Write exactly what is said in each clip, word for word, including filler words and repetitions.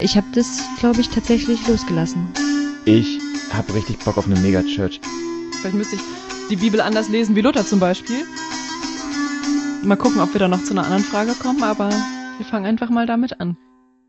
Ich habe das, glaube ich, tatsächlich losgelassen. Ich habe richtig Bock auf eine Megachurch. Vielleicht müsste ich die Bibel anders lesen wie Luther zum Beispiel. Mal gucken, ob wir da noch zu einer anderen Frage kommen, aber wir fangen einfach mal damit an.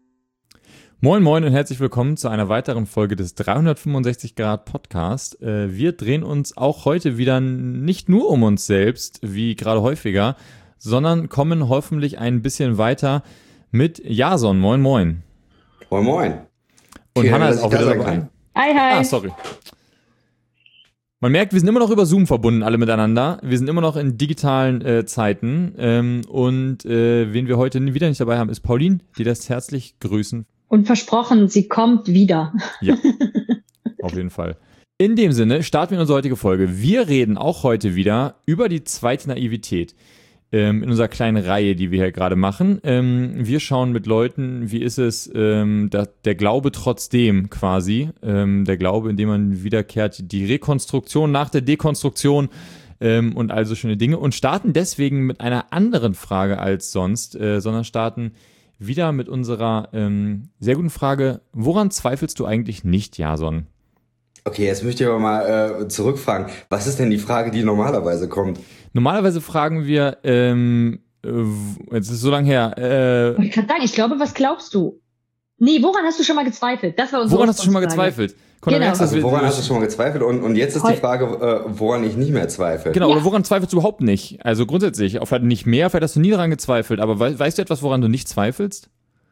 Moin moin und herzlich willkommen zu einer weiteren Folge des dreihundertfünfundsechzig Grad Podcast. Wir drehen uns auch heute wieder nicht nur um uns selbst, wie gerade häufiger, sondern kommen hoffentlich ein bisschen weiter mit Jason. Moin moin. Moin moin. Und Vielen Hanna Dank, ist auch dass ich wieder da sein dabei. kann. Hi, hi. Ah, sorry. Man merkt, wir sind immer noch über Zoom verbunden, alle miteinander. Wir sind immer noch in digitalen äh, Zeiten. Ähm, und äh, wen wir heute wieder nicht dabei haben, ist Pauline, die lässt herzlich grüßen. Und versprochen, sie kommt wieder. Ja, auf jeden Fall. In dem Sinne starten wir in unsere heutige Folge. Wir reden auch heute wieder über die zweite Naivität ähm, in unserer kleinen Reihe, die wir hier gerade machen. Ähm, wir schauen mit Leuten, wie ist es, ähm, da, der Glaube trotzdem quasi, ähm, der Glaube, in dem man wiederkehrt, die Rekonstruktion nach der Dekonstruktion ähm, und all so schöne Dinge und starten deswegen mit einer anderen Frage als sonst, äh, sondern starten wieder mit unserer ähm, sehr guten Frage, woran zweifelst du eigentlich nicht, Jason? Okay, jetzt möchte ich aber mal äh, zurückfragen. Was ist denn die Frage, die normalerweise kommt? Normalerweise fragen wir, ähm, äh, jetzt ist es so lange her, äh, Und ich kann sagen, ich glaube, was glaubst du? Nee, woran hast du schon mal gezweifelt? Das war unsere woran hast du schon mal Ausgangsfrage. gezweifelt? Conor, Genau. merkst du, dass Also wir- woran hast du schon mal gezweifelt? Und, und jetzt ist die Heu- Frage, äh, woran ich nicht mehr zweifle. Genau, Ja. oder woran zweifelst du überhaupt nicht? Also grundsätzlich, auf halt nicht mehr, vielleicht hast du nie daran gezweifelt, aber we- weißt du etwas, woran du nicht zweifelst?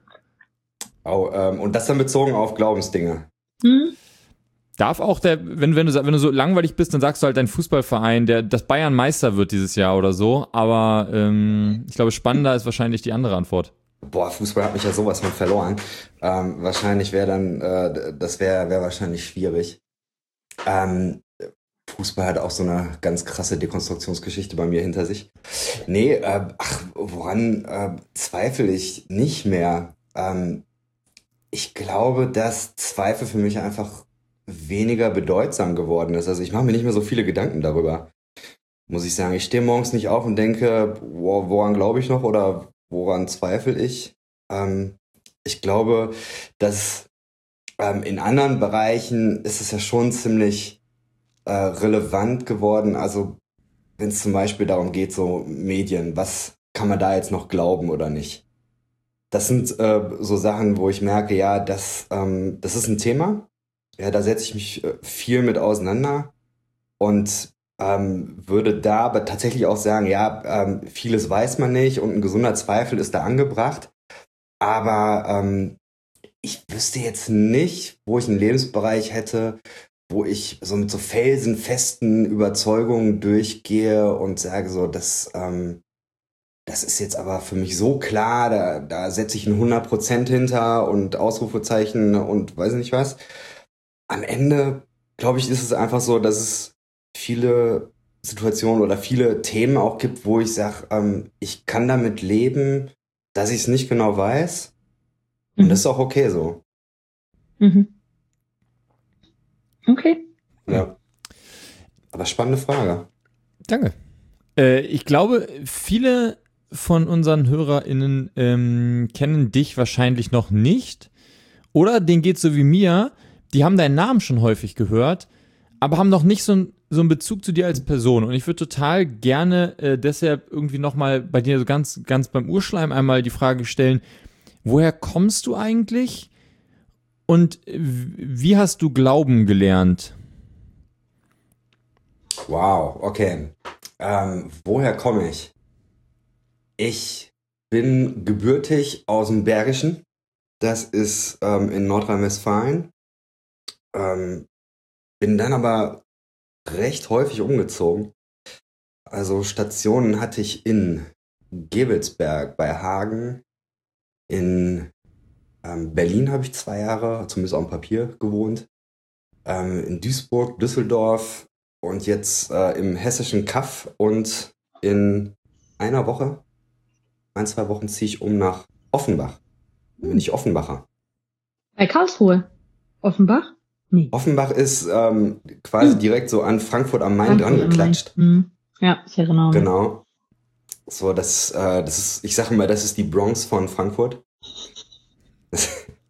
Oh, ähm, und das dann bezogen auf Glaubensdinge. Hm? Darf auch der, wenn, wenn, du, wenn du so langweilig bist, dann sagst du halt dein Fußballverein, der das Bayern Meister wird dieses Jahr oder so, aber ähm, ich glaube, spannender ist wahrscheinlich die andere Antwort. Boah, Fußball hat mich ja sowas von verloren. Ähm, wahrscheinlich wäre dann, äh, das wäre wär wahrscheinlich schwierig. Ähm, Fußball hat auch so eine ganz krasse Dekonstruktionsgeschichte bei mir hinter sich. Nee, äh, ach, woran äh, zweifle ich nicht mehr? Ähm, ich glaube, dass Zweifel für mich einfach weniger bedeutsam geworden ist. Also ich mache mir nicht mehr so viele Gedanken darüber, muss ich sagen. Ich stehe morgens nicht auf und denke, wow, woran glaube ich noch oder woran zweifle ich? Ähm, ich glaube, dass ähm, in anderen Bereichen ist es ja schon ziemlich äh, relevant geworden. Also wenn es zum Beispiel darum geht, so Medien, was kann man da jetzt noch glauben oder nicht? Das sind äh, so Sachen, wo ich merke, ja, das, ähm, das ist ein Thema. Ja, da setze ich mich äh, viel mit auseinander und ähm, würde da aber tatsächlich auch sagen, ja, ähm, vieles weiß man nicht und ein gesunder Zweifel ist da angebracht. Aber ähm, ich wüsste jetzt nicht, wo ich einen Lebensbereich hätte, wo ich so mit so felsenfesten Überzeugungen durchgehe und sage so, das, ähm, das ist jetzt aber für mich so klar, da, da setze ich ein hundert Prozent hinter und Ausrufezeichen und weiß nicht was. Am Ende, glaube ich, ist es einfach so, dass es viele Situationen oder viele Themen auch gibt, wo ich sage, ähm, ich kann damit leben, dass ich es nicht genau weiß. Und Mhm. das ist auch okay so. Mhm. Okay. Ja. Aber spannende Frage. Danke. Äh, ich glaube, viele von unseren HörerInnen ähm, kennen dich wahrscheinlich noch nicht. Oder denen geht's so wie mir, die haben deinen Namen schon häufig gehört, aber haben noch nicht so, ein, so einen Bezug zu dir als Person. Und ich würde total gerne äh, deshalb irgendwie nochmal bei dir so ganz, ganz beim Urschleim einmal die Frage stellen, woher kommst du eigentlich und wie hast du Glauben gelernt? Wow, okay. Ähm, woher komme ich? Ich bin gebürtig aus dem Bergischen. Das ist ähm, in Nordrhein-Westfalen. Ähm, bin dann aber recht häufig umgezogen. Also Stationen hatte ich in Gevelsberg bei Hagen. In ähm, Berlin habe ich zwei Jahre, zumindest auf dem Papier, gewohnt. Ähm, in Duisburg, Düsseldorf und jetzt äh, im hessischen Kaff. Und in einer Woche, ein, zwei Wochen ziehe ich um nach Offenbach. Dann bin ich Offenbacher. Bei Karlsruhe. Offenbach? Nee. Offenbach ist ähm, quasi Hm. direkt so an Frankfurt am Main Frankfurt dran am Main. geklatscht. Hm. Ja, ich erinnere mich. Genau. So, das, äh, das ist, ich sage mal, das ist die Bronx von Frankfurt.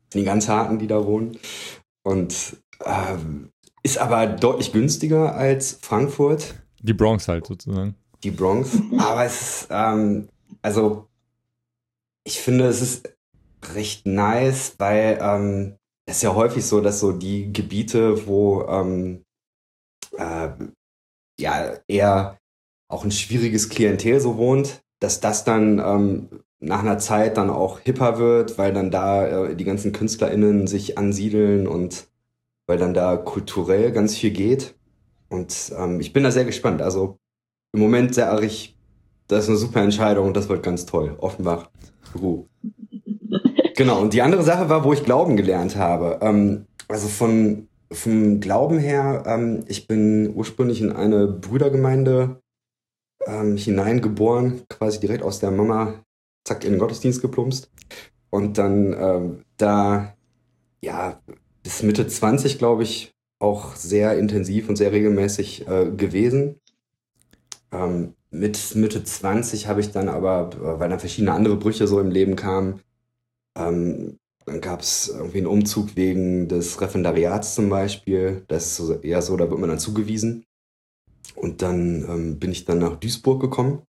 die ganz Harten, die da wohnen. Und ähm, ist aber deutlich günstiger als Frankfurt. Die Bronx halt sozusagen. Die Bronx. Aber es ist, ähm, also ich finde, es ist recht nice, weil ähm, es ist ja häufig so, dass so die Gebiete, wo ähm, äh, ja eher auch ein schwieriges Klientel so wohnt, dass das dann ähm, nach einer Zeit dann auch hipper wird, weil dann da äh, die ganzen KünstlerInnen sich ansiedeln und weil dann da kulturell ganz viel geht. Und ähm, ich bin da sehr gespannt. Also im Moment sage ich, das ist eine super Entscheidung und das wird ganz toll. Offenbach, Peru. Genau, und die andere Sache war, wo ich Glauben gelernt habe. Ähm, also von vom Glauben her, ähm, ich bin ursprünglich in eine Brüdergemeinde ähm, hineingeboren, quasi direkt aus der Mama, zack, in den Gottesdienst geplumpst. Und dann ähm, da, ja, bis Mitte zwanzig, glaube ich, auch sehr intensiv und sehr regelmäßig äh, gewesen. Ähm, mit Mitte zwanzig habe ich dann aber, weil dann verschiedene andere Brüche so im Leben kamen, ähm, dann gab es irgendwie einen Umzug wegen des Referendariats zum Beispiel. Das ist so, eher so, da wird man dann zugewiesen. Und dann ähm, bin ich dann nach Duisburg gekommen.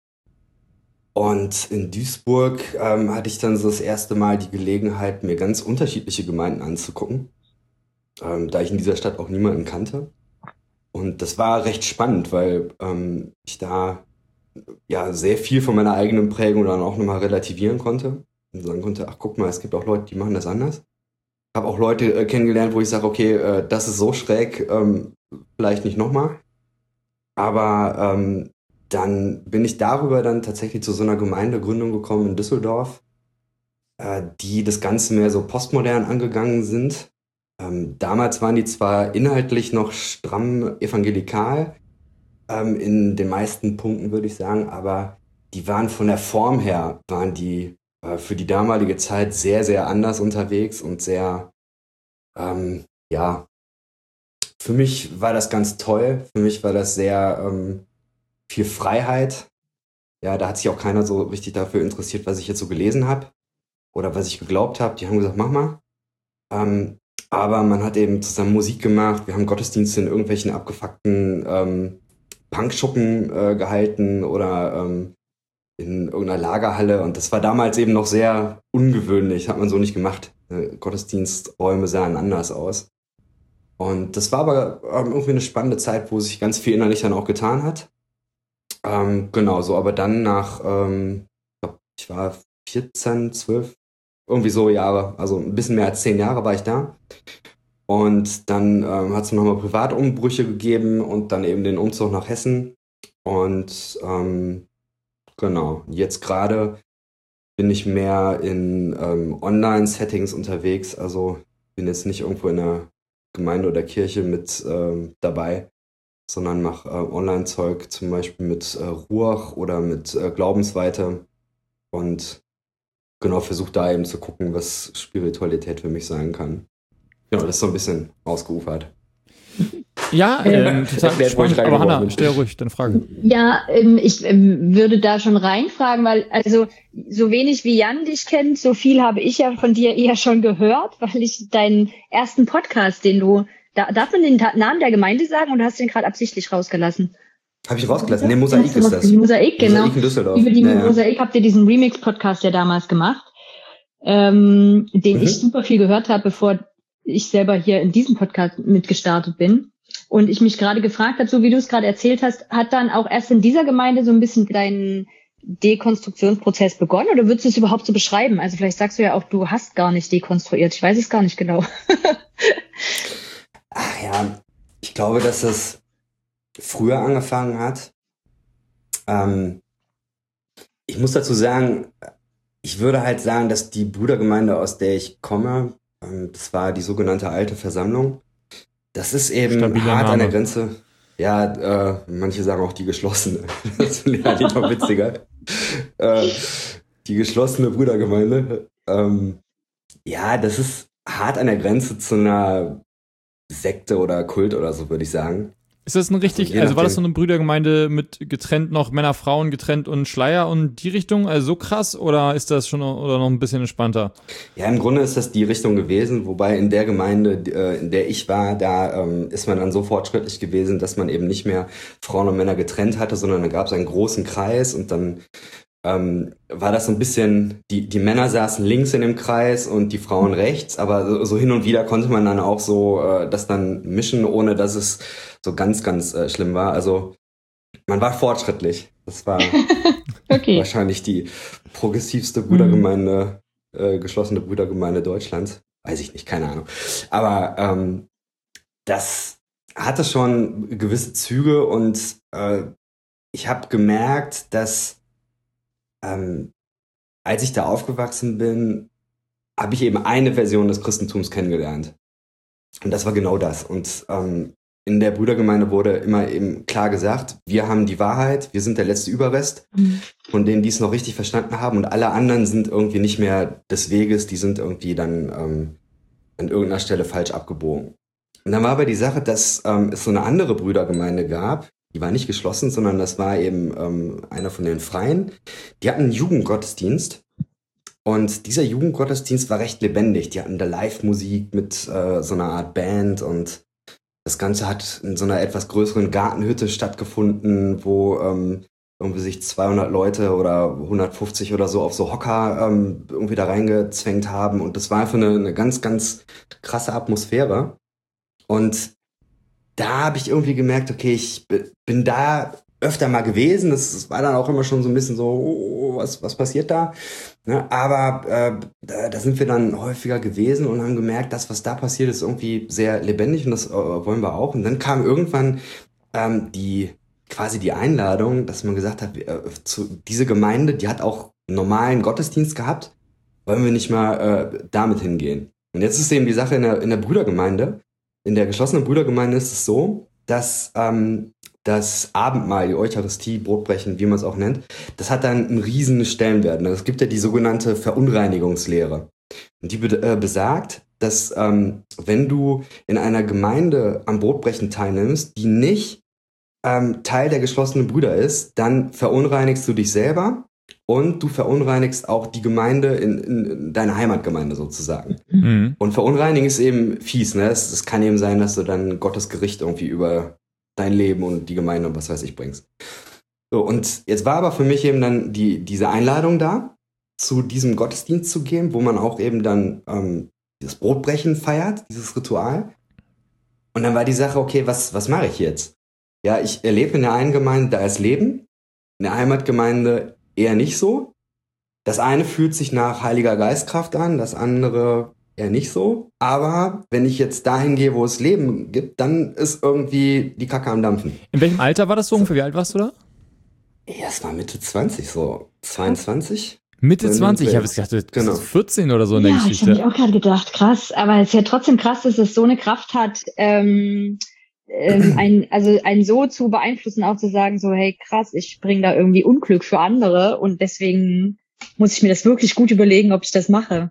Und in Duisburg ähm, hatte ich dann so das erste Mal die Gelegenheit, mir ganz unterschiedliche Gemeinden anzugucken, ähm, da ich in dieser Stadt auch niemanden kannte. Und das war recht spannend, weil ähm, ich da ja sehr viel von meiner eigenen Prägung dann auch nochmal relativieren konnte und sagen konnte, ach guck mal, es gibt auch Leute, die machen das anders. Ich habe auch Leute äh, kennengelernt, wo ich sage, okay, äh, das ist so schräg, ähm, vielleicht nicht nochmal. Aber ähm, dann bin ich darüber dann tatsächlich zu so einer Gemeindegründung gekommen in Düsseldorf, äh, die das Ganze mehr so postmodern angegangen sind. Ähm, damals waren die zwar inhaltlich noch stramm evangelikal, ähm, in den meisten Punkten würde ich sagen, aber die waren von der Form her, waren die äh, für die damalige Zeit sehr, sehr anders unterwegs und sehr, ähm, ja, für mich war das ganz toll. Für mich war das sehr ähm, viel Freiheit. Ja, da hat sich auch keiner so richtig dafür interessiert, was ich jetzt so gelesen habe oder was ich geglaubt habe. Die haben gesagt, mach mal. Ähm, aber man hat eben zusammen Musik gemacht. Wir haben Gottesdienste in irgendwelchen abgefuckten ähm, Punkschuppen äh, gehalten oder ähm, in irgendeiner Lagerhalle. Und das war damals eben noch sehr ungewöhnlich. Hat man so nicht gemacht. Äh, Gottesdiensträume sahen anders aus. Und das war aber ähm, irgendwie eine spannende Zeit, wo sich ganz viel innerlich dann auch getan hat. Ähm, genau, so, aber dann nach, ähm, ich war vierzehn, zwölf, irgendwie so Jahre, also ein bisschen mehr als zehn Jahre war ich da. Und dann ähm, hat es nochmal Privatumbrüche gegeben und dann eben den Umzug nach Hessen. Und ähm, genau, jetzt gerade bin ich mehr in ähm, Online-Settings unterwegs, also bin jetzt nicht irgendwo in einer Gemeinde oder Kirche mit ähm, dabei, sondern mache äh, Online-Zeug zum Beispiel mit äh, Ruach oder mit äh, Glaubensweite und genau versuche da eben zu gucken, was Spiritualität für mich sein kann. Genau, das ist so ein bisschen ausgeufert. Ja, ähm, total spannend, aber Hannah, stell ruhig deine Frage. Ja, ähm, ich ähm, würde da schon reinfragen, weil also so wenig wie Jan dich kennt, so viel habe ich ja von dir eher schon gehört, weil ich deinen ersten Podcast, den du, da, darf man den Ta- Namen der Gemeinde sagen oder hast du den gerade absichtlich rausgelassen? Habe ich rausgelassen? Nee, Mosaik ist das. Die Mosaik, genau. Mosaik in Düsseldorf. Über die ja, ja. Mosaik habt ihr diesen Remix-Podcast ja damals gemacht, ähm, den Mhm. ich super viel gehört habe, bevor ich selber hier in diesem Podcast mitgestartet bin. Und ich mich gerade gefragt habe, so wie du es gerade erzählt hast, hat dann auch erst in dieser Gemeinde so ein bisschen dein Dekonstruktionsprozess begonnen? Oder würdest du es überhaupt so beschreiben? Also vielleicht sagst du ja auch, du hast gar nicht dekonstruiert. Ich weiß es gar nicht genau. Ach ja, ich glaube, dass das früher angefangen hat. Ähm, ich muss dazu sagen, ich würde halt sagen, dass die Brudergemeinde, aus der ich komme, ähm, das war die sogenannte Alte Versammlung. Das ist eben Stabiler hart an der Name. Grenze. Ja, äh, manche sagen auch die geschlossene. Das finde ich eigentlich noch witziger. äh, die geschlossene Brudergemeinde. Ähm, ja, das ist hart an der Grenze zu einer Sekte oder Kult oder so, würde ich sagen. Ist das ein richtig, Also, je also war das so nachdem. eine Brüdergemeinde mit getrennt noch Männer, Frauen, getrennt und Schleier und die Richtung? Also so krass oder ist das schon noch, oder noch ein bisschen entspannter? Ja, im Grunde ist das die Richtung gewesen, wobei in der Gemeinde, äh, in der ich war, da ähm, ist man dann so fortschrittlich gewesen, dass man eben nicht mehr Frauen und Männer getrennt hatte, sondern da gab es einen großen Kreis und dann ähm, war das so ein bisschen, die, die Männer saßen links in dem Kreis und die Frauen rechts, aber so, so hin und wieder konnte man dann auch so äh, das dann mischen, ohne dass es so ganz, ganz äh, schlimm war. Also man war fortschrittlich. Das war Okay. wahrscheinlich die progressivste Brüdergemeinde, äh, geschlossene Brüdergemeinde Deutschlands. Weiß ich nicht, keine Ahnung. Aber ähm, das hatte schon gewisse Züge und äh, ich habe gemerkt, dass ähm, als ich da aufgewachsen bin, habe ich eben eine Version des Christentums kennengelernt. Und das war genau das. Und ähm, in der Brüdergemeinde wurde immer eben klar gesagt, wir haben die Wahrheit, wir sind der letzte Überrest Mhm. von denen, die es noch richtig verstanden haben. Und alle anderen sind irgendwie nicht mehr des Weges, die sind irgendwie dann ähm, an irgendeiner Stelle falsch abgebogen. Und dann war aber die Sache, dass ähm, es so eine andere Brüdergemeinde gab, die war nicht geschlossen, sondern das war eben ähm, einer von den Freien. Die hatten einen Jugendgottesdienst und dieser Jugendgottesdienst war recht lebendig. Die hatten da Live-Musik mit äh, so einer Art Band und das Ganze hat in so einer etwas größeren Gartenhütte stattgefunden, wo ähm, irgendwie sich zweihundert Leute oder hundertfünfzig oder so auf so Hocker ähm, irgendwie da reingezwängt haben und das war einfach eine, eine ganz, ganz krasse Atmosphäre. Und da habe ich irgendwie gemerkt, okay, ich b- bin da öfter mal gewesen. Das, das war dann auch immer schon so ein bisschen so, oh, was, was passiert da? Ne? Aber äh, da, da sind wir dann häufiger gewesen und haben gemerkt, das, was da passiert, ist irgendwie sehr lebendig und das äh, wollen wir auch. Und dann kam irgendwann ähm, die quasi die Einladung, dass man gesagt hat, äh, zu, diese Gemeinde, die hat auch einen normalen Gottesdienst gehabt, wollen wir nicht mal äh, damit hingehen. Und jetzt ist eben die Sache in der, in der Brüdergemeinde. In der geschlossenen Brüdergemeinde ist es so, dass ähm, das Abendmahl, die Eucharistie, Brotbrechen, wie man es auch nennt, das hat dann einen riesen Stellenwert. Es gibt ja die sogenannte Verunreinigungslehre. Und die be- äh, besagt, dass ähm, wenn du in einer Gemeinde am Brotbrechen teilnimmst, die nicht ähm, Teil der geschlossenen Brüder ist, dann verunreinigst du dich selber und du verunreinigst auch die Gemeinde in, in, in deine Heimatgemeinde sozusagen. Mhm. Und verunreinigen ist eben fies, ne? Es, es kann eben sein, dass du dann Gottes Gericht irgendwie über dein Leben und die Gemeinde und was weiß ich bringst. So, und jetzt war aber für mich eben dann die, diese Einladung da, zu diesem Gottesdienst zu gehen, wo man auch eben dann ähm, dieses Brotbrechen feiert, dieses Ritual. Und dann war die Sache, okay, was, was mache ich jetzt? Ja, ich erlebe in der einen Gemeinde, da ist Leben, in der Heimatgemeinde eher nicht so. Das eine fühlt sich nach Heiliger Geistkraft an, das andere eher nicht so. Aber wenn ich jetzt dahin gehe, wo es Leben gibt, dann ist irgendwie die Kacke am Dampfen. In welchem Alter war das so ungefähr? Wie alt warst du da? Ja, es war Mitte zwanzig, so zweiundzwanzig. Mitte Wenn- zwanzig, ich wenn- habe jetzt gedacht, du bist genau. vierzehn oder so in der Ja, ich habe mich Geschichte. auch gerade gedacht, krass. Aber es ist ja trotzdem krass, dass es so eine Kraft hat, ähm, ähm, ein, also einen so zu beeinflussen, auch zu sagen, so, hey, krass, ich bringe da irgendwie Unglück für andere und deswegen muss ich mir das wirklich gut überlegen, ob ich das mache.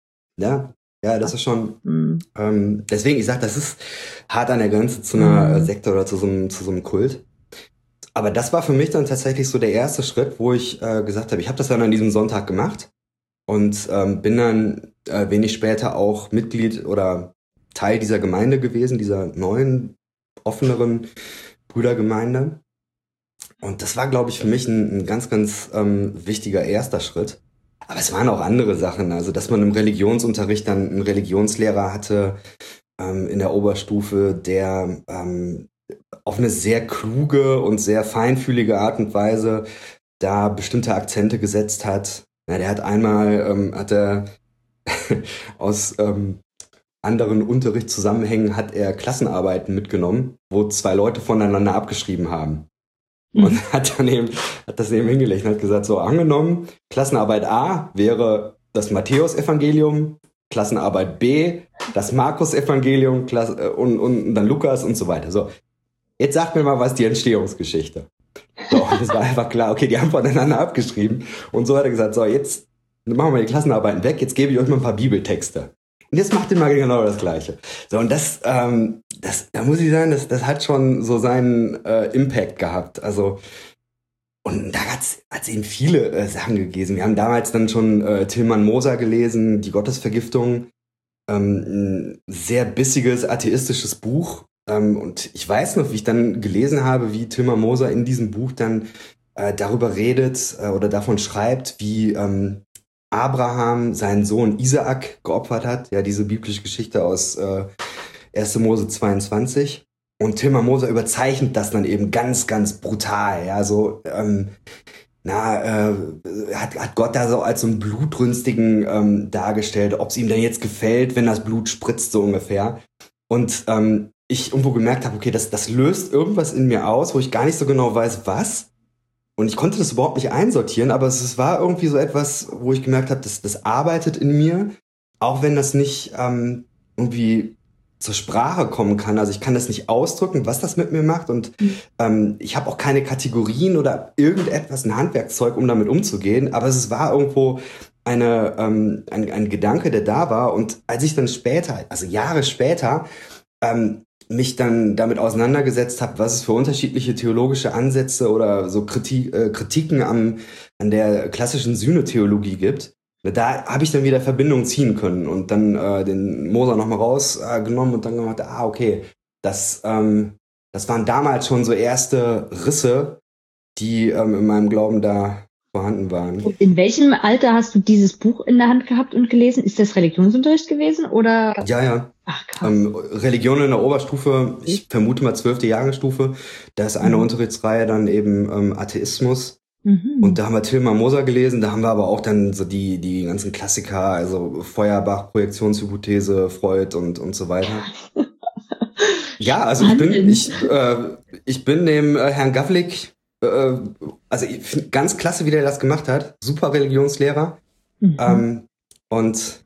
Ja, ja, das ist schon, Hm. ähm, deswegen, ich sag, das ist hart an der Grenze zu einer Mhm. äh, Sekte oder zu so einem, zu so einem Kult. Aber das war für mich dann tatsächlich so der erste Schritt, wo ich äh, gesagt habe, ich habe das dann an diesem Sonntag gemacht und ähm, bin dann äh, wenig später auch Mitglied oder Teil dieser Gemeinde gewesen, dieser neuen, offeneren Brüdergemeinde. Und das war, glaube ich, für mich ein, ein ganz, ganz ähm, wichtiger erster Schritt. Aber es waren auch andere Sachen, also dass man im Religionsunterricht dann einen Religionslehrer hatte ähm, in der Oberstufe, der ähm, auf eine sehr kluge und sehr feinfühlige Art und Weise da bestimmte Akzente gesetzt hat. Na, der hat einmal, ähm, hat er aus ähm, anderen Unterrichtszusammenhängen hat er Klassenarbeiten mitgenommen, wo zwei Leute voneinander abgeschrieben haben. Und hat dann eben, hat das eben hingelegt und hat gesagt, so angenommen, Klassenarbeit A wäre das Matthäus-Evangelium, Klassenarbeit B, das Markus-Evangelium Klasse, äh, und, und dann Lukas und so weiter. So, jetzt sagt mir mal, was die Entstehungsgeschichte. So, und es war einfach klar, okay, die haben voneinander abgeschrieben. Und so hat er gesagt, so, jetzt machen wir die Klassenarbeiten weg, jetzt gebe ich euch mal ein paar Bibeltexte. Und und jetzt macht ihr mal genau das Gleiche. So, und das, ähm, das, da muss ich sagen, das, das hat schon so seinen äh, Impact gehabt. Also, und da hat's, hat's eben viele äh, Sachen gegeben. Wir haben damals dann schon äh, Tilman Moser gelesen, Die Gottesvergiftung, ähm, ein sehr bissiges, atheistisches Buch. Ähm, und ich weiß noch, wie ich dann gelesen habe, wie Tilman Moser in diesem Buch dann äh, darüber redet äh, oder davon schreibt, wie ähm, Abraham seinen Sohn Isaak geopfert hat. Ja, diese biblische Geschichte aus äh, erster Mose zweiundzwanzig. Und Tilman Moser überzeichnet das dann eben ganz, ganz brutal. Ja, so, ähm, na, äh, hat, hat Gott da so als so einen Blutrünstigen ähm, dargestellt, ob es ihm denn jetzt gefällt, wenn das Blut spritzt, so ungefähr. Und ähm, ich irgendwo gemerkt habe, okay, das, das löst irgendwas in mir aus, wo ich gar nicht so genau weiß, was. Und ich konnte das überhaupt nicht einsortieren, aber es, es war irgendwie so etwas, wo ich gemerkt habe, das, das arbeitet in mir, auch wenn das nicht ähm, irgendwie zur Sprache kommen kann. Also ich kann das nicht ausdrücken, was das mit mir macht. Und ähm, ich habe auch keine Kategorien oder irgendetwas, ein Handwerkzeug, um damit umzugehen. Aber es war irgendwo eine, ähm, ein, ein Gedanke, der da war. Und als ich dann später, also Jahre später, ähm, mich dann damit auseinandergesetzt habe, was es für unterschiedliche theologische Ansätze oder so Kritik, äh, Kritiken am, an der klassischen Sühnetheologie gibt, da habe ich dann wieder Verbindungen ziehen können und dann äh, den Moser nochmal rausgenommen äh, und dann gemacht, ah, okay, das, ähm, das waren damals schon so erste Risse, die ähm, in meinem Glauben da vorhanden waren. In welchem Alter hast du dieses Buch in der Hand gehabt und gelesen? Ist das Religionsunterricht gewesen oder? Ja, ja. Ach, krass. Ähm, Religion in der Oberstufe, ich vermute mal zwölfte Jahrgangsstufe, da ist eine mhm. Unterrichtsreihe dann eben ähm, Atheismus. Mhm. Und da haben wir Tilman Moser gelesen, da haben wir aber auch dann so die die ganzen Klassiker, also Feuerbach, Projektionshypothese, Freud und und so weiter. Ja, also ich bin ich äh, ich bin dem äh, Herrn Gavlik, äh, also ich finde ganz klasse, wie der das gemacht hat, super Religionslehrer. Mhm. Ähm, und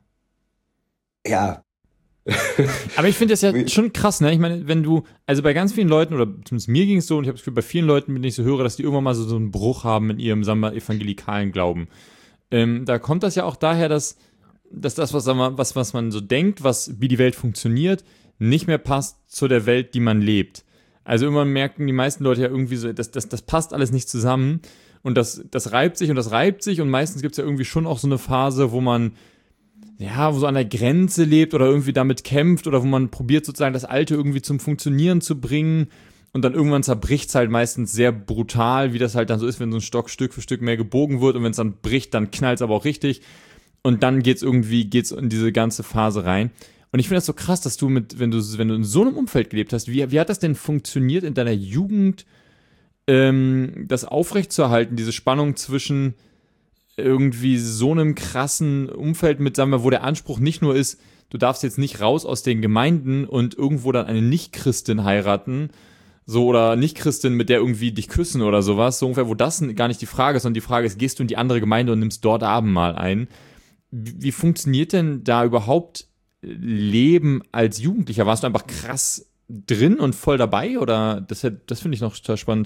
ja. Aber ich finde das ja schon krass, ne? Ich meine, wenn du, also bei ganz vielen Leuten, oder zumindest mir ging es so, und ich habe es bei vielen Leuten, wenn ich so höre, dass die irgendwann mal so, so einen Bruch haben in ihrem, sagen wir mal, evangelikalen Glauben. Ähm, da kommt das ja auch daher, dass, dass das, was, sagen wir, was, was man so denkt, was, wie die Welt funktioniert, nicht mehr passt zu der Welt, die man lebt. Also irgendwann merken die meisten Leute ja irgendwie so, das, das, das passt alles nicht zusammen und das, das reibt sich und das reibt sich und meistens gibt es ja irgendwie schon auch so eine Phase, wo man ja, wo so an der Grenze lebt oder irgendwie damit kämpft oder wo man probiert sozusagen das Alte irgendwie zum Funktionieren zu bringen und dann irgendwann zerbricht es halt meistens sehr brutal, wie das halt dann so ist, wenn so ein Stock Stück für Stück mehr gebogen wird und wenn es dann bricht, dann knallt es aber auch richtig und dann geht's irgendwie, geht's in diese ganze Phase rein. Und ich finde das so krass, dass du mit, wenn du, wenn du in so einem Umfeld gelebt hast, wie, wie hat das denn funktioniert in deiner Jugend, ähm, das aufrechtzuerhalten, diese Spannung zwischen irgendwie so einem krassen Umfeld mit, sagen wir, wo der Anspruch nicht nur ist, du darfst jetzt nicht raus aus den Gemeinden und irgendwo dann eine Nicht-Christin heiraten, so, oder Nicht-Christin, mit der irgendwie dich küssen oder sowas, so ungefähr, wo das gar nicht die Frage ist, sondern die Frage ist, gehst du in die andere Gemeinde und nimmst dort Abendmahl ein? Wie, wie funktioniert denn da überhaupt Leben als Jugendlicher? Warst du einfach krass drin und voll dabei, oder? Das, das finde ich noch total spannend.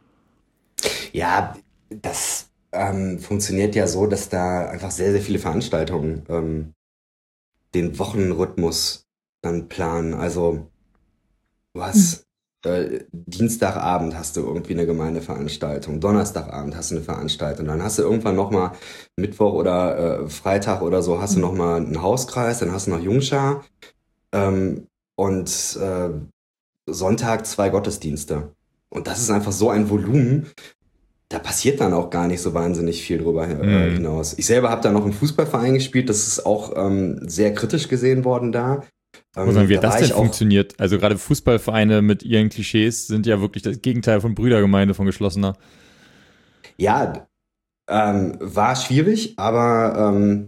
Ja, das Ähm, funktioniert ja so, dass da einfach sehr, sehr viele Veranstaltungen ähm, den Wochenrhythmus dann planen. Also du hast mhm. äh, Dienstagabend hast du irgendwie eine Gemeindeveranstaltung, Donnerstagabend hast du eine Veranstaltung, dann hast du irgendwann nochmal Mittwoch oder äh, Freitag oder so hast mhm. du nochmal einen Hauskreis, dann hast du noch Jungschar ähm, und äh, Sonntag zwei Gottesdienste. Und das ist einfach so ein Volumen, da passiert dann auch gar nicht so wahnsinnig viel drüber äh, mhm. hinaus. Ich selber habe da noch im Fußballverein gespielt, das ist auch ähm, sehr kritisch gesehen worden da. Ähm, Sagen, wie hat da das denn funktioniert? Also gerade Fußballvereine mit ihren Klischees sind ja wirklich das Gegenteil von Brüdergemeinde, von geschlossener. Ja, ähm, war schwierig, aber ähm,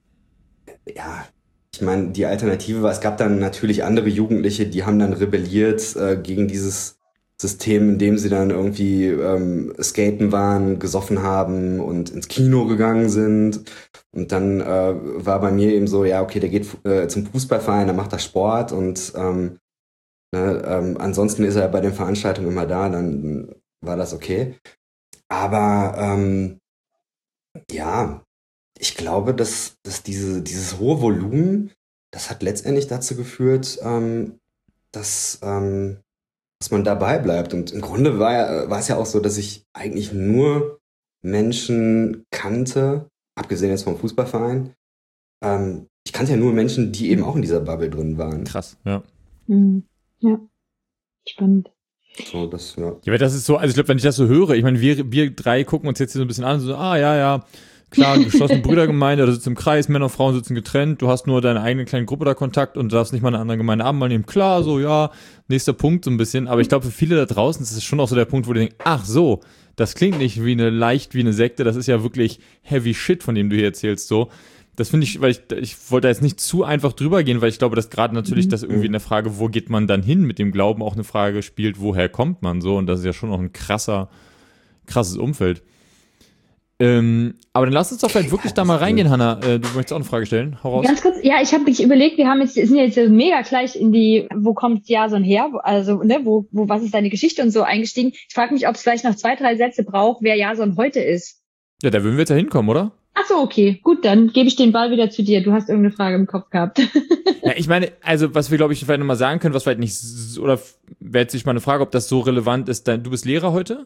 ja, ich meine, die Alternative war, es gab dann natürlich andere Jugendliche, die haben dann rebelliert äh, gegen dieses System, in dem sie dann irgendwie ähm, skaten waren, gesoffen haben und ins Kino gegangen sind. Und dann äh, war bei mir eben so, ja, okay, der geht äh, zum Fußballverein, der macht da Sport und ähm, ne, ähm, ansonsten ist er bei den Veranstaltungen immer da, dann war das okay. Aber ähm, ja, ich glaube, dass, dass diese, dieses hohe Volumen das hat letztendlich dazu geführt, ähm, dass, ähm, dass man dabei bleibt. Und im Grunde war, ja, war es ja auch so, dass ich eigentlich nur Menschen kannte, abgesehen jetzt vom Fußballverein. Ähm, ich kannte ja nur Menschen, die eben auch in dieser Bubble drin waren. Krass, ja. Mhm. Ja, spannend. So, das, ja. Ja, weil das ist so, also ich glaube, wenn ich das so höre, ich meine, wir, wir drei gucken uns jetzt hier so ein bisschen an, so, ah, ja, ja, klar, geschlossene Brüdergemeinde, da sitzt im Kreis, Männer und Frauen sitzen getrennt, du hast nur deine eigene kleine Gruppe da Kontakt und du darfst nicht mal eine andere Gemeinde Abendmahl nehmen. Klar, so, ja, nächster Punkt so ein bisschen, aber ich glaube, für viele da draußen ist es schon auch so der Punkt, wo die denken, ach so, das klingt nicht wie eine, leicht wie eine Sekte, das ist ja wirklich heavy shit, von dem du hier erzählst, so. Das finde ich, weil ich, ich wollte da jetzt nicht zu einfach drüber gehen, weil ich glaube, dass gerade natürlich das irgendwie in der Frage, wo geht man dann hin mit dem Glauben, auch eine Frage spielt, woher kommt man so, und das ist ja schon noch ein krasser, krasses Umfeld. Ähm, aber dann lass uns doch vielleicht wirklich da mal reingehen, Hannah. Äh, du möchtest auch eine Frage stellen. Hau raus. Ganz kurz, ja, ich habe mich überlegt, wir haben jetzt, sind jetzt mega gleich in die, wo kommt Jason her? Also, ne, wo, wo, was ist deine Geschichte und so eingestiegen. Ich frage mich, ob es vielleicht noch zwei, drei Sätze braucht, wer Jason heute ist. Ja, da würden wir jetzt ja hinkommen, oder? Ach so, okay. Gut, dann gebe ich den Ball wieder zu dir. Du hast irgendeine Frage im Kopf gehabt. Ja, ich meine, also was wir, glaube ich, vielleicht nochmal sagen können, was vielleicht nicht, so, oder wäre jetzt sich mal eine Frage, ob das so relevant ist. Du bist Lehrer heute?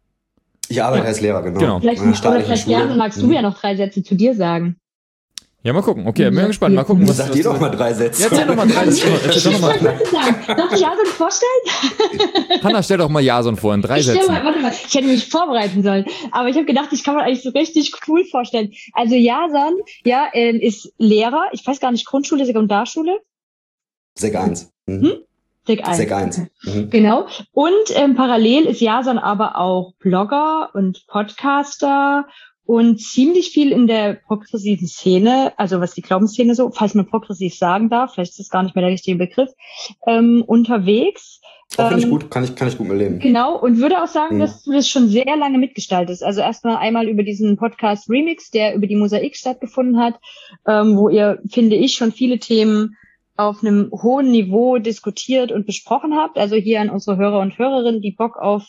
Ich arbeite als Lehrer, genau. Genau. Vielleicht, An der oder staatlichen vielleicht Schule. Jason, magst du Mhm. ja noch drei Sätze zu dir sagen. Ja, mal gucken. Okay, bin ja gespannt. Mal gucken, was Sag dir doch mal drei Sätze. Ja, erzähl doch mal drei Sätze. Erzähl doch noch mal. Darf ich Jason vorstellen? Hannah, stell doch mal Jason vor in drei Ich, stell Sätzen. mal, warte mal, ich hätte mich vorbereiten sollen. Aber ich habe gedacht, ich kann mir eigentlich so richtig cool vorstellen. Also Jason, ja, ähm, ist Lehrer. Ich weiß gar nicht, Grundschule, Sekundarschule. Sek eins. Mhm. Hm? Sek eins. Sek eins. Mhm. Genau. Und ähm, parallel ist Jason aber auch Blogger und Podcaster und ziemlich viel in der progressiven Szene, also was die Glaubensszene so, falls man progressiv sagen darf, vielleicht ist das gar nicht mehr der richtige Begriff, ähm, unterwegs. Auch finde ich Ähm, gut, kann ich, kann ich gut mit leben. Genau, und würde auch sagen, Mhm. dass du das schon sehr lange mitgestaltest. Also erstmal einmal über diesen Podcast Remix, der über die Mosaik stattgefunden hat, ähm, wo ihr, finde ich, schon viele Themen auf einem hohen Niveau diskutiert und besprochen habt. Also hier an unsere Hörer und Hörerinnen, die Bock auf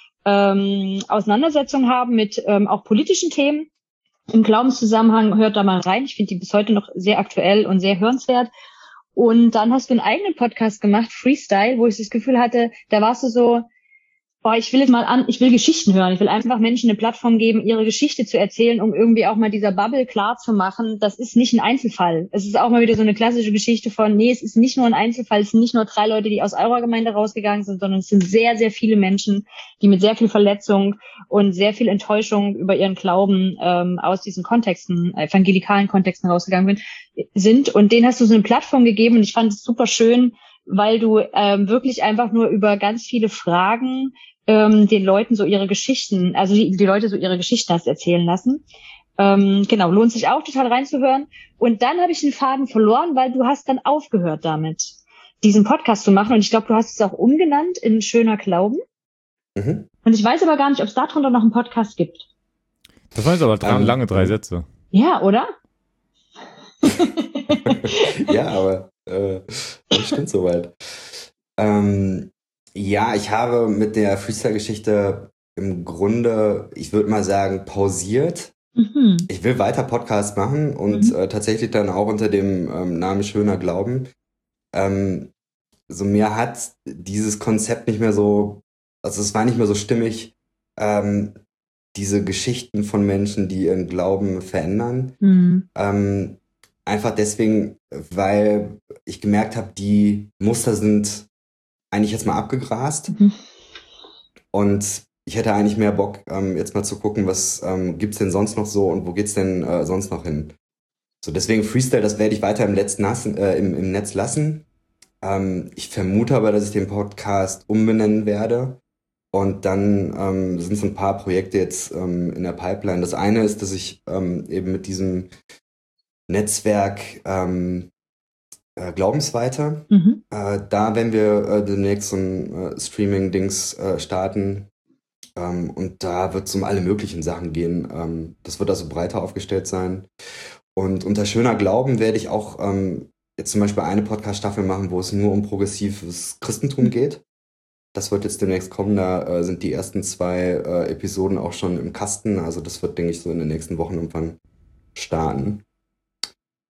ähm, Auseinandersetzungen haben mit ähm, auch politischen Themen. Im Glaubenszusammenhang, hört da mal rein. Ich finde die bis heute noch sehr aktuell und sehr hörenswert. Und dann hast du einen eigenen Podcast gemacht, Freestyle, wo ich das Gefühl hatte, da warst du so, boah, ich will jetzt mal an, ich will Geschichten hören. Ich will einfach Menschen eine Plattform geben, ihre Geschichte zu erzählen, um irgendwie auch mal dieser Bubble klar zu machen, das ist nicht ein Einzelfall. Es ist auch mal wieder so eine klassische Geschichte von, nee, es ist nicht nur ein Einzelfall, es sind nicht nur drei Leute, die aus eurer Gemeinde rausgegangen sind, sondern es sind sehr, sehr viele Menschen, die mit sehr viel Verletzung und sehr viel Enttäuschung über ihren Glauben ähm, aus diesen Kontexten, evangelikalen Kontexten rausgegangen sind. Und denen hast du so eine Plattform gegeben und ich fand es super schön, weil du ähm, wirklich einfach nur über ganz viele Fragen ähm, den Leuten so ihre Geschichten, also die, die Leute so ihre Geschichten hast erzählen lassen. Ähm, genau, lohnt sich auch total reinzuhören. Und dann habe ich den Faden verloren, weil du hast dann aufgehört damit, diesen Podcast zu machen. Und ich glaube, du hast es auch umgenannt in Schöner Glauben. Mhm. Und ich weiß aber gar nicht, ob es darunter noch einen Podcast gibt. Das waren jetzt aber drei, Ähm, lange drei Sätze. Ja, oder? Ja, aber äh, das stimmt soweit. Ähm, ja, ich habe mit der Freestyle-Geschichte im Grunde, ich würde mal sagen, pausiert. Mhm. Ich will weiter Podcasts machen und Mhm. äh, tatsächlich dann auch unter dem ähm, Namen Schöner Glauben. Ähm, so mir hat dieses Konzept nicht mehr so, also es war nicht mehr so stimmig, ähm, diese Geschichten von Menschen, die ihren Glauben verändern. Mhm. Ähm, einfach deswegen, weil ich gemerkt habe, die Muster sind eigentlich jetzt mal abgegrast. Mhm. Und ich hätte eigentlich mehr Bock, ähm, jetzt mal zu gucken, was ähm, gibt's denn sonst noch so und wo geht's denn äh, sonst noch hin. So, deswegen Freestyle, das werde ich weiter im, Netz lassen, äh, im, im Netz lassen. Ähm, ich vermute aber, dass ich den Podcast umbenennen werde. Und dann ähm, sind so ein paar Projekte jetzt ähm, in der Pipeline. Das eine ist, dass ich ähm, eben mit diesem Netzwerk ähm, äh, Glaubensweiter, Mhm. äh, da werden wir äh, demnächst so ein äh, Streaming-Dings äh, starten. Ähm, und da wird es um alle möglichen Sachen gehen. Ähm, das wird also breiter aufgestellt sein. Und unter Schöner Glauben werde ich auch ähm, jetzt zum Beispiel eine Podcast-Staffel machen, wo es nur um progressives Christentum geht. Das wird jetzt demnächst kommen. Da äh, sind die ersten zwei äh, Episoden auch schon im Kasten. Also das wird, denke ich, so in den nächsten Wochen irgendwann starten.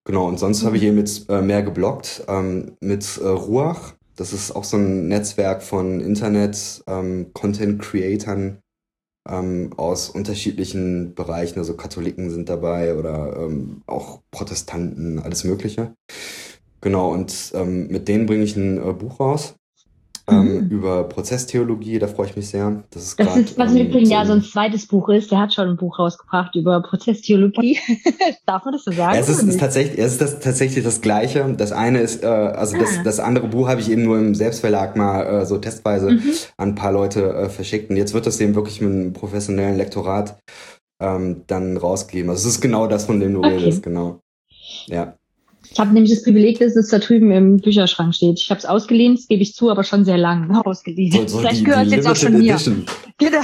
Genau, und sonst mhm. habe ich eben jetzt äh, mehr gebloggt ähm, mit äh, Ruach. Das ist auch so ein Netzwerk von Internet-Content-Creatern ähm, aus unterschiedlichen Bereichen. Also Katholiken sind dabei oder ähm, auch Protestanten, alles Mögliche. Genau, und ähm, mit denen bringe ich ein äh, Buch raus. Ähm, mhm. über Prozesstheologie, da freue ich mich sehr. Das ist, das grad, ist was ähm, übrigens so ja so ein zweites Buch ist. Der hat schon ein Buch rausgebracht über Prozesstheologie. Darf man das so sagen? Ja, es ist, ist tatsächlich, es ist das, tatsächlich das Gleiche. Das eine ist, äh, also ah. das, das andere Buch habe ich eben nur im Selbstverlag mal äh, so testweise mhm. an ein paar Leute äh, verschickt. Und jetzt wird das eben wirklich mit einem professionellen Lektorat ähm, dann rausgegeben. Also es ist genau das, von dem du okay. redest, genau. Ja. Ich habe nämlich das Privileg, dass es da drüben im Bücherschrank steht. Ich habe es ausgeliehen, das gebe ich zu, aber schon sehr lang ausgeliehen. So, so Vielleicht die, gehört es jetzt auch schon mir. Edition. Genau.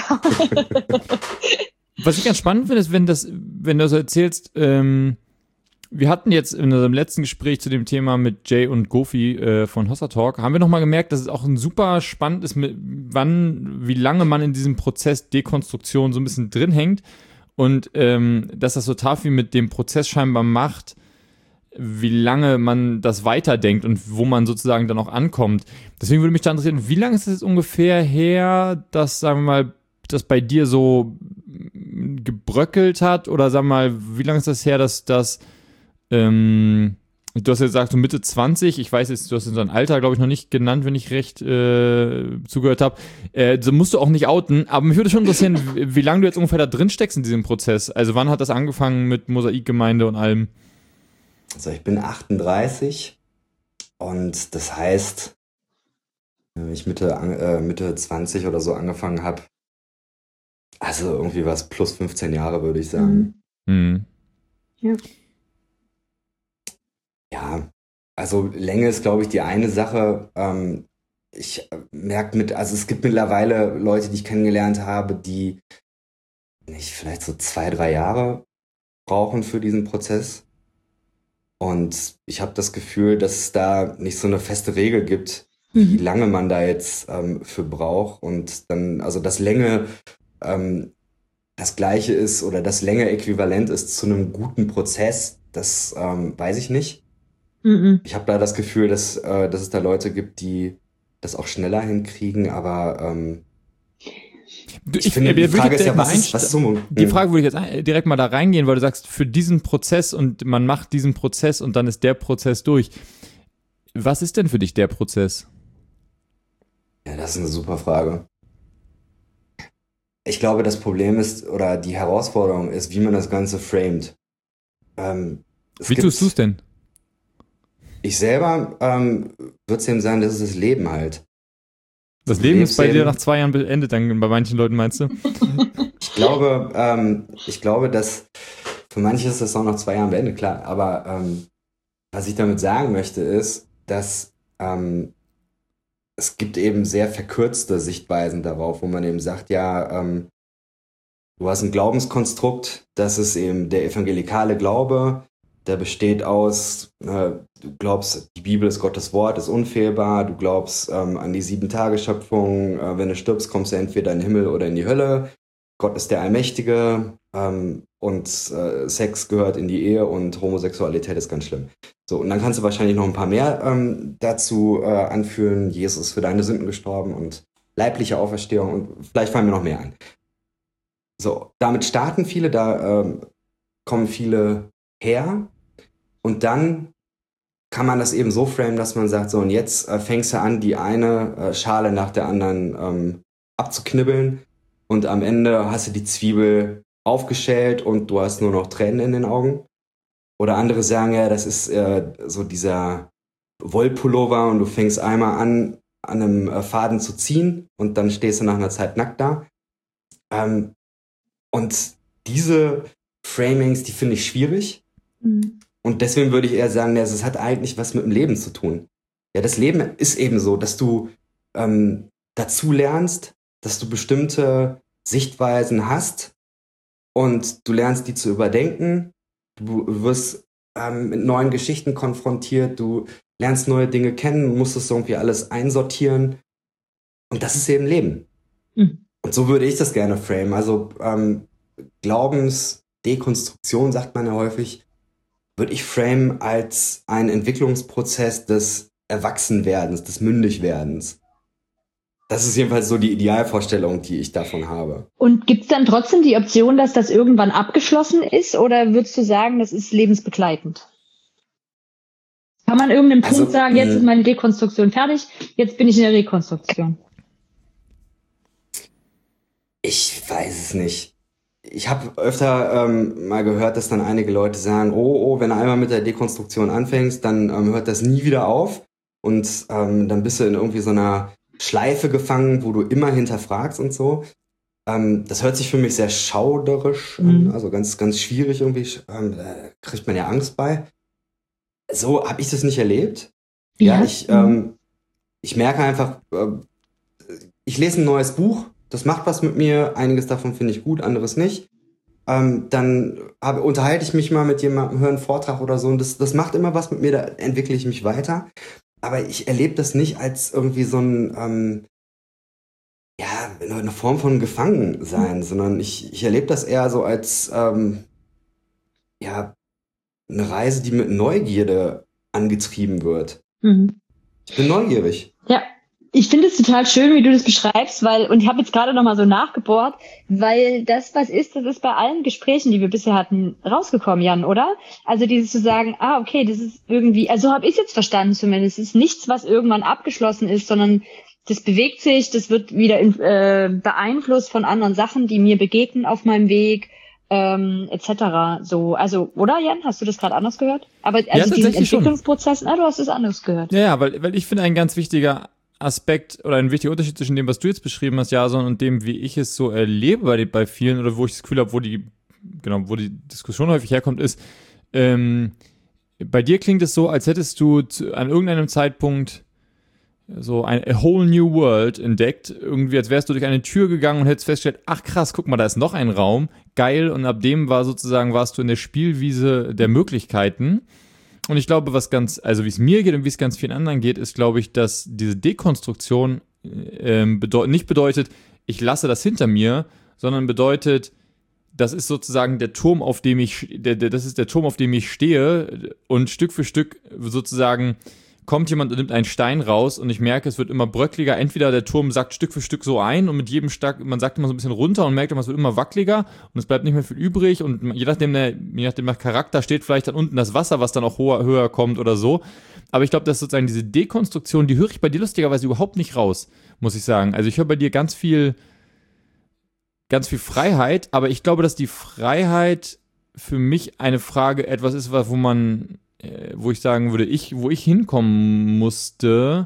Was ich ganz spannend finde, ist, wenn, das, wenn du so erzählst, ähm, wir hatten jetzt in unserem letzten Gespräch zu dem Thema mit Jay und Gofi äh, von Hossa Talk, haben wir nochmal gemerkt, dass es auch ein super spannend ist, mit wann, wie lange man in diesem Prozess Dekonstruktion so ein bisschen drin hängt und ähm, dass das total viel mit dem Prozess scheinbar macht, wie lange man das weiterdenkt und wo man sozusagen dann auch ankommt. Deswegen würde mich da interessieren, wie lange ist es jetzt ungefähr her, dass, sagen wir mal, das bei dir so gebröckelt hat? Oder sagen wir mal, wie lange ist das her, dass das, ähm, du hast ja gesagt, so Mitte zwanzig, ich weiß jetzt, du hast dein Alter, glaube ich, noch nicht genannt, wenn ich recht äh, zugehört habe. Äh, so musst du auch nicht outen, aber mich würde schon interessieren, wie, wie lange du jetzt ungefähr da drin steckst in diesem Prozess. Also wann hat das angefangen mit Mosaikgemeinde und allem? Also ich bin achtunddreißig und das heißt, wenn ich Mitte, äh, Mitte zwanzig oder so angefangen habe, also irgendwie was plus fünfzehn Jahre, würde ich sagen. Mhm. Ja. Ja, also Länge ist, glaube ich, die eine Sache. Ähm, ich merke mit, also es gibt mittlerweile Leute, die ich kennengelernt habe, die nicht vielleicht so zwei, drei Jahre brauchen für diesen Prozess. Und ich habe das Gefühl, dass es da nicht so eine feste Regel gibt, wie mhm. lange man da jetzt ähm, für braucht. Und dann, also dass Länge ähm, das Gleiche ist oder dass Länge äquivalent ist zu einem guten Prozess, das ähm, weiß ich nicht. Mhm. Ich habe da das Gefühl, dass, äh, dass es da Leute gibt, die das auch schneller hinkriegen, aber ähm, Du, ich, ich finde, die Frage ist ja, was ist, was ist so? Die Frage würde ich jetzt direkt mal da reingehen, weil du sagst, für diesen Prozess und man macht diesen Prozess und dann ist der Prozess durch. Was ist denn für dich der Prozess? Ja, das ist eine super Frage. Ich glaube, das Problem ist, oder die Herausforderung ist, wie man das Ganze framet. Ähm, wie tust du es denn? Ich selber ähm, würde es eben sagen, das ist das Leben halt. Das Leben ist bei dir nach zwei Jahren beendet, dann bei manchen Leuten, meinst du? Ich glaube, ähm, ich glaube, dass für manche ist das auch nach zwei Jahren beendet, klar. Aber ähm, was ich damit sagen möchte, ist, dass ähm, es gibt eben sehr verkürzte Sichtweisen darauf, wo man eben sagt, ja, ähm, du hast ein Glaubenskonstrukt, das ist eben der evangelikale Glaube. Der besteht aus, äh, du glaubst, die Bibel ist Gottes Wort, ist unfehlbar, du glaubst ähm, an die Sieben-Tage-Schöpfung, äh, wenn du stirbst, kommst du entweder in den Himmel oder in die Hölle, Gott ist der Allmächtige ähm, und äh, Sex gehört in die Ehe und Homosexualität ist ganz schlimm. So, und dann kannst du wahrscheinlich noch ein paar mehr ähm, dazu äh, anführen, Jesus ist für deine Sünden gestorben und leibliche Auferstehung und vielleicht fallen mir noch mehr ein. So, damit starten viele, da ähm, kommen viele her. Und dann kann man das eben so framen, dass man sagt, so und jetzt äh, fängst du an, die eine äh, Schale nach der anderen ähm, abzuknibbeln und am Ende hast du die Zwiebel aufgeschält und du hast nur noch Tränen in den Augen. Oder andere sagen, ja, das ist äh, so dieser Wollpullover und du fängst einmal an, an einem äh, Faden zu ziehen und dann stehst du nach einer Zeit nackt da. Ähm, und diese Framings, die finde ich schwierig. Mhm. Und deswegen würde ich eher sagen, es hat eigentlich was mit dem Leben zu tun. Ja, das Leben ist eben so, dass du ähm, dazu lernst, dass du bestimmte Sichtweisen hast und du lernst, die zu überdenken. Du wirst ähm, mit neuen Geschichten konfrontiert, du lernst neue Dinge kennen, musst das irgendwie alles einsortieren. Und das ist eben Leben. Mhm. Und so würde ich das gerne framen. Also ähm, Glaubensdekonstruktion sagt man ja häufig. würde ich framen als einen Entwicklungsprozess des Erwachsenwerdens, des Mündigwerdens. Das ist jedenfalls so die Idealvorstellung, die ich davon habe. Und gibt es dann trotzdem die Option, dass das irgendwann abgeschlossen ist? Oder würdest du sagen, das ist lebensbegleitend? Kann man irgendeinen Punkt Also, sagen, jetzt mh, ist meine Dekonstruktion fertig, jetzt bin ich in der Rekonstruktion? Ich weiß es nicht. Ich habe öfter ähm, mal gehört, dass dann einige Leute sagen, oh, oh, wenn du einmal mit der Dekonstruktion anfängst, dann ähm, hört das nie wieder auf. Und ähm, dann bist du in irgendwie so einer Schleife gefangen, wo du immer hinterfragst und so. Ähm, das hört sich für mich sehr schauderisch an, Mhm. also ganz, ganz schwierig irgendwie. Ähm, da kriegt man ja Angst bei. So habe ich das nicht erlebt. Wie Ja, hast ich, du? ähm, ich merke einfach, äh, ich lese ein neues Buch, das macht was mit mir, einiges davon finde ich gut, anderes nicht. Ähm, dann habe, unterhalte ich mich mal mit jemandem, höre einen Vortrag oder so und das, das macht immer was mit mir, da entwickle ich mich weiter. Aber ich erlebe das nicht als irgendwie so ein, ähm, ja, eine Form von Gefangensein, sondern ich, ich erlebe das eher so als, ähm, ja, eine Reise, die mit Neugierde angetrieben wird. Mhm. Ich bin neugierig. Ja, ich finde es total schön, wie du das beschreibst, weil, und ich habe jetzt gerade nochmal so nachgebohrt, weil das, was ist, das ist bei allen Gesprächen, die wir bisher hatten, rausgekommen, Jan, oder? Also dieses zu sagen, ah, okay, das ist irgendwie, also habe ich es jetzt verstanden zumindest, es ist nichts, was irgendwann abgeschlossen ist, sondern das bewegt sich, das wird wieder in, äh, beeinflusst von anderen Sachen, die mir begegnen auf meinem Weg, ähm, et cetera. So, also, oder Jan, hast du das gerade anders gehört? Aber also diesen tatsächlich schon. Entwicklungsprozess, na, du hast es anders gehört. Ja, ja, weil, weil ich finde, ein ganz wichtiger Aspekt oder ein wichtiger Unterschied zwischen dem, was du jetzt beschrieben hast, Jason, und dem, wie ich es so erlebe bei, bei vielen oder wo ich das Gefühl habe, wo die, genau, wo die Diskussion häufig herkommt, ist, ähm, bei dir klingt es so, als hättest du zu, an irgendeinem Zeitpunkt so ein a whole new world entdeckt, irgendwie als wärst du durch eine Tür gegangen und hättest festgestellt, ach krass, guck mal, da ist noch ein Raum, geil, und ab dem war sozusagen, warst du in der Spielwiese der Möglichkeiten. Und ich glaube, was ganz, also wie es mir geht und wie es ganz vielen anderen geht, ist, glaube ich, dass diese Dekonstruktion ähm, bedeu- nicht bedeutet, ich lasse das hinter mir, sondern bedeutet, das ist sozusagen der Turm, auf dem ich, der, der, das ist der Turm, auf dem ich stehe, und Stück für Stück sozusagen kommt jemand und nimmt einen Stein raus und ich merke, es wird immer bröckliger. Entweder der Turm sackt Stück für Stück so ein und mit jedem Stück, man sagt immer so ein bisschen runter und merkt immer, es wird immer wackeliger und es bleibt nicht mehr viel übrig und je nachdem, der, je nachdem der Charakter steht vielleicht dann unten das Wasser, was dann auch höher, höher kommt oder so. Aber ich glaube, dass sozusagen diese Dekonstruktion, die höre ich bei dir lustigerweise überhaupt nicht raus, muss ich sagen. Also ich höre bei dir ganz viel, ganz viel Freiheit, aber ich glaube, dass die Freiheit für mich eine Frage etwas ist, wo man wo ich sagen würde, ich, wo ich hinkommen musste,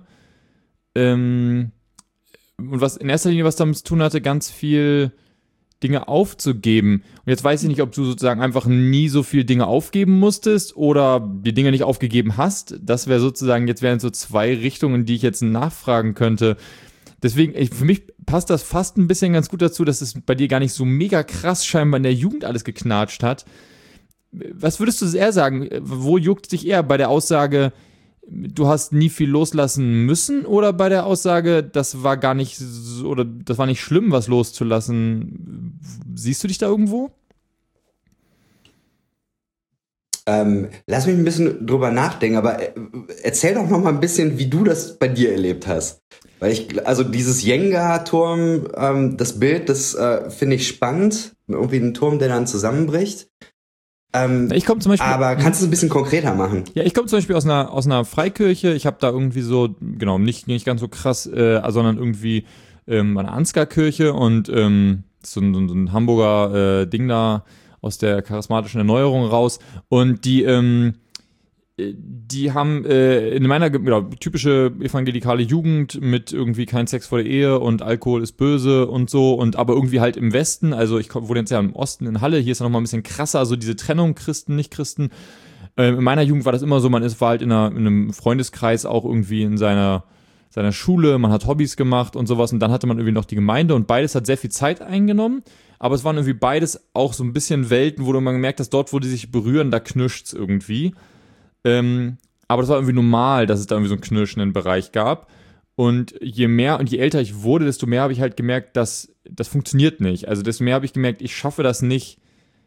ähm, und was in erster Linie was damit zu tun hatte, ganz viel Dinge aufzugeben. Und jetzt weiß ich nicht, ob du sozusagen einfach nie so viel Dinge aufgeben musstest oder die Dinge nicht aufgegeben hast. Das wäre sozusagen, jetzt wären so zwei Richtungen, die ich jetzt nachfragen könnte. Deswegen, ich, für mich passt das fast ein bisschen ganz gut dazu, dass es bei dir gar nicht so mega krass scheinbar in der Jugend alles geknatscht hat. Was würdest du eher sagen? Wo juckt dich eher? Bei der Aussage, du hast nie viel loslassen müssen, oder bei der Aussage, das war gar nicht so, oder das war nicht schlimm, was loszulassen? Siehst du dich da irgendwo? Ähm, lass mich ein bisschen drüber nachdenken, aber erzähl doch noch mal ein bisschen, wie du das bei dir erlebt hast. Weil ich, also dieses Jenga-Turm, ähm, das Bild, das äh, finde ich spannend. Irgendwie ein Turm, der dann zusammenbricht. Ähm, ich komme zum Beispiel. Aber kannst du es ein bisschen konkreter machen? Ja, ich komme zum Beispiel aus einer aus einer Freikirche. Ich habe da irgendwie so, genau, nicht nicht ganz so krass, äh, sondern irgendwie ähm, eine Ansgar-Kirche und ähm, so, ein, so ein Hamburger äh, Ding da aus der charismatischen Erneuerung raus. Und die ähm, die haben äh, in meiner genau, typische evangelikale Jugend mit irgendwie kein Sex vor der Ehe und Alkohol ist böse und so, und aber irgendwie halt im Westen, also ich wohne jetzt ja im Osten in Halle, hier ist ja nochmal ein bisschen krasser, also diese Trennung Christen, Nicht-Christen. Äh, in meiner Jugend war das immer so, man ist, war halt in, einer, in einem Freundeskreis auch irgendwie in seiner, seiner Schule, man hat Hobbys gemacht und sowas, und dann hatte man irgendwie noch die Gemeinde, und beides hat sehr viel Zeit eingenommen, aber es waren irgendwie beides auch so ein bisschen Welten, wo du mal gemerkt hast, dort, wo die sich berühren, da knirscht's irgendwie. Ähm, aber das war irgendwie normal, dass es da irgendwie so einen knirschenden Bereich gab. Und je mehr und je älter ich wurde, desto mehr habe ich halt gemerkt, dass das funktioniert nicht. Also desto mehr habe ich gemerkt, ich schaffe das nicht,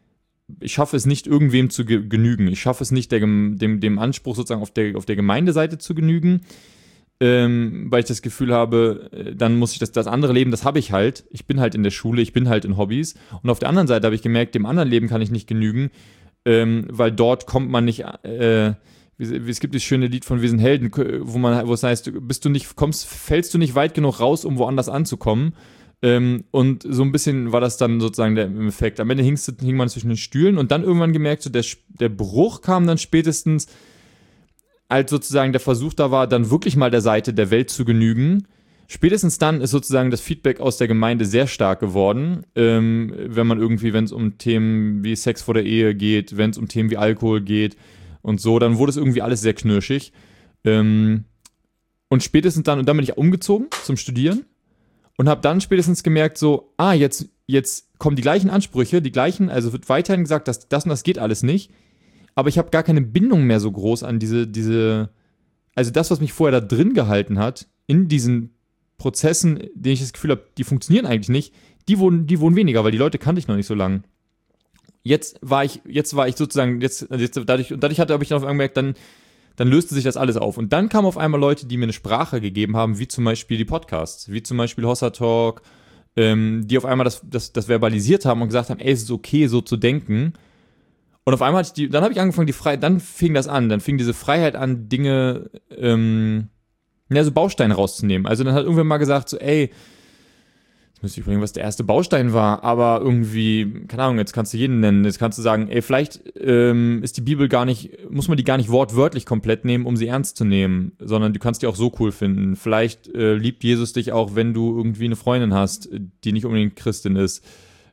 ich schaffe es nicht, irgendwem zu ge- genügen. Ich schaffe es nicht, der, dem, dem Anspruch sozusagen auf der, auf der Gemeindeseite zu genügen, ähm, weil ich das Gefühl habe, äh, dann muss ich das, das andere Leben, das habe ich halt. Ich bin halt in der Schule, ich bin halt in Hobbys. Und auf der anderen Seite habe ich gemerkt, dem anderen Leben kann ich nicht genügen, ähm, weil dort kommt man nicht, äh, wie, wie, es gibt dieses schöne Lied von Wir sind Helden, wo man, wo es heißt, bist du nicht, kommst, fällst du nicht weit genug raus, um woanders anzukommen. Ähm, und so ein bisschen war das dann sozusagen der Effekt. Am Ende hingst, hing man zwischen den Stühlen und dann irgendwann gemerkt, so der, der Bruch kam dann spätestens, als sozusagen der Versuch da war, dann wirklich mal der Seite der Welt zu genügen. Spätestens dann ist sozusagen das Feedback aus der Gemeinde sehr stark geworden, ähm, wenn man irgendwie, wenn es um Themen wie Sex vor der Ehe geht, wenn es um Themen wie Alkohol geht und so, dann wurde es irgendwie alles sehr knirschig. Ähm, und spätestens dann, und dann bin ich umgezogen zum Studieren und habe dann spätestens gemerkt, so, ah, jetzt, jetzt kommen die gleichen Ansprüche, die gleichen, also wird weiterhin gesagt, dass das und das geht alles nicht, aber ich habe gar keine Bindung mehr so groß an diese, diese, also das, was mich vorher da drin gehalten hat, in diesen Prozessen, denen ich das Gefühl habe, die funktionieren eigentlich nicht, die wurden, die wurden weniger, weil die Leute kannte ich noch nicht so lange. Jetzt war ich, jetzt war ich sozusagen, jetzt, jetzt dadurch, und dadurch hatte, habe ich dann auf einmal gemerkt, dann, dann löste sich das alles auf. Und dann kamen auf einmal Leute, die mir eine Sprache gegeben haben, wie zum Beispiel die Podcasts, wie zum Beispiel Hossa Talk, ähm, die auf einmal das, das, das verbalisiert haben und gesagt haben, ey, es ist okay, so zu denken. Und auf einmal hatte ich die, dann habe ich angefangen, die Freiheit, dann fing das an, dann fing diese Freiheit an, Dinge, ähm, ja, so Bausteine rauszunehmen. Also dann hat irgendwer mal gesagt, so, ey, jetzt müsste ich überlegen, was der erste Baustein war, aber irgendwie, keine Ahnung, jetzt kannst du jeden nennen, jetzt kannst du sagen, ey, vielleicht ähm, ist die Bibel gar nicht, muss man die gar nicht wortwörtlich komplett nehmen, um sie ernst zu nehmen, sondern du kannst die auch so cool finden. Vielleicht äh, liebt Jesus dich auch, wenn du irgendwie eine Freundin hast, die nicht unbedingt Christin ist.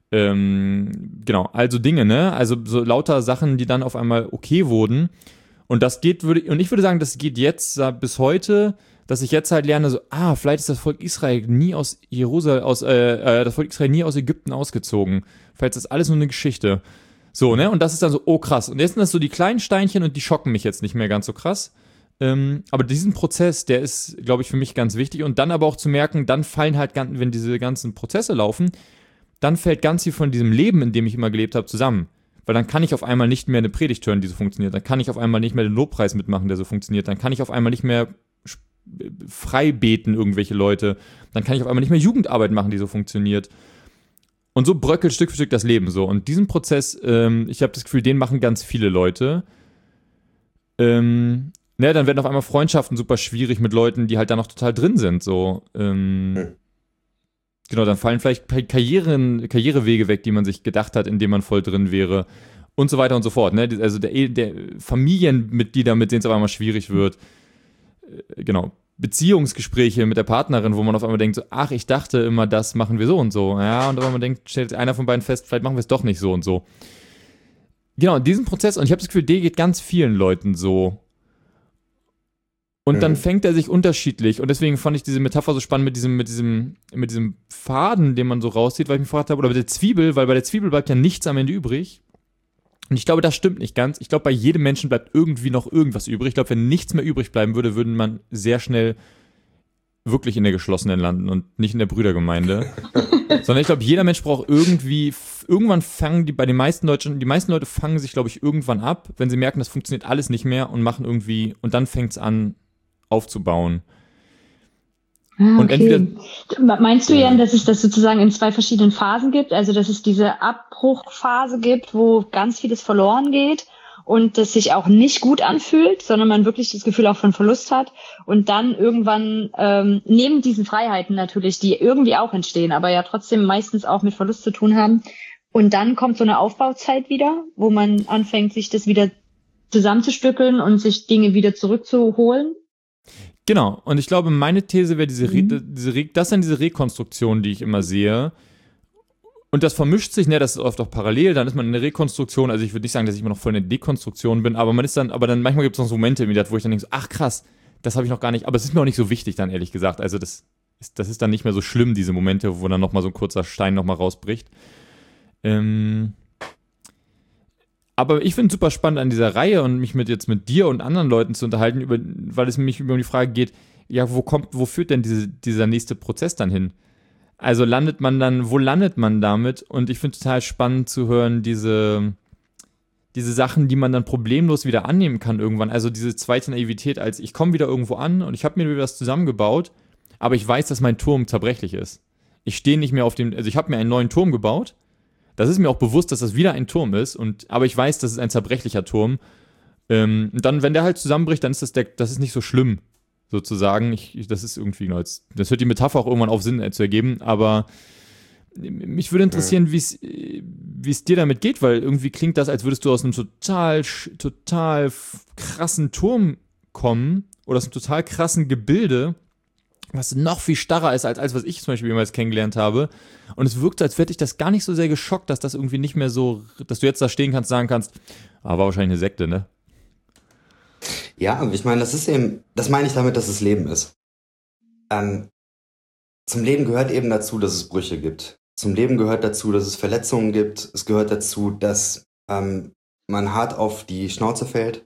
Ähm, genau, also Dinge, ne? Also so lauter Sachen, die dann auf einmal okay wurden. Und das geht, würde, und ich würde sagen, das geht jetzt äh, bis heute, dass ich jetzt halt lerne, so, ah, vielleicht ist das Volk Israel nie aus Jerusalem, aus, äh, äh, das Volk Israel nie aus Ägypten ausgezogen. Vielleicht ist das alles nur eine Geschichte. So, ne? Und das ist dann so, oh krass. Und jetzt sind das so die kleinen Steinchen und die schocken mich jetzt nicht mehr ganz so krass. Ähm, aber diesen Prozess, der ist, glaube ich, für mich ganz wichtig. Und dann aber auch zu merken, dann fallen halt, ganz, wenn diese ganzen Prozesse laufen, dann fällt ganz viel von diesem Leben, in dem ich immer gelebt habe, zusammen. Weil dann kann ich auf einmal nicht mehr eine Predigt hören, die so funktioniert. Dann kann ich auf einmal nicht mehr den Lobpreis mitmachen, der so funktioniert. Dann kann ich auf einmal nicht mehr frei beten, irgendwelche Leute. Dann kann ich auf einmal nicht mehr Jugendarbeit machen, die so funktioniert. Und so bröckelt Stück für Stück das Leben so. Und diesen Prozess, ähm, ich habe das Gefühl, den machen ganz viele Leute. Ähm, ne, dann werden auf einmal Freundschaften super schwierig mit Leuten, die halt da noch total drin sind. So, ähm, hm. Genau, dann fallen vielleicht Karrieren, Karrierewege weg, die man sich gedacht hat, indem man voll drin wäre. Und so weiter und so fort. Ne? Also der, der Familienmitglieder, mit denen es auf einmal schwierig wird. Genau. Beziehungsgespräche mit der Partnerin, wo man auf einmal denkt, so, ach, ich dachte immer, das machen wir so und so. Ja, und dann man denkt, stellt einer von beiden fest, vielleicht machen wir es doch nicht so und so. Genau, diesen Prozess, und ich habe das Gefühl, der geht ganz vielen Leuten so. Und mhm. dann fängt er sich unterschiedlich. Und deswegen fand ich diese Metapher so spannend mit diesem, mit diesem, mit diesem Faden, den man so rauszieht, weil ich mich gefragt habe, oder mit der Zwiebel, weil bei der Zwiebel bleibt ja nichts am Ende übrig. Und ich glaube, das stimmt nicht ganz. Ich glaube, bei jedem Menschen bleibt irgendwie noch irgendwas übrig. Ich glaube, wenn nichts mehr übrig bleiben würde, würde man sehr schnell wirklich in der Geschlossenen landen und nicht in der Brüdergemeinde. Sondern ich glaube, jeder Mensch braucht irgendwie, irgendwann fangen die, bei den meisten Deutschen, die meisten Leute fangen sich, glaube ich, irgendwann ab, wenn sie merken, das funktioniert alles nicht mehr und machen irgendwie, und dann fängt es an, aufzubauen. Ah, und okay. Entweder, meinst du, Jan, dass es das sozusagen in zwei verschiedenen Phasen gibt? Also, dass es diese Abbruchphase gibt, wo ganz vieles verloren geht und das sich auch nicht gut anfühlt, sondern man wirklich das Gefühl auch von Verlust hat. Und dann irgendwann, ähm, neben diesen Freiheiten natürlich, die irgendwie auch entstehen, aber ja trotzdem meistens auch mit Verlust zu tun haben. Und dann kommt so eine Aufbauzeit wieder, wo man anfängt, sich das wieder zusammenzustückeln und sich Dinge wieder zurückzuholen. Genau, und ich glaube, meine These wäre, diese, Re- mhm. diese Re- das sind diese Rekonstruktionen, die ich immer sehe. Und das vermischt sich, ne, das ist oft auch parallel, dann ist man in der Rekonstruktion, also ich würde nicht sagen, dass ich immer noch voll in der Dekonstruktion bin, aber man ist dann, aber dann manchmal gibt es noch so Momente im Lied, wo ich dann denke, so, ach krass, das habe ich noch gar nicht, aber es ist mir auch nicht so wichtig dann, ehrlich gesagt. Also das ist, das ist dann nicht mehr so schlimm, diese Momente, wo dann nochmal so ein kurzer Stein nochmal rausbricht. Ähm... Aber ich finde es super spannend an dieser Reihe und mich mit jetzt mit dir und anderen Leuten zu unterhalten, über, weil es mich über die Frage geht, ja, wo kommt, wo führt denn diese, dieser nächste Prozess dann hin? Also landet man dann, wo landet man damit? Und ich finde es total spannend zu hören, diese, diese Sachen, die man dann problemlos wieder annehmen kann irgendwann. Also diese zweite Naivität, als ich komme wieder irgendwo an und ich habe mir wieder was zusammengebaut, aber ich weiß, dass mein Turm zerbrechlich ist. Ich stehe nicht mehr auf dem, also ich habe mir einen neuen Turm gebaut. Das ist mir auch bewusst, dass das wieder ein Turm ist, und, aber ich weiß, das ist ein zerbrechlicher Turm. Ähm, und dann, wenn der halt zusammenbricht, dann ist das, der, das ist nicht so schlimm, sozusagen. Ich, ich, das ist irgendwie, das hört die Metapher auch irgendwann auf, Sinn äh, zu ergeben, aber mich würde interessieren, wie es dir damit geht, weil irgendwie klingt das, als würdest du aus einem total, total krassen Turm kommen oder aus einem total krassen Gebilde, was noch viel starrer ist als alles, was ich zum Beispiel jemals kennengelernt habe. Und es wirkt so, als hätte dich das gar nicht so sehr geschockt, dass das irgendwie nicht mehr so, dass du jetzt da stehen kannst, sagen kannst, ah, war wahrscheinlich eine Sekte, ne? Ja, ich meine, das ist eben, das meine ich damit, dass es Leben ist. Ähm, zum Leben gehört eben dazu, dass es Brüche gibt. Zum Leben gehört dazu, dass es Verletzungen gibt. Es gehört dazu, dass ähm, man hart auf die Schnauze fällt.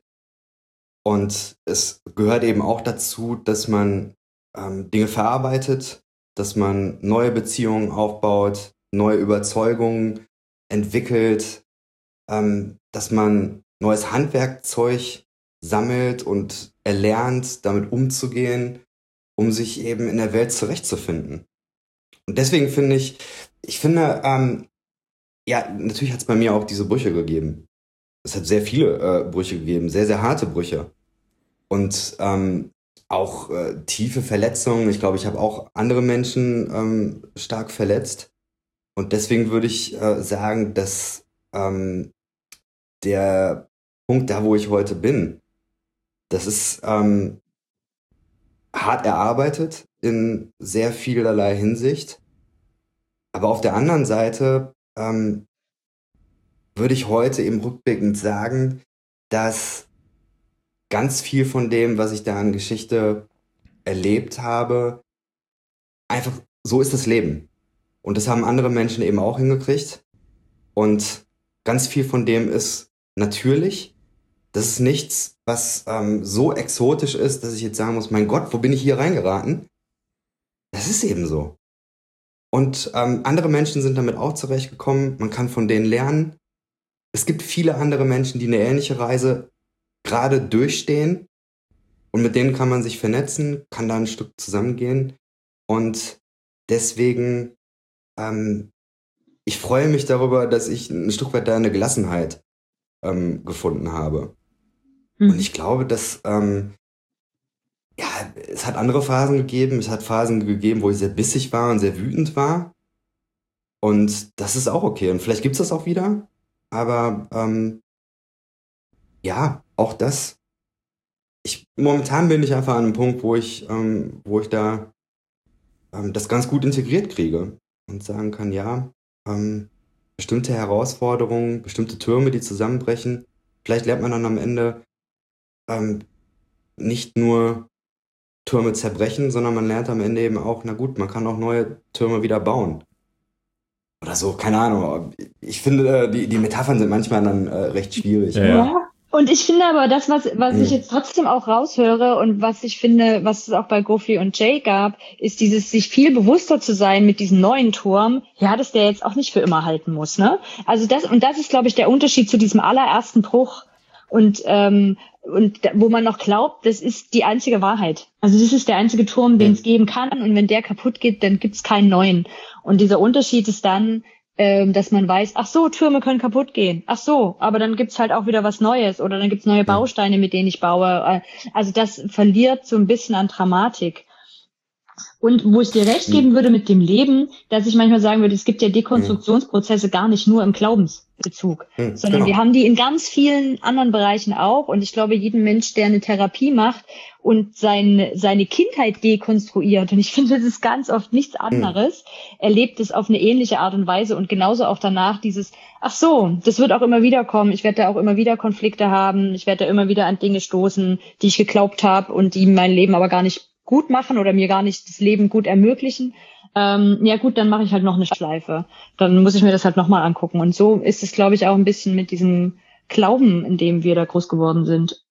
Und es gehört eben auch dazu, dass man ähm, Dinge verarbeitet, dass man neue Beziehungen aufbaut, neue Überzeugungen entwickelt, ähm, dass man neues Handwerkzeug sammelt und erlernt, damit umzugehen, um sich eben in der Welt zurechtzufinden. Und deswegen finde ich, ich finde, ähm, ja, natürlich hat es bei mir auch diese Brüche gegeben. Es hat sehr viele äh, Brüche gegeben, sehr, sehr harte Brüche. Und ähm, auch äh, tiefe Verletzungen. Ich glaube, ich habe auch andere Menschen ähm, stark verletzt. Und deswegen würde ich äh, sagen, dass ähm, der Punkt, da wo ich heute bin, das ist ähm, hart erarbeitet in sehr vielerlei Hinsicht. Aber auf der anderen Seite ähm, würde ich heute eben rückblickend sagen, dass ganz viel von dem, was ich da an Geschichte erlebt habe, einfach so ist das Leben. Und das haben andere Menschen eben auch hingekriegt. Und ganz viel von dem ist natürlich. Das ist nichts, was ähm, so exotisch ist, dass ich jetzt sagen muss, mein Gott, wo bin ich hier reingeraten? Das ist eben so. Und ähm, andere Menschen sind damit auch zurechtgekommen. Man kann von denen lernen. Es gibt viele andere Menschen, die eine ähnliche Reise gerade durchstehen. Und mit denen kann man sich vernetzen, kann da ein Stück zusammengehen. Und deswegen, ähm, ich freue mich darüber, dass ich ein Stück weit da eine Gelassenheit ähm, gefunden habe. Mhm. Und ich glaube, dass ähm, ja, es hat andere Phasen gegeben. Es hat Phasen gegeben, wo ich sehr bissig war und sehr wütend war. Und das ist auch okay. Und vielleicht gibt's das auch wieder. Aber ähm, ja, auch das. Ich, momentan bin ich einfach an einem Punkt, wo ich, ähm, wo ich da ähm, das ganz gut integriert kriege und sagen kann, ja, ähm, bestimmte Herausforderungen, bestimmte Türme, die zusammenbrechen, vielleicht lernt man dann am Ende ähm, nicht nur Türme zerbrechen, sondern man lernt am Ende eben auch, na gut, man kann auch neue Türme wieder bauen. Oder so, keine Ahnung. Ich finde, die, die Metaphern sind manchmal dann äh, recht schwierig. Ja. ja. Und ich finde aber, das, was, was mhm. ich jetzt trotzdem auch raushöre und was ich finde, was es auch bei Gofi und Jay gab, ist dieses, sich viel bewusster zu sein mit diesem neuen Turm, ja, dass der jetzt auch nicht für immer halten muss, ne? Also das, und das ist, glaube ich, der Unterschied zu diesem allerersten Bruch. Und, ähm, und wo man noch glaubt, das ist die einzige Wahrheit. Also das ist der einzige Turm, den es geben kann. Und wenn der kaputt geht, dann gibt's keinen neuen. Und dieser Unterschied ist dann, ähm, dass man weiß, ach so, Türme können kaputt gehen. Ach so, aber dann gibt's halt auch wieder was Neues. Oder dann gibt's neue Bausteine, mit denen ich baue. Also das verliert so ein bisschen an Dramatik. Und wo ich dir recht geben würde mit dem Leben, dass ich manchmal sagen würde, es gibt ja Dekonstruktionsprozesse gar nicht nur im Glaubensbezug, mhm, sondern genau. wir haben die in ganz vielen anderen Bereichen auch. Und ich glaube, jeden Mensch, der eine Therapie macht und sein, seine Kindheit dekonstruiert, und ich finde, das ist ganz oft nichts anderes, mhm. erlebt es auf eine ähnliche Art und Weise. Und genauso auch danach dieses, ach so, das wird auch immer wieder kommen. Ich werde da auch immer wieder Konflikte haben. Ich werde da immer wieder an Dinge stoßen, die ich geglaubt habe und die mein Leben aber gar nicht gut machen oder mir gar nicht das Leben gut ermöglichen, ähm, ja gut, dann mache ich halt noch eine Schleife. Dann muss ich mir das halt nochmal angucken. Und so ist es, glaube ich, auch ein bisschen mit diesem Glauben, in dem wir da groß geworden sind.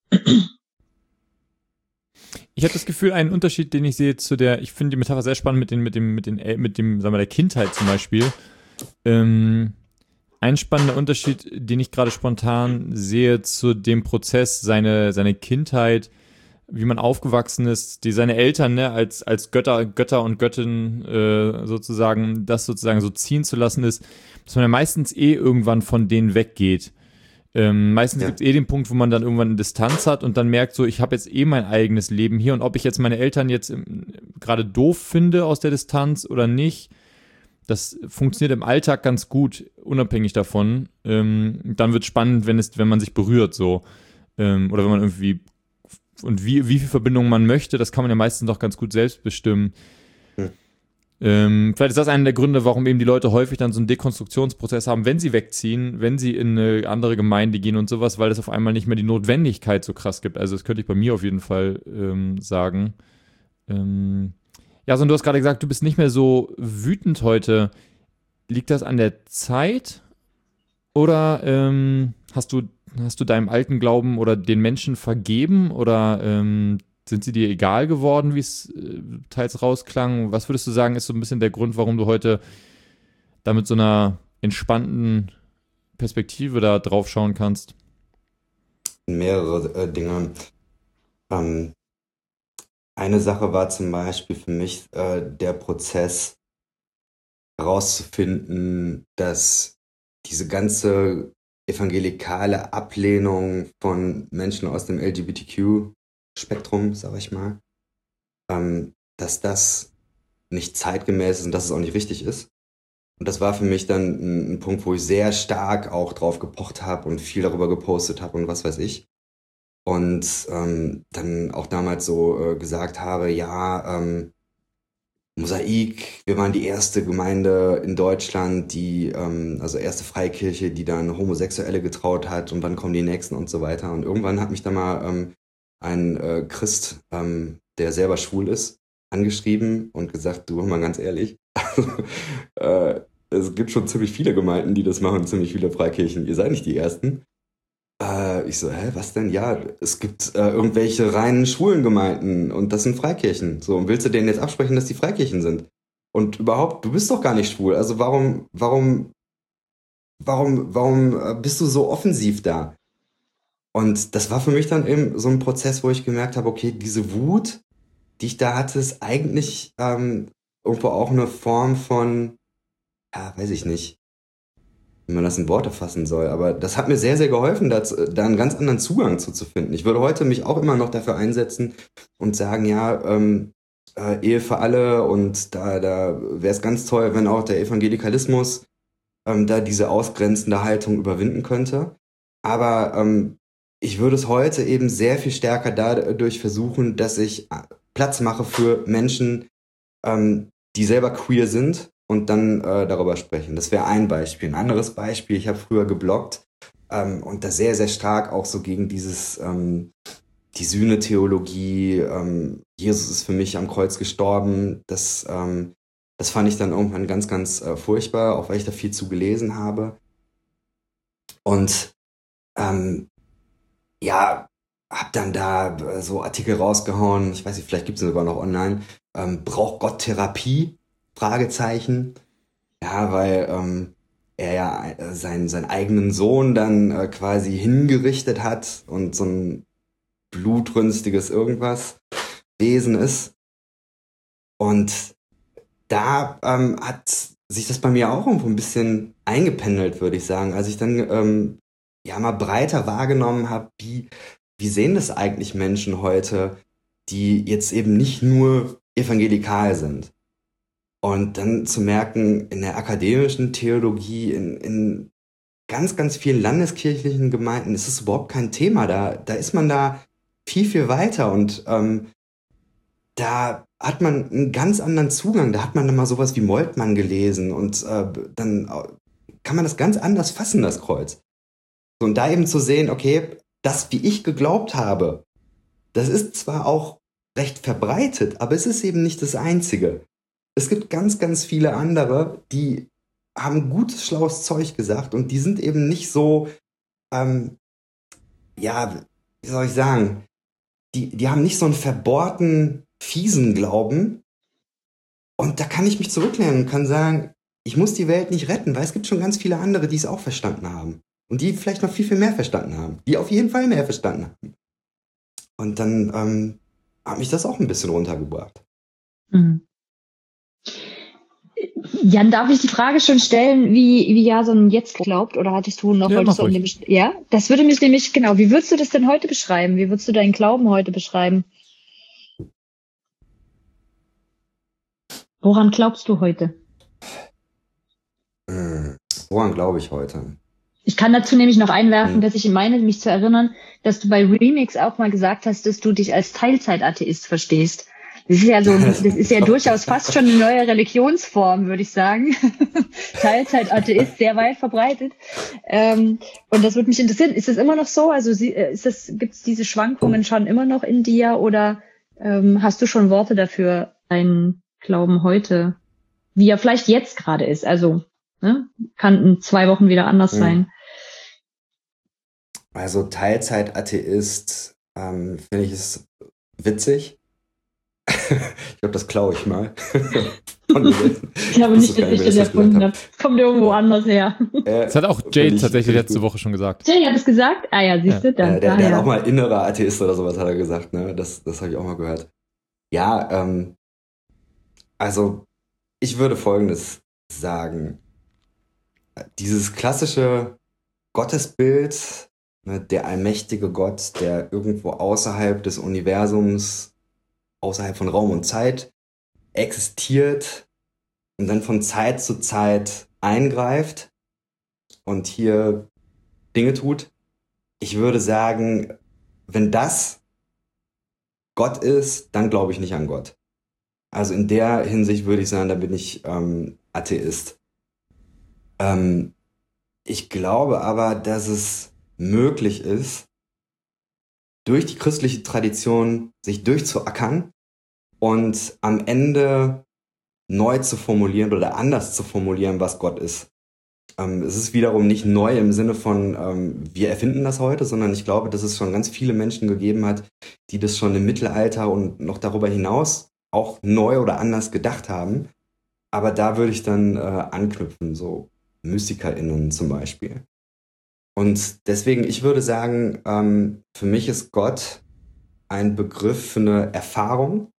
Ich habe das Gefühl, einen Unterschied, den ich sehe zu der, ich finde die Metapher sehr spannend mit den, mit dem, mit den, mit dem, sagen wir, der Kindheit zum Beispiel. Ähm, ein spannender Unterschied, den ich gerade spontan sehe zu dem Prozess, seine, seine Kindheit, wie man aufgewachsen ist, die seine Eltern, ne, als, als Götter, Götter und Göttin äh, sozusagen, das sozusagen so ziehen zu lassen ist, dass man ja meistens eh irgendwann von denen weggeht. Ähm, meistens Ja. gibt es eh den Punkt, wo man dann irgendwann eine Distanz hat und dann merkt so, ich habe jetzt eh mein eigenes Leben hier und ob ich jetzt meine Eltern jetzt ähm, gerade doof finde aus der Distanz oder nicht, das funktioniert im Alltag ganz gut, unabhängig davon. Ähm, dann wird es spannend, wenn es, wenn man sich berührt so. Ähm, oder wenn man irgendwie und wie, wie viel Verbindung man möchte, das kann man ja meistens doch ganz gut selbst bestimmen. Hm. Ähm, vielleicht ist das einer der Gründe, warum eben die Leute häufig dann so einen Dekonstruktionsprozess haben, wenn sie wegziehen, wenn sie in eine andere Gemeinde gehen und sowas, weil es auf einmal nicht mehr die Notwendigkeit so krass gibt. Also das könnte ich bei mir auf jeden Fall ähm, sagen. Ähm, ja, so, und du hast gerade gesagt, du bist nicht mehr so wütend heute. Liegt das an der Zeit oder ähm, hast du Hast du deinem alten Glauben oder den Menschen vergeben oder ähm, sind sie dir egal geworden, wie es äh, teils rausklang? Was würdest du sagen, ist so ein bisschen der Grund, warum du heute da mit so einer entspannten Perspektive da drauf schauen kannst? Mehrere äh, Dinge. Ähm, eine Sache war zum Beispiel für mich äh, der Prozess herauszufinden, dass diese ganze evangelikale Ablehnung von Menschen aus dem L G B T Q-Spektrum, sag ich mal, ähm, dass das nicht zeitgemäß ist und dass es auch nicht richtig ist. Und das war für mich dann ein, ein Punkt, wo ich sehr stark auch drauf gepocht habe und viel darüber gepostet habe und was weiß ich. Und ähm, dann auch damals so äh, gesagt habe, ja, ähm, Mosaik, wir waren die erste Gemeinde in Deutschland, die, ähm, also erste Freikirche, die dann Homosexuelle getraut hat und wann kommen die Nächsten und so weiter. Und irgendwann hat mich da mal ähm, ein äh, Christ, ähm, der selber schwul ist, angeschrieben und gesagt, du, mal ganz ehrlich, äh, es gibt schon ziemlich viele Gemeinden, die das machen, ziemlich viele Freikirchen, ihr seid nicht die Ersten. Äh, ich so, hä, was denn? Ja, es gibt äh, irgendwelche reinen schwulen Gemeinden und das sind Freikirchen. So, und willst du denen jetzt absprechen, dass die Freikirchen sind? Und überhaupt, du bist doch gar nicht schwul. Also warum, warum, warum, warum äh, bist du so offensiv da? Und das war für mich dann eben so ein Prozess, wo ich gemerkt habe, okay, diese Wut, die ich da hatte, ist eigentlich ähm, irgendwo auch eine Form von, ja, weiß ich nicht, wie man das in Worte fassen soll. Aber das hat mir sehr, sehr geholfen, da, da einen ganz anderen Zugang zu, zu finden. Ich würde heute mich auch immer noch dafür einsetzen und sagen, ja, ähm, äh, Ehe für alle und da, da wäre es ganz toll, wenn auch der Evangelikalismus ähm, da diese ausgrenzende Haltung überwinden könnte. Aber ähm, ich würde es heute eben sehr viel stärker dadurch versuchen, dass ich Platz mache für Menschen, ähm, die selber queer sind, und dann äh, darüber sprechen. Das wäre ein Beispiel. Ein anderes Beispiel, ich habe früher gebloggt ähm, und da sehr, sehr stark auch so gegen dieses, ähm, die Sühne-Theologie, ähm, Jesus ist für mich am Kreuz gestorben, das, ähm, das fand ich dann irgendwann ganz, ganz äh, furchtbar, auch weil ich da viel zu gelesen habe. Und ähm, ja, hab dann da äh, so Artikel rausgehauen, ich weiß nicht, vielleicht gibt es sogar noch online, ähm, braucht Gott Therapie? Fragezeichen. Ja, weil ähm, er ja äh, seinen, seinen eigenen Sohn dann äh, quasi hingerichtet hat und so ein blutrünstiges irgendwas Wesen ist. Und da ähm, hat sich das bei mir auch irgendwo ein bisschen eingependelt, würde ich sagen. Als ich dann ähm, ja mal breiter wahrgenommen habe, wie, wie sehen das eigentlich Menschen heute, die jetzt eben nicht nur evangelikal sind. Und dann zu merken, in der akademischen Theologie, in, in ganz, ganz vielen landeskirchlichen Gemeinden ist es überhaupt kein Thema. Da, da ist man da viel, viel weiter und ähm, da hat man einen ganz anderen Zugang. Da hat man dann mal sowas wie Moltmann gelesen und äh, dann kann man das ganz anders fassen, das Kreuz. Und da eben zu sehen, okay, das, wie ich geglaubt habe, das ist zwar auch recht verbreitet, aber es ist eben nicht das Einzige. Es gibt ganz, ganz viele andere, die haben gutes, schlaues Zeug gesagt und die sind eben nicht so, ähm, ja, wie soll ich sagen, die, die haben nicht so einen verbohrten, fiesen Glauben. Und da kann ich mich zurücklehnen und kann sagen, ich muss die Welt nicht retten, weil es gibt schon ganz viele andere, die es auch verstanden haben. Und die vielleicht noch viel, viel mehr verstanden haben. Die auf jeden Fall mehr verstanden haben. Und dann ähm, hat mich das auch ein bisschen runtergebracht. Mhm. Jan, darf ich die Frage schon stellen, wie, wie Jason jetzt glaubt? Oder hattest du noch, Ja, wolltest mach du um ruhig. den, ja, das würde mich nämlich, genau, wie würdest du das denn heute beschreiben? Wie würdest du deinen Glauben heute beschreiben? Woran glaubst du heute? Hm, woran glaube ich heute? Ich kann dazu nämlich noch einwerfen, Hm. dass ich meine, mich zu erinnern, dass du bei Remix auch mal gesagt hast, dass du dich als Teilzeitatheist verstehst. Das ist ja so, das ist ja durchaus fast schon eine neue Religionsform, würde ich sagen. Teilzeitatheist, sehr weit verbreitet. Ähm, und das würde mich interessieren. Ist das immer noch so? Also sie- äh, ist das, gibt es diese Schwankungen schon immer noch in dir oder ähm, hast du schon Worte dafür, deinen Glauben heute, wie er vielleicht jetzt gerade ist? Also ne? Kann in zwei Wochen wieder anders Hm. sein. Also Teilzeit-Atheist ähm, finde ich es witzig. Ich glaube, das klaue ich mal. Von mir. Ich glaube Das nicht, ist dass geil, ich wer das das erfunden gesagt habe. Es kommt irgendwo anders her. Äh, Das hat auch find Jade ich- tatsächlich find ich letzte gut. Woche schon gesagt. Jay hat es gesagt. Ah ja, siehst du, dann Äh, der, der daher. hat auch mal innerer Atheist oder sowas hat er gesagt, ne? Das, das habe ich auch mal gehört. Ja, ähm, also ich würde Folgendes sagen. Dieses klassische Gottesbild, ne, der allmächtige Gott, der irgendwo außerhalb des Universums, außerhalb von Raum und Zeit existiert und dann von Zeit zu Zeit eingreift und hier Dinge tut. Ich würde sagen, wenn das Gott ist, dann glaube ich nicht an Gott. Also in der Hinsicht würde ich sagen, da bin ich ähm, Atheist. Ähm, ich glaube aber, dass es möglich ist, durch die christliche Tradition sich durchzuackern und am Ende neu zu formulieren oder anders zu formulieren, was Gott ist. Ähm, es ist wiederum nicht neu im Sinne von, ähm, wir erfinden das heute, sondern ich glaube, dass es schon ganz viele Menschen gegeben hat, die das schon im Mittelalter und noch darüber hinaus auch neu oder anders gedacht haben. Aber da würde ich dann äh, anknüpfen, so MystikerInnen zum Beispiel. Und deswegen, ich würde sagen, ähm, für mich ist Gott ein Begriff für eine Erfahrung.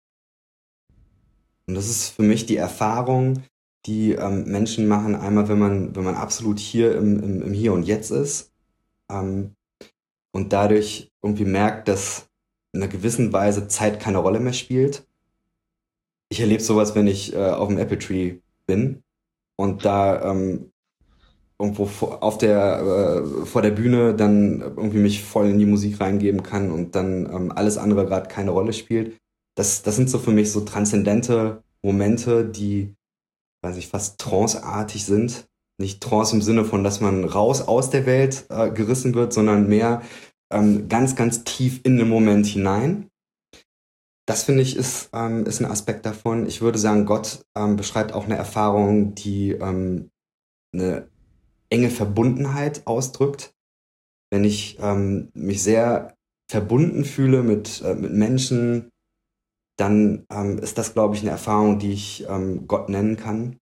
Und das ist für mich die Erfahrung, die ähm, Menschen machen, einmal, wenn man, wenn man absolut hier im, im, im Hier und Jetzt ist ähm, und dadurch irgendwie merkt, dass in einer gewissen Weise Zeit keine Rolle mehr spielt. Ich erlebe sowas, wenn ich äh, auf dem Apple Tree bin und da ähm, irgendwo vor, auf der, äh, vor der Bühne dann irgendwie mich voll in die Musik reingeben kann und dann ähm, alles andere gerade keine Rolle spielt. Das, das sind so für mich so transzendente Momente, die, weiß ich, fast tranceartig sind. Nicht Trance im Sinne von, dass man raus aus der Welt äh, gerissen wird, sondern mehr ähm, ganz, ganz tief in den Moment hinein. Das finde ich ist, ähm, ist ein Aspekt davon. Ich würde sagen, Gott ähm, beschreibt auch eine Erfahrung, die ähm, eine enge Verbundenheit ausdrückt. Wenn ich ähm, mich sehr verbunden fühle mit, äh, mit Menschen, dann ähm, ist das, glaube ich, eine Erfahrung, die ich ähm, Gott nennen kann.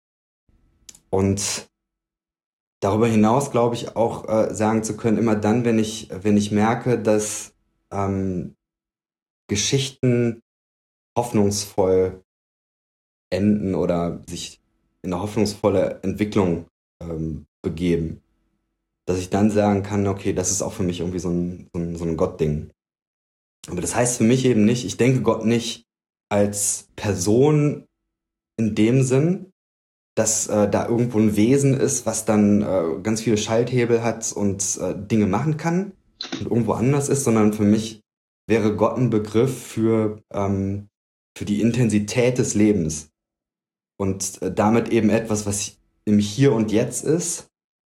Und darüber hinaus, glaube ich, auch äh, sagen zu können, immer dann, wenn ich, wenn ich merke, dass ähm, Geschichten hoffnungsvoll enden oder sich in eine hoffnungsvolle Entwicklung ähm, begeben, dass ich dann sagen kann, okay, das ist auch für mich irgendwie so ein, so ein, so ein Gott-Ding. Aber das heißt für mich eben nicht, ich denke Gott nicht als Person in dem Sinn, dass äh, da irgendwo ein Wesen ist, was dann äh, ganz viele Schalthebel hat und äh, Dinge machen kann und irgendwo anders ist, sondern für mich wäre Gott ein Begriff für, ähm, für die Intensität des Lebens und äh, damit eben etwas, was im Hier und Jetzt ist.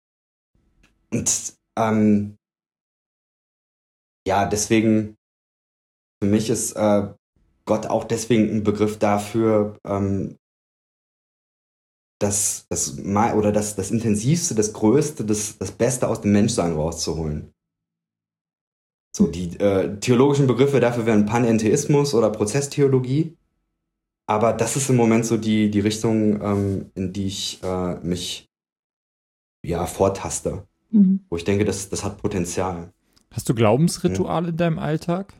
Und ähm, ja, deswegen, für mich ist äh, Gott auch deswegen ein Begriff dafür, ähm, das, das, oder das, das Intensivste, das Größte, das, das Beste aus dem Menschsein rauszuholen. So, die äh, theologischen Begriffe dafür wären Panentheismus oder Prozesstheologie. aber das ist im Moment so die, die Richtung, ähm, in die ich äh, mich ja vortaste. Mhm. Wo ich denke, das, das hat Potenzial. Hast du Glaubensrituale in deinem Alltag?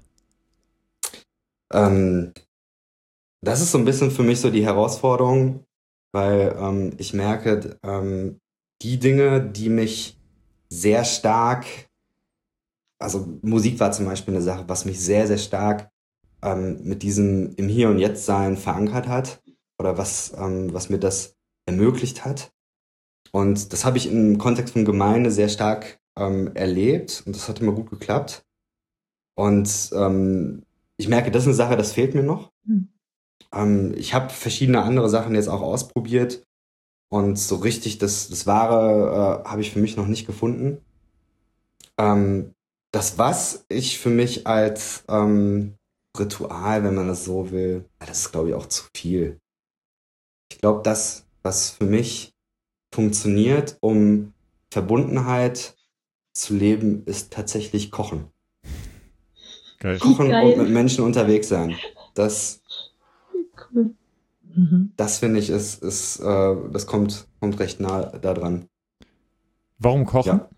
Ähm, das ist so ein bisschen für mich so die Herausforderung, weil ähm, ich merke, ähm, die Dinge, die mich sehr stark, also Musik war zum Beispiel eine Sache, was mich sehr, sehr stark ähm, mit diesem im Hier und Jetzt Sein verankert hat oder was, ähm, was mir das ermöglicht hat. Und das habe ich im Kontext von Gemeinde sehr stark ähm, erlebt und das hat immer gut geklappt. Und ähm, ich merke, das ist eine Sache, das fehlt mir noch. Mhm. Ähm, ich habe verschiedene andere Sachen jetzt auch ausprobiert und so richtig das, das Wahre äh, habe ich für mich noch nicht gefunden. Ähm, das, was ich für mich als ähm, Ritual, wenn man das so will, das ist, glaube ich, auch zu viel. Ich glaube, das, was für mich funktioniert, um Verbundenheit zu leben, ist tatsächlich Kochen. Geil. Kochen Geil. und mit Menschen unterwegs sein. Das, Cool. Mhm. das finde ich, ist, ist äh, das kommt, kommt recht nah da dran. Warum kochen? Ja.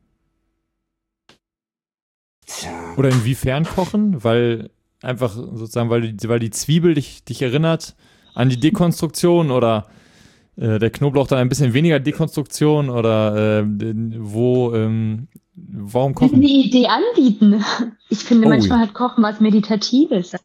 Tja. Oder inwiefern kochen? Weil einfach sozusagen, weil die, weil die Zwiebel dich, dich erinnert an die Dekonstruktion oder äh, der Knoblauch dann ein bisschen weniger Dekonstruktion oder äh, wo, ähm, warum Ich will kochen? die Idee anbieten. Ich finde, Oh, manchmal ja. hat Kochen was Meditatives.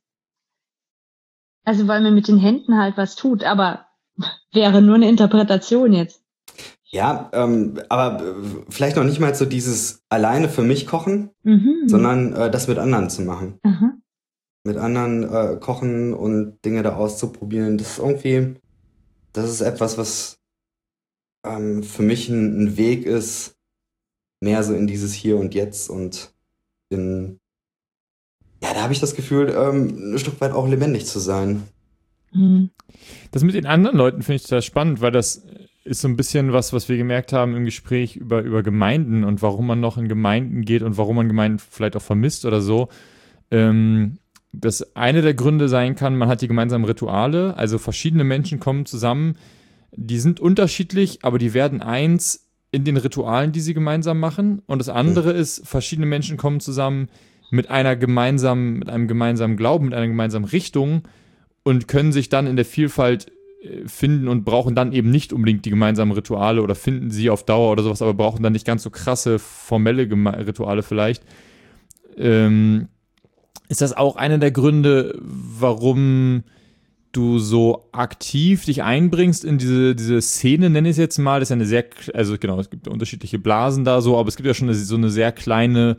Also weil man mit den Händen halt was tut, aber wäre nur eine Interpretation jetzt. Ja, ähm, aber äh, vielleicht noch nicht mal so dieses alleine für mich kochen, Mhm. sondern äh, das mit anderen zu machen. Aha. Mit anderen äh, kochen und Dinge da auszuprobieren. Das ist irgendwie, das ist etwas, was ähm, für mich ein, ein Weg ist, mehr so in dieses Hier und Jetzt und in, ja, da habe ich das Gefühl, ähm, ein Stück weit auch lebendig zu sein. Mhm. Das mit den anderen Leuten finde ich total spannend, weil das ist so ein bisschen was, was wir gemerkt haben im Gespräch über, über Gemeinden und warum man noch in Gemeinden geht und warum man Gemeinden vielleicht auch vermisst oder so. Ähm, dass eine der Gründe sein kann, man hat die gemeinsamen Rituale, also verschiedene Menschen kommen zusammen, die sind unterschiedlich, aber die werden eins in den Ritualen, die sie gemeinsam machen. Und das andere ist, verschiedene Menschen kommen zusammen mit einer gemeinsamen, mit einem gemeinsamen Glauben, mit einer gemeinsamen Richtung und können sich dann in der Vielfalt äh, finden und brauchen dann eben nicht unbedingt die gemeinsamen Rituale oder finden sie auf Dauer oder sowas, aber brauchen dann nicht ganz so krasse formelle Geme- Rituale vielleicht. Ähm, ist das auch einer der Gründe, warum du so aktiv dich einbringst in diese, diese Szene, nenne ich es jetzt mal? Das ist ja eine sehr, also genau, es gibt unterschiedliche Blasen da so, aber es gibt ja schon eine, so eine sehr kleine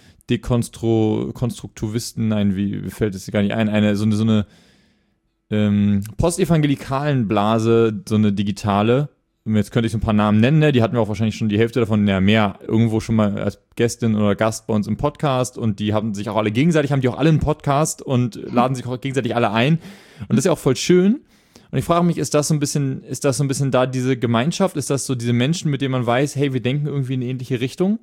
Dekonstruktivisten, nein, wie, wie fällt es dir gar nicht ein, eine, so eine, so eine ähm, postevangelikalen Blase, so eine digitale. Jetzt könnte ich so ein paar Namen nennen, ne? Die hatten wir auch wahrscheinlich schon die Hälfte davon, ja mehr, irgendwo schon mal als Gästin oder Gast bei uns im Podcast und die haben sich auch alle gegenseitig, haben die auch alle einen Podcast und laden sich auch gegenseitig alle ein und das ist ja auch voll schön und ich frage mich, ist das so ein bisschen, ist das so ein bisschen da diese Gemeinschaft, ist das so diese Menschen, mit denen man weiß, hey, wir denken irgendwie in eine ähnliche Richtung?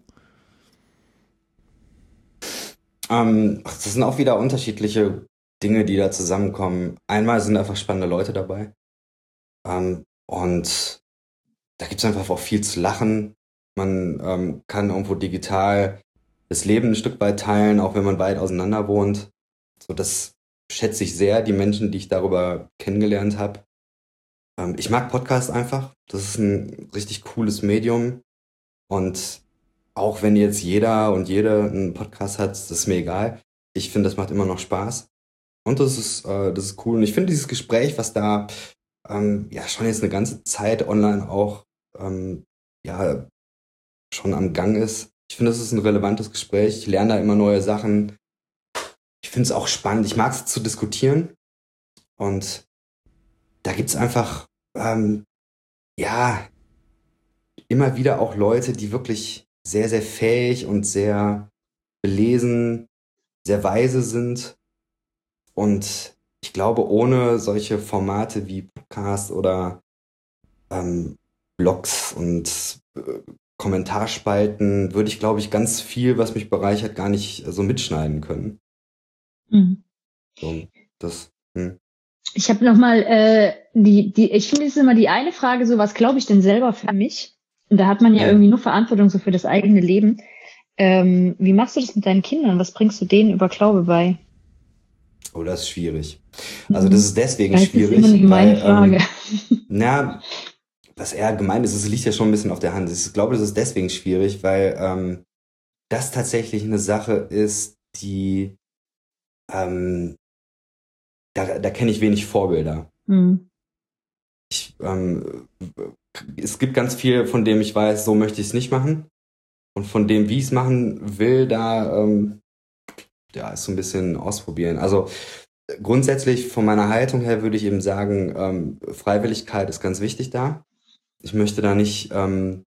Ähm, das sind auch wieder unterschiedliche Dinge, die da zusammenkommen. Einmal sind einfach spannende Leute dabei ähm, und da gibt es einfach auch viel zu lachen. Man ähm, kann irgendwo digital das Leben ein Stück weit teilen, auch wenn man weit auseinander wohnt. So, das schätze ich sehr, die Menschen, die ich darüber kennengelernt habe. Ähm, ich mag Podcasts einfach. Das ist ein richtig cooles Medium. Und auch wenn jetzt jeder und jede einen Podcast hat, das ist mir egal. Ich finde, das macht immer noch Spaß. Und das ist, äh, das ist cool. Und ich finde dieses Gespräch, was da ähm, ja schon jetzt eine ganze Zeit online auch ähm, ja schon am Gang ist. Ich finde, das ist ein relevantes Gespräch. Ich lerne da immer neue Sachen. Ich finde es auch spannend. Ich mag es zu diskutieren. Und da gibt es einfach ähm, ja immer wieder auch Leute, die wirklich sehr, sehr fähig und sehr belesen, sehr weise sind. Und ich glaube, ohne solche Formate wie Podcast oder ähm, Blogs und äh, Kommentarspalten würde ich, glaube ich, ganz viel, was mich bereichert, gar nicht so mitschneiden können. Mhm. So, das, hm. Ich habe nochmal äh, die, die, ich finde, es ist immer die eine Frage, so was glaube ich denn selber für mich? Und da hat man ja, ja irgendwie nur Verantwortung so für das eigene Leben. Ähm, wie machst du das mit deinen Kindern? Was bringst du denen über Glaube bei? Oh, das ist schwierig. Also das ist deswegen das schwierig. Das ist immer eine gemeine Frage. Ähm, na, was eher gemein ist, es liegt ja schon ein bisschen auf der Hand. Ich glaube, das ist deswegen schwierig, weil ähm, das tatsächlich eine Sache ist, die ähm, da, da kenne ich wenig Vorbilder. Mhm. Ich, ähm, es gibt ganz viel, von dem ich weiß, so möchte ich es nicht machen. Und von dem, wie ich es machen will, da ähm, ja, ist so ein bisschen ausprobieren. Also grundsätzlich von meiner Haltung her würde ich eben sagen, ähm, Freiwilligkeit ist ganz wichtig da. Ich möchte da nicht ähm,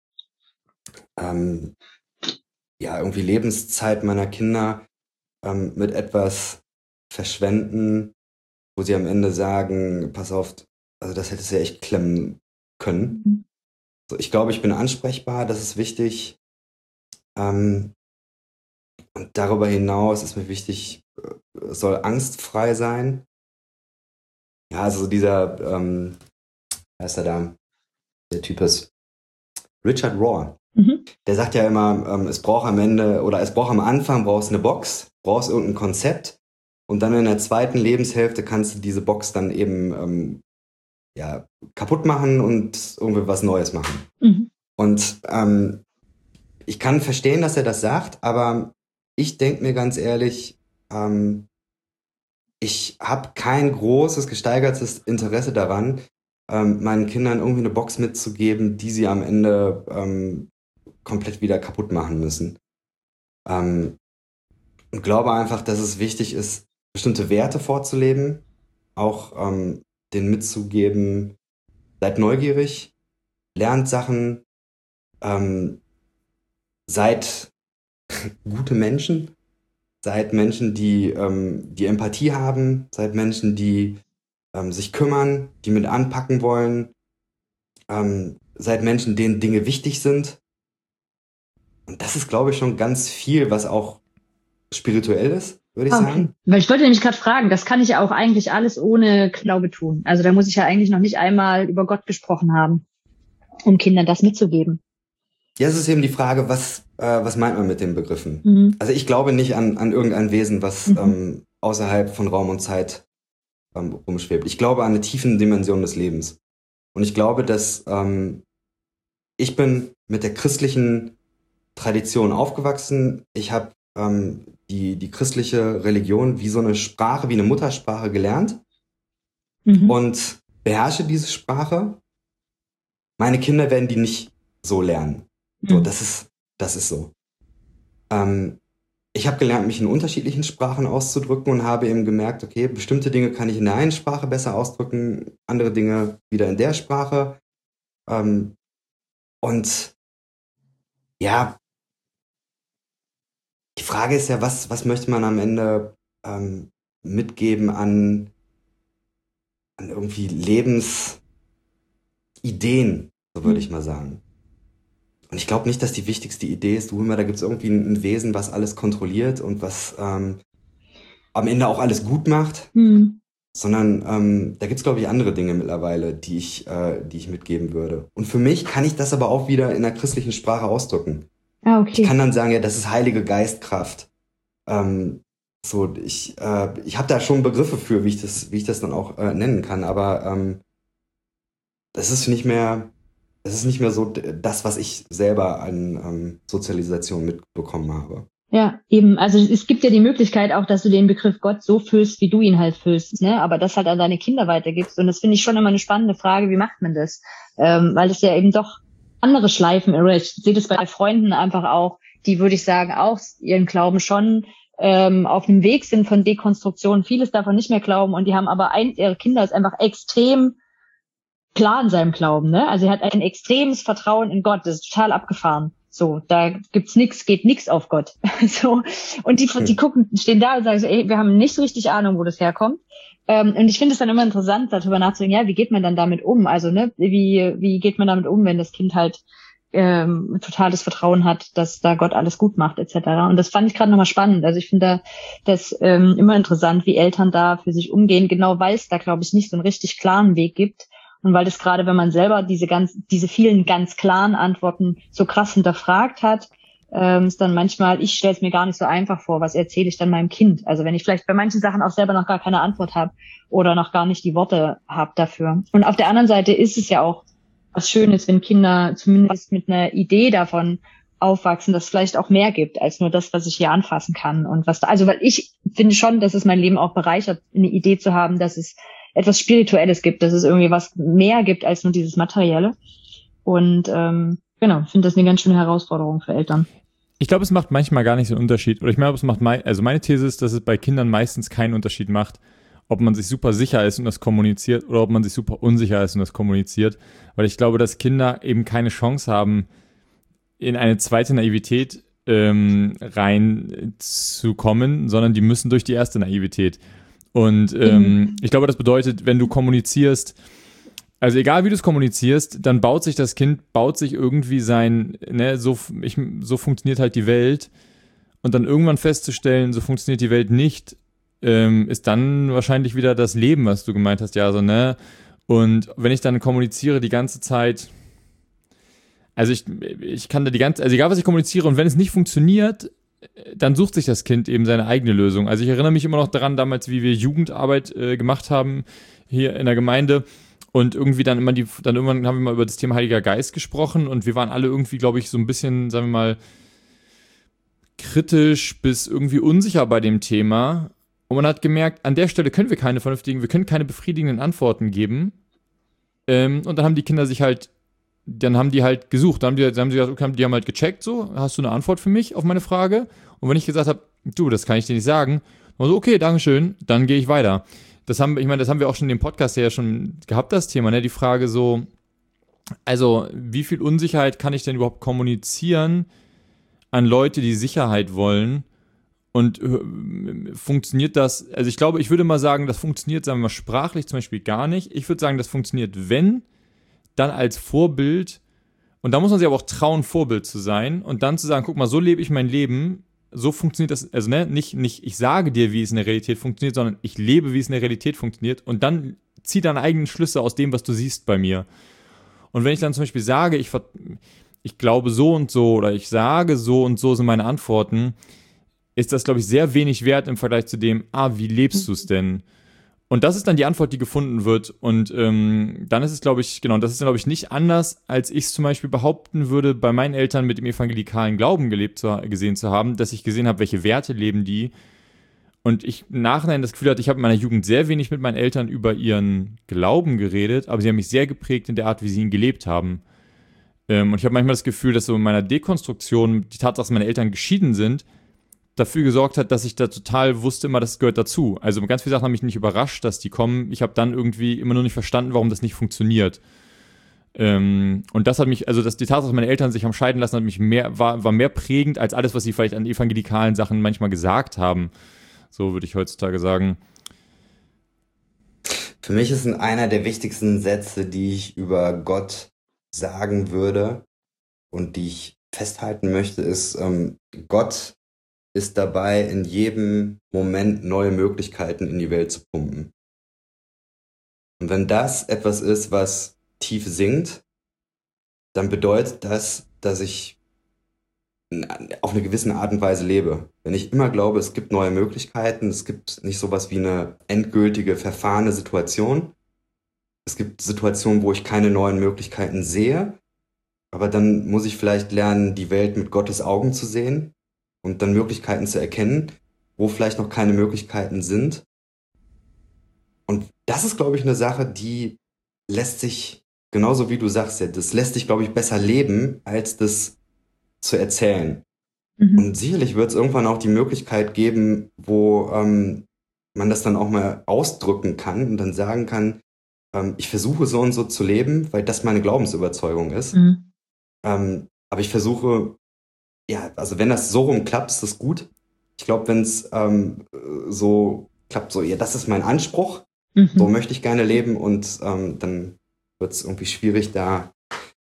ähm, ja, irgendwie Lebenszeit meiner Kinder ähm, mit etwas verschwenden, wo sie am Ende sagen, pass auf, also das hättest du ja echt klemmen können. Mhm. So, ich glaube, ich bin ansprechbar, das ist wichtig. Ähm, und darüber hinaus ist mir wichtig, es soll angstfrei sein. Ja, also dieser, ähm, wer ist er da? Der Typ ist Richard Rohr. Mhm. Der sagt ja immer, ähm, es braucht am Ende, oder es braucht am Anfang, brauchst eine Box, brauchst irgendein Konzept. Und dann in der zweiten Lebenshälfte kannst du diese Box dann eben ähm, ja, kaputt machen und irgendwie was Neues machen. Mhm. Und ähm, ich kann verstehen, dass er das sagt, aber ich denke mir ganz ehrlich, ähm, ich habe kein großes, gesteigertes Interesse daran, ähm, meinen Kindern irgendwie eine Box mitzugeben, die sie am Ende ähm, komplett wieder kaputt machen müssen. Ähm, und glaube einfach, dass es wichtig ist, bestimmte Werte vorzuleben, auch ähm, denen mitzugeben, seid neugierig, lernt Sachen, ähm, seid gute Menschen, seid Menschen, die, ähm, die Empathie haben, seid Menschen, die ähm, sich kümmern, die mit anpacken wollen, ähm, seid Menschen, denen Dinge wichtig sind. Und das ist, glaube ich, schon ganz viel, was auch spirituell ist, würde ich okay. sagen. Weil ich wollte nämlich gerade fragen, das kann ich ja auch eigentlich alles ohne Glaube tun. Also da muss ich ja eigentlich noch nicht einmal über Gott gesprochen haben, um Kindern das mitzugeben. Ja, es ist eben die Frage, was, äh, was meint man mit den Begriffen? Mhm. Also ich glaube nicht an, an irgendein Wesen, was mhm. ähm, außerhalb von Raum und Zeit ähm, rumschwebt. Ich glaube an eine tiefen Dimension des Lebens. Und ich glaube, dass ähm, ich bin mit der christlichen Tradition aufgewachsen. Ich habe ähm, die, die christliche Religion wie so eine Sprache, wie eine Muttersprache gelernt mhm. und beherrsche diese Sprache. Meine Kinder werden die nicht so lernen. So, das ist, das ist so. Ähm, ich habe gelernt, mich in unterschiedlichen Sprachen auszudrücken und habe eben gemerkt, okay, bestimmte Dinge kann ich in der einen Sprache besser ausdrücken, andere Dinge wieder in der Sprache. Ähm, und ja, die Frage ist ja, was, was möchte man am Ende ähm, mitgeben an, an irgendwie Lebensideen, so würde ich mal sagen. Und ich glaube nicht, dass die wichtigste Idee ist, du immer, da gibt es irgendwie ein Wesen, was alles kontrolliert und was ähm, am Ende auch alles gut macht, mhm. sondern ähm, da gibt es, glaube ich, andere Dinge mittlerweile, die ich, äh, die ich mitgeben würde. Und für mich kann ich das aber auch wieder in der christlichen Sprache ausdrücken. Ah, okay. Ich kann dann sagen, ja, das ist Heilige Geistkraft. Ähm, so, ich, äh, ich habe da schon Begriffe für, wie ich das, wie ich das dann auch äh, nennen kann, aber ähm, das ist nicht mehr. Es ist nicht mehr so das, was ich selber an ähm, Sozialisation mitbekommen habe. Ja, eben. Also es gibt ja die Möglichkeit auch, dass du den Begriff Gott so füllst, wie du ihn halt füllst, ne? Aber das halt an deine Kinder weitergibst. Und das finde ich schon immer eine spannende Frage, wie macht man das? Ähm, weil es ja eben doch andere Schleifen erreicht. Ich sehe das bei Freunden einfach auch, die, würde ich sagen, auch ihren Glauben schon ähm, auf dem Weg sind von Dekonstruktion, vieles davon nicht mehr glauben. Und die haben aber ein, ihre Kinder ist einfach extrem klar in seinem Glauben, ne? Also er hat ein extremes Vertrauen in Gott, das ist total abgefahren. So, da gibt's nix, geht nix auf Gott. So, und die, die gucken, stehen da und sagen so, ey, wir haben nicht so richtig Ahnung, wo das herkommt. Ähm, und ich finde es dann immer interessant, darüber nachzudenken, ja, wie geht man dann damit um? Also, ne, wie, wie geht man damit um, wenn das Kind halt ähm, totales Vertrauen hat, dass da Gott alles gut macht et cetera. Und das fand ich gerade nochmal spannend. Also ich finde da das ähm, immer interessant, wie Eltern da für sich umgehen, genau weil es da, glaube ich, nicht so einen richtig klaren Weg gibt. Und weil das gerade, wenn man selber diese ganz, diese vielen ganz klaren Antworten so krass hinterfragt hat, ähm, ist dann manchmal, ich stelle es mir gar nicht so einfach vor, was erzähle ich dann meinem Kind? Also wenn ich vielleicht bei manchen Sachen auch selber noch gar keine Antwort habe oder noch gar nicht die Worte habe dafür. Und auf der anderen Seite ist es ja auch was Schönes, wenn Kinder zumindest mit einer Idee davon aufwachsen, dass es vielleicht auch mehr gibt als nur das, was ich hier anfassen kann und was da, also weil ich finde schon, dass es mein Leben auch bereichert, eine Idee zu haben, dass es etwas Spirituelles gibt, dass es irgendwie was mehr gibt als nur dieses Materielle. Und ähm, genau, ich finde das eine ganz schöne Herausforderung für Eltern. Ich glaube, es macht manchmal gar nicht so einen Unterschied. Oder ich meine, es macht mei- also meine These ist, dass es bei Kindern meistens keinen Unterschied macht, ob man sich super sicher ist und das kommuniziert oder ob man sich super unsicher ist und das kommuniziert. Weil ich glaube, dass Kinder eben keine Chance haben, in eine zweite Naivität ähm, reinzukommen, sondern die müssen durch die erste Naivität. Und ähm, mhm. ich glaube, das bedeutet, wenn du kommunizierst, also egal wie du es kommunizierst, dann baut sich das Kind, baut sich irgendwie sein, ne, so, ich, so funktioniert halt die Welt. Und dann irgendwann festzustellen, so funktioniert die Welt nicht, ähm, ist dann wahrscheinlich wieder das Leben, was du gemeint hast, ja, so, ne? Und wenn ich dann kommuniziere die ganze Zeit, also ich, ich kann da die ganze, also egal was ich kommuniziere und wenn es nicht funktioniert, dann sucht sich das Kind eben seine eigene Lösung. Also ich erinnere mich immer noch daran, damals, wie wir Jugendarbeit äh, gemacht haben hier in der Gemeinde und irgendwie dann immer die, dann irgendwann haben wir mal über das Thema Heiliger Geist gesprochen und wir waren alle irgendwie, glaube ich, so ein bisschen, sagen wir mal, kritisch bis irgendwie unsicher bei dem Thema. Und man hat gemerkt, an der Stelle können wir keine vernünftigen, wir können keine befriedigenden Antworten geben. Ähm, und dann haben die Kinder sich halt, dann haben die halt gesucht. Dann haben die, dann haben sie gesagt, okay, die haben halt gecheckt, so, hast du eine Antwort für mich auf meine Frage? Und wenn ich gesagt habe, du, das kann ich dir nicht sagen, dann so, okay, dankeschön, dann gehe ich weiter. Das haben, ich meine, das haben wir auch schon in dem Podcast ja schon gehabt, das Thema, ne? Die Frage so, also, wie viel Unsicherheit kann ich denn überhaupt kommunizieren an Leute, die Sicherheit wollen? Und äh, funktioniert das, also ich glaube, ich würde mal sagen, das funktioniert, sagen wir mal, sprachlich zum Beispiel gar nicht. Ich würde sagen, das funktioniert, wenn, dann als Vorbild. Und da muss man sich aber auch trauen, Vorbild zu sein und dann zu sagen, guck mal, so lebe ich mein Leben, so funktioniert das, also ne, nicht, nicht ich sage dir, wie es in der Realität funktioniert, sondern ich lebe, wie es in der Realität funktioniert und dann zieh deine eigenen Schlüsse aus dem, was du siehst bei mir. Und wenn ich dann zum Beispiel sage, ich, ich glaube so und so oder ich sage so und so sind meine Antworten, ist das, glaube ich, sehr wenig wert im Vergleich zu dem, ah, wie lebst du es denn? Und das ist dann die Antwort, die gefunden wird. Und ähm, dann ist es, glaube ich, genau, das ist, glaube ich, nicht anders, als ich es zum Beispiel behaupten würde, bei meinen Eltern mit dem evangelikalen Glauben gelebt zu, gesehen zu haben, dass ich gesehen habe, welche Werte leben die. Und ich im Nachhinein das Gefühl hatte, ich habe in meiner Jugend sehr wenig mit meinen Eltern über ihren Glauben geredet, aber sie haben mich sehr geprägt in der Art, wie sie ihn gelebt haben. Ähm, und ich habe manchmal das Gefühl, dass so in meiner Dekonstruktion die Tatsache, dass meine Eltern geschieden sind, dafür gesorgt hat, dass ich da total wusste immer, das gehört dazu. Also ganz viele Sachen haben mich nicht überrascht, dass die kommen. Ich habe dann irgendwie immer nur nicht verstanden, warum das nicht funktioniert. Ähm, und das hat mich, also dass die Tatsache, dass meine Eltern sich haben scheiden lassen, hat mich mehr, war, war mehr prägend als alles, was sie vielleicht an evangelikalen Sachen manchmal gesagt haben. So würde ich heutzutage sagen. Für mich ist einer der wichtigsten Sätze, die ich über Gott sagen würde und die ich festhalten möchte, ist, ähm, Gott ist dabei, in jedem Moment neue Möglichkeiten in die Welt zu pumpen. Und wenn das etwas ist, was tief singt, dann bedeutet das, dass ich auf eine gewisse Art und Weise lebe. Wenn ich immer glaube, es gibt neue Möglichkeiten, es gibt nicht sowas wie eine endgültige, verfahrene Situation. Es gibt Situationen, wo ich keine neuen Möglichkeiten sehe, aber dann muss ich vielleicht lernen, die Welt mit Gottes Augen zu sehen und dann Möglichkeiten zu erkennen, wo vielleicht noch keine Möglichkeiten sind. Und das ist, glaube ich, eine Sache, die lässt sich, genauso wie du sagst, das lässt sich, glaube ich, besser leben, als das zu erzählen. Mhm. Und sicherlich wird es irgendwann auch die Möglichkeit geben, wo ähm, man das dann auch mal ausdrücken kann und dann sagen kann, ähm, ich versuche so und so zu leben, weil das meine Glaubensüberzeugung ist. Mhm. Ähm, aber ich versuche, ja, also wenn das so rum klappt, ist das gut. Ich glaube, wenn es ähm, so klappt, so, ja, das ist mein Anspruch, mhm. so möchte ich gerne leben und ähm, dann wird es irgendwie schwierig, da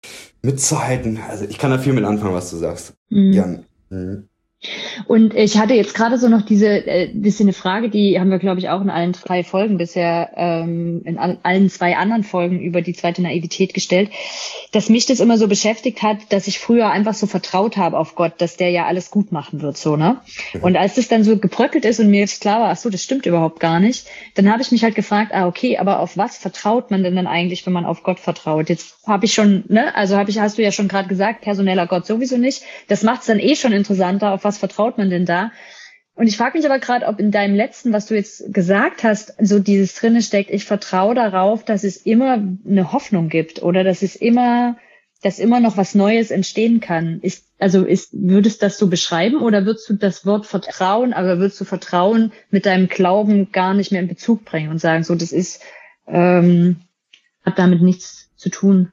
mitzuhalten. Also ich kann da viel mit anfangen, was du sagst. Mhm. Ja. Mhm. Und ich hatte jetzt gerade so noch diese, äh, bisschen eine Frage, die haben wir, glaube ich, auch in allen drei Folgen bisher, ähm, in all, allen zwei anderen Folgen über die zweite Naivität gestellt, dass mich das immer so beschäftigt hat, dass ich früher einfach so vertraut habe auf Gott, dass der ja alles gut machen wird, so, ne? Mhm. Und als das dann so gebröckelt ist und mir jetzt klar war, ach so, das stimmt überhaupt gar nicht, dann habe ich mich halt gefragt, ah, okay, aber auf was vertraut man denn dann eigentlich, wenn man auf Gott vertraut? Jetzt habe ich schon, ne, also habe ich, hast du ja schon gerade gesagt, personeller Gott sowieso nicht. Das macht es dann eh schon interessanter, auf was vertraut man denn da? Und ich frage mich aber gerade, ob in deinem letzten, was du jetzt gesagt hast, so dieses drinne steckt, ich vertraue darauf, dass es immer eine Hoffnung gibt oder dass es immer, dass immer noch was Neues entstehen kann. Ist, also ist, würdest du das so beschreiben oder würdest du das Wort Vertrauen, aber würdest du Vertrauen mit deinem Glauben gar nicht mehr in Bezug bringen und sagen, so, das ist, ähm, hat damit nichts zu tun?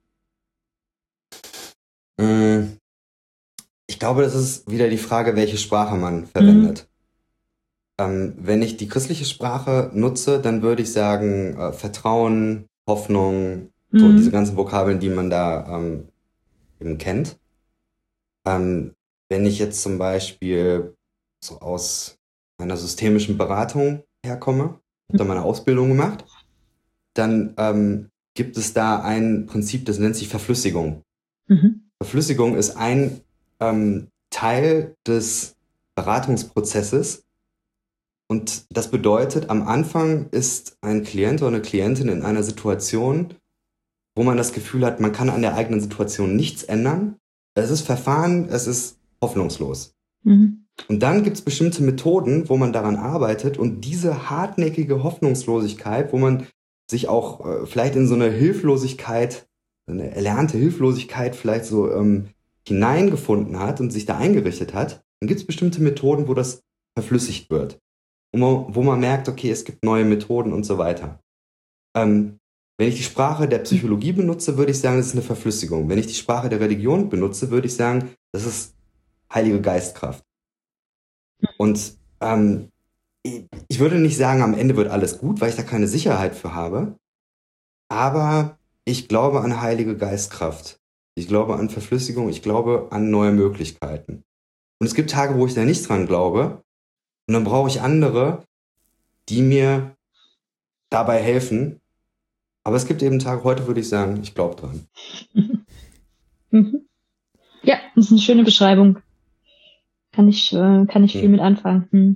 Mm. Ich glaube, das ist wieder die Frage, welche Sprache man verwendet. Mhm. Ähm, wenn ich die christliche Sprache nutze, dann würde ich sagen, äh, Vertrauen, Hoffnung, mhm. so diese ganzen Vokabeln, die man da ähm, eben kennt. Ähm, wenn ich jetzt zum Beispiel so aus einer systemischen Beratung herkomme, habe da meine Ausbildung gemacht, dann ähm, gibt es da ein Prinzip, das nennt sich Verflüssigung. Mhm. Verflüssigung ist ein Ähm, Teil des Beratungsprozesses und das bedeutet, am Anfang ist ein Klient oder eine Klientin in einer Situation, wo man das Gefühl hat, man kann an der eigenen Situation nichts ändern. Es ist verfahren, es ist hoffnungslos. Mhm. Und dann gibt es bestimmte Methoden, wo man daran arbeitet und diese hartnäckige Hoffnungslosigkeit, wo man sich auch äh, vielleicht in so eine Hilflosigkeit, eine erlernte Hilflosigkeit vielleicht so ähm, hineingefunden hat und sich da eingerichtet hat, dann gibt es bestimmte Methoden, wo das verflüssigt wird. Und wo, wo man merkt, okay, es gibt neue Methoden und so weiter. Ähm, wenn ich die Sprache der Psychologie benutze, würde ich sagen, das ist eine Verflüssigung. Wenn ich die Sprache der Religion benutze, würde ich sagen, das ist Heilige Geistkraft. Und ähm, ich würde nicht sagen, am Ende wird alles gut, weil ich da keine Sicherheit für habe. Aber ich glaube an Heilige Geistkraft. Ich glaube an Verflüssigung, ich glaube an neue Möglichkeiten. Und es gibt Tage, wo ich da nicht dran glaube. Und dann brauche ich andere, die mir dabei helfen. Aber es gibt eben Tage, heute würde ich sagen, ich glaube dran. Mhm. Ja, das ist eine schöne Beschreibung. Kann ich, äh, kann ich viel hm. mit anfangen. Hm.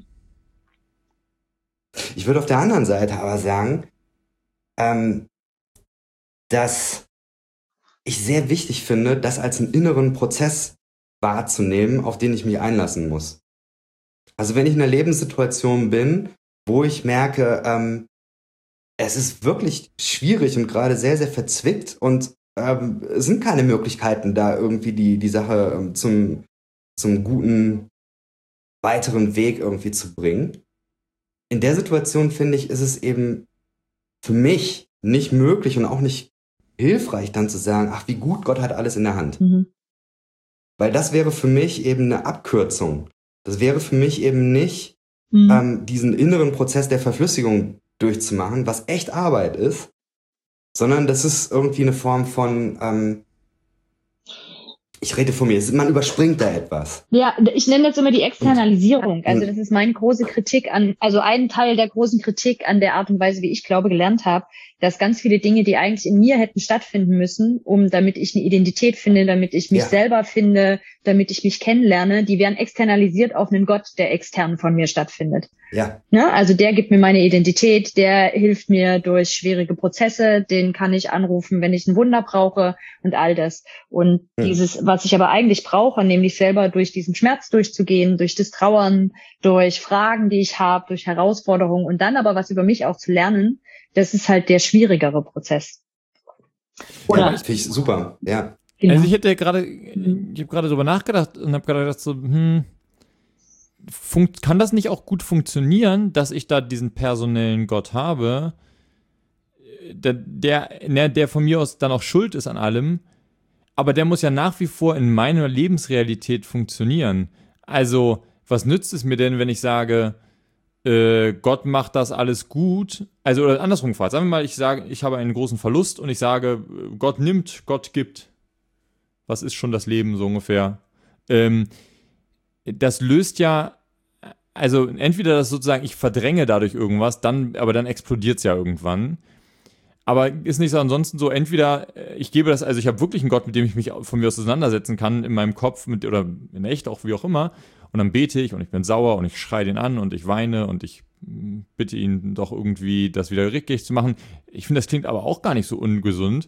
Ich würde auf der anderen Seite aber sagen, ähm, dass ich sehr wichtig finde, das als einen inneren Prozess wahrzunehmen, auf den ich mich einlassen muss. Also wenn ich in einer Lebenssituation bin, wo ich merke, ähm, es ist wirklich schwierig und gerade sehr, sehr verzwickt und ähm, es sind keine Möglichkeiten, da irgendwie die, die Sache ähm, zum, zum guten weiteren Weg irgendwie zu bringen. In der Situation, finde ich, ist es eben für mich nicht möglich und auch nicht hilfreich dann zu sagen, ach, wie gut, Gott hat alles in der Hand. Mhm. Weil das wäre für mich eben eine Abkürzung. Das wäre für mich eben nicht, mhm. ähm, diesen inneren Prozess der Verflüssigung durchzumachen, was echt Arbeit ist, sondern das ist irgendwie eine Form von, ähm, ich rede von mir, man überspringt da etwas. Ja, ich nenne das immer die Externalisierung. Also das ist meine große Kritik an, also ein Teil der großen Kritik an der Art und Weise, wie ich Glaube gelernt habe, dass ganz viele Dinge, die eigentlich in mir hätten stattfinden müssen, um damit ich eine Identität finde, damit ich mich ja. selber finde, damit ich mich kennenlerne, die werden externalisiert auf einen Gott, der extern von mir stattfindet. Ja. Ne? Also der gibt mir meine Identität, der hilft mir durch schwierige Prozesse, den kann ich anrufen, wenn ich ein Wunder brauche und all das. Und hm. dieses, was ich aber eigentlich brauche, nämlich selber durch diesen Schmerz durchzugehen, durch das Trauern, durch Fragen, die ich habe, durch Herausforderungen und dann aber was über mich auch zu lernen, das ist halt der schwierigere Prozess. Oder? Ja, das finde ich super, ja. Genau. Also ich hätte gerade, ich habe gerade drüber nachgedacht und habe gerade gedacht so, hm, funkt, kann das nicht auch gut funktionieren, dass ich da diesen personellen Gott habe, der, der, der von mir aus dann auch schuld ist an allem, aber der muss ja nach wie vor in meiner Lebensrealität funktionieren. Also, was nützt es mir denn, wenn ich sage, äh, Gott macht das alles gut? Also, oder andersrum gefragt, sagen wir mal, ich sage, ich habe einen großen Verlust und ich sage, Gott nimmt, Gott gibt. was ist schon das Leben so ungefähr? Ähm, das löst ja, also entweder das sozusagen, ich verdränge dadurch irgendwas, dann, aber dann explodiert es ja irgendwann. Aber ist nicht so ansonsten so, entweder ich gebe das, also ich habe wirklich einen Gott, mit dem ich mich von mir aus auseinandersetzen kann, in meinem Kopf mit, oder in echt, auch wie auch immer, und dann bete ich und ich bin sauer und ich schreie den an und ich weine und ich bitte ihn doch irgendwie, das wieder rückgängig zu machen. Ich finde, das klingt aber auch gar nicht so ungesund.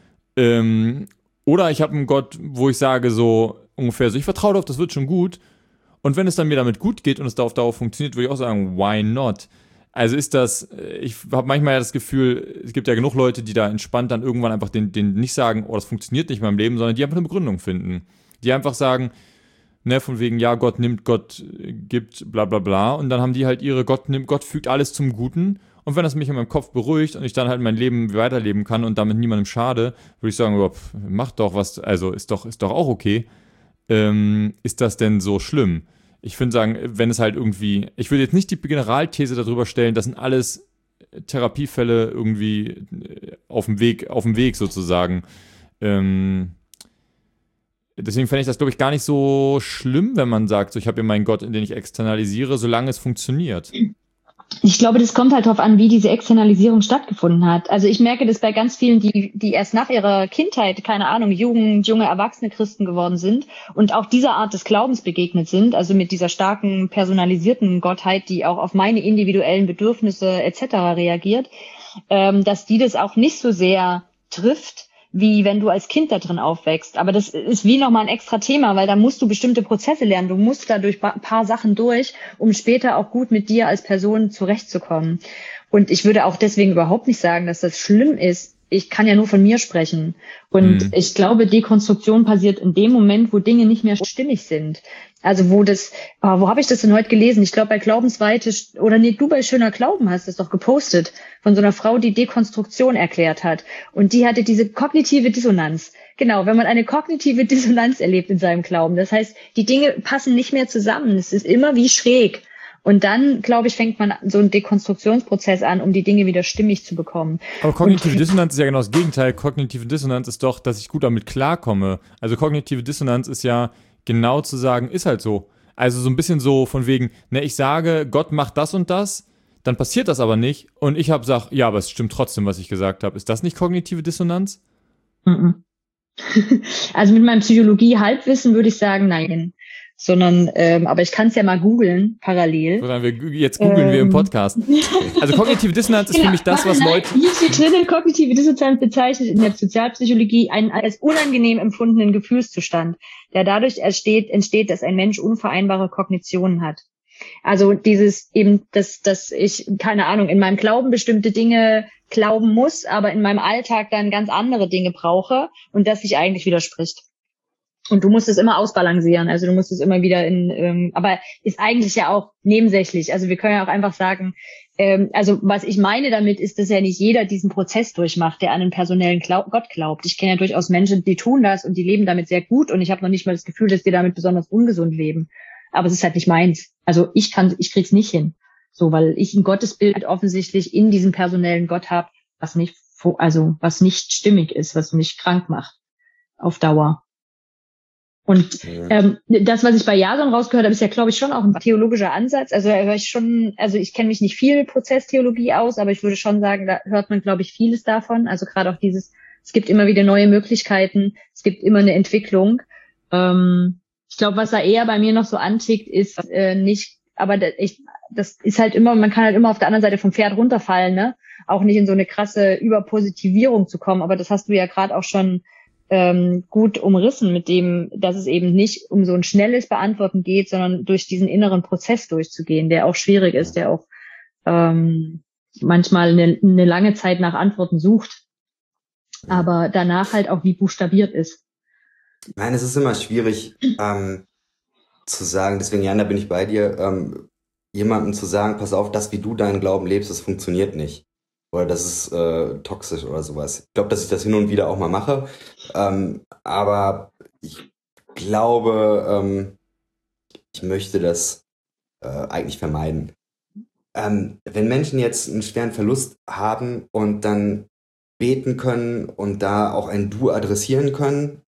Ähm, oder ich habe einen Gott, wo ich sage so ungefähr so, ich vertraue darauf, das wird schon gut. Und wenn es dann mir damit gut geht und es da auf Dauer funktioniert, würde ich auch sagen, why not? Also ist das, ich habe manchmal ja das Gefühl, es gibt ja genug Leute, die da entspannt dann irgendwann einfach den, den nicht sagen, oh, das funktioniert nicht in meinem Leben, sondern die einfach eine Begründung finden. Die einfach sagen, ne, von wegen, ja, Gott nimmt, Gott gibt, bla bla bla. Und dann haben die halt ihre, Gott nimmt, Gott fügt alles zum Guten. Und wenn das mich in meinem Kopf beruhigt und ich dann halt mein Leben weiterleben kann und damit niemandem schade, würde ich sagen, oh, pff, mach doch was, also ist doch, ist doch auch okay. Ähm, ist das denn so schlimm? Ich würde sagen, wenn es halt irgendwie, ich würde jetzt nicht die Generalthese darüber stellen, das sind alles Therapiefälle irgendwie auf dem Weg, auf dem Weg sozusagen. Ähm, deswegen fände ich das, glaube ich, gar nicht so schlimm, wenn man sagt, so, ich habe hier meinen Gott, in den ich externalisiere, solange es funktioniert. Ich glaube, das kommt halt darauf an, wie diese Externalisierung stattgefunden hat. Also ich merke das bei ganz vielen, die, die erst nach ihrer Kindheit, keine Ahnung, Jugend, junge, erwachsene Christen geworden sind und auch dieser Art des Glaubens begegnet sind, also mit dieser starken, personalisierten Gottheit, die auch auf meine individuellen Bedürfnisse et cetera reagiert, ähm, dass die das auch nicht so sehr trifft, wie wenn du als Kind da drin aufwächst. Aber das ist wie nochmal ein extra Thema, weil da musst du bestimmte Prozesse lernen. Du musst da durch ein paar Sachen durch, um später auch gut mit dir als Person zurechtzukommen. Und ich würde auch deswegen überhaupt nicht sagen, dass das schlimm ist. Ich kann ja nur von mir sprechen. Und mhm. ich glaube, Dekonstruktion passiert in dem Moment, wo Dinge nicht mehr stimmig sind. Also wo das, oh, wo habe ich das denn heute gelesen? Ich glaube bei Glaubensweite, oder nee, du bei Schöner Glauben hast das doch gepostet, von so einer Frau, die Dekonstruktion erklärt hat. Und die hatte diese kognitive Dissonanz. Genau, wenn man eine kognitive Dissonanz erlebt in seinem Glauben. Das heißt, die Dinge passen nicht mehr zusammen. Es ist immer wie schräg. Und dann, glaube ich, fängt man so einen Dekonstruktionsprozess an, um die Dinge wieder stimmig zu bekommen. Aber kognitive und Dissonanz ist ja genau das Gegenteil. Kognitive Dissonanz ist doch, dass ich gut damit klarkomme. Also kognitive Dissonanz ist ja genau zu sagen, ist halt so. Also so ein bisschen so von wegen, ne, ich sage, Gott macht das und das, dann passiert das aber nicht. Und ich habe gesagt, ja, aber es stimmt trotzdem, was ich gesagt habe. Ist das nicht kognitive Dissonanz? Also mit meinem Psychologie-Halbwissen würde ich sagen, nein. Sondern, ähm, aber ich kann es ja mal googeln, parallel. Sondern wir, jetzt googeln ähm. wir im Podcast. Also kognitive Dissonanz ist genau. für mich das, was Leute... Hier steht drinnen, kognitive Dissonanz bezeichnet in der Sozialpsychologie einen als unangenehm empfundenen Gefühlszustand, der dadurch entsteht, entsteht, dass ein Mensch unvereinbare Kognitionen hat. Also dieses eben, dass, dass ich, keine Ahnung, in meinem Glauben bestimmte Dinge glauben muss, aber in meinem Alltag dann ganz andere Dinge brauche und das sich eigentlich widerspricht. Und du musst es immer ausbalancieren, also du musst es immer wieder in, ähm, aber ist eigentlich ja auch nebensächlich. Also wir können ja auch einfach sagen, ähm, also was ich meine damit ist, dass ja nicht jeder diesen Prozess durchmacht, der an einen personellen Glaub- Gott glaubt. Ich kenne ja durchaus Menschen, die tun das und die leben damit sehr gut und ich habe noch nicht mal das Gefühl, dass die damit besonders ungesund leben. Aber es ist halt nicht meins. Also ich kann, ich krieg's nicht hin, so, weil ich ein Gottesbild offensichtlich in diesem personellen Gott habe, was nicht, also was nicht stimmig ist, was mich krank macht auf Dauer. Und ähm, das, was ich bei Jason rausgehört habe, ist ja, glaube ich, schon auch ein theologischer Ansatz. Also da höre ich schon, also ich kenne mich nicht viel mit Prozesstheologie aus, aber ich würde schon sagen, da hört man, glaube ich, vieles davon. Also gerade auch dieses, es gibt immer wieder neue Möglichkeiten, es gibt immer eine Entwicklung. Ähm, ich glaube, was da eher bei mir noch so antickt, ist äh, nicht, aber das, ich, das ist halt immer, man kann halt immer auf der anderen Seite vom Pferd runterfallen, ne? Auch nicht in so eine krasse Überpositivierung zu kommen. Aber das hast du ja gerade auch schon ähm, gut umrissen mit dem, dass es eben nicht um so ein schnelles Beantworten geht, sondern durch diesen inneren Prozess durchzugehen, der auch schwierig ist, der auch ähm, manchmal eine, eine lange Zeit nach Antworten sucht, aber danach halt auch wie buchstabiert ist. Nein, es ist immer schwierig ähm, zu sagen, deswegen, Jan, da bin ich bei dir, ähm, jemandem zu sagen, pass auf, das, wie du deinen Glauben lebst, das funktioniert nicht. Oder das ist äh, toxisch oder sowas. Ich glaube, dass ich das hin und wieder auch mal mache. Ähm, aber ich glaube, ähm, ich möchte das äh, eigentlich vermeiden. Ähm, wenn Menschen jetzt einen schweren Verlust haben und dann beten können und da auch ein Du adressieren können,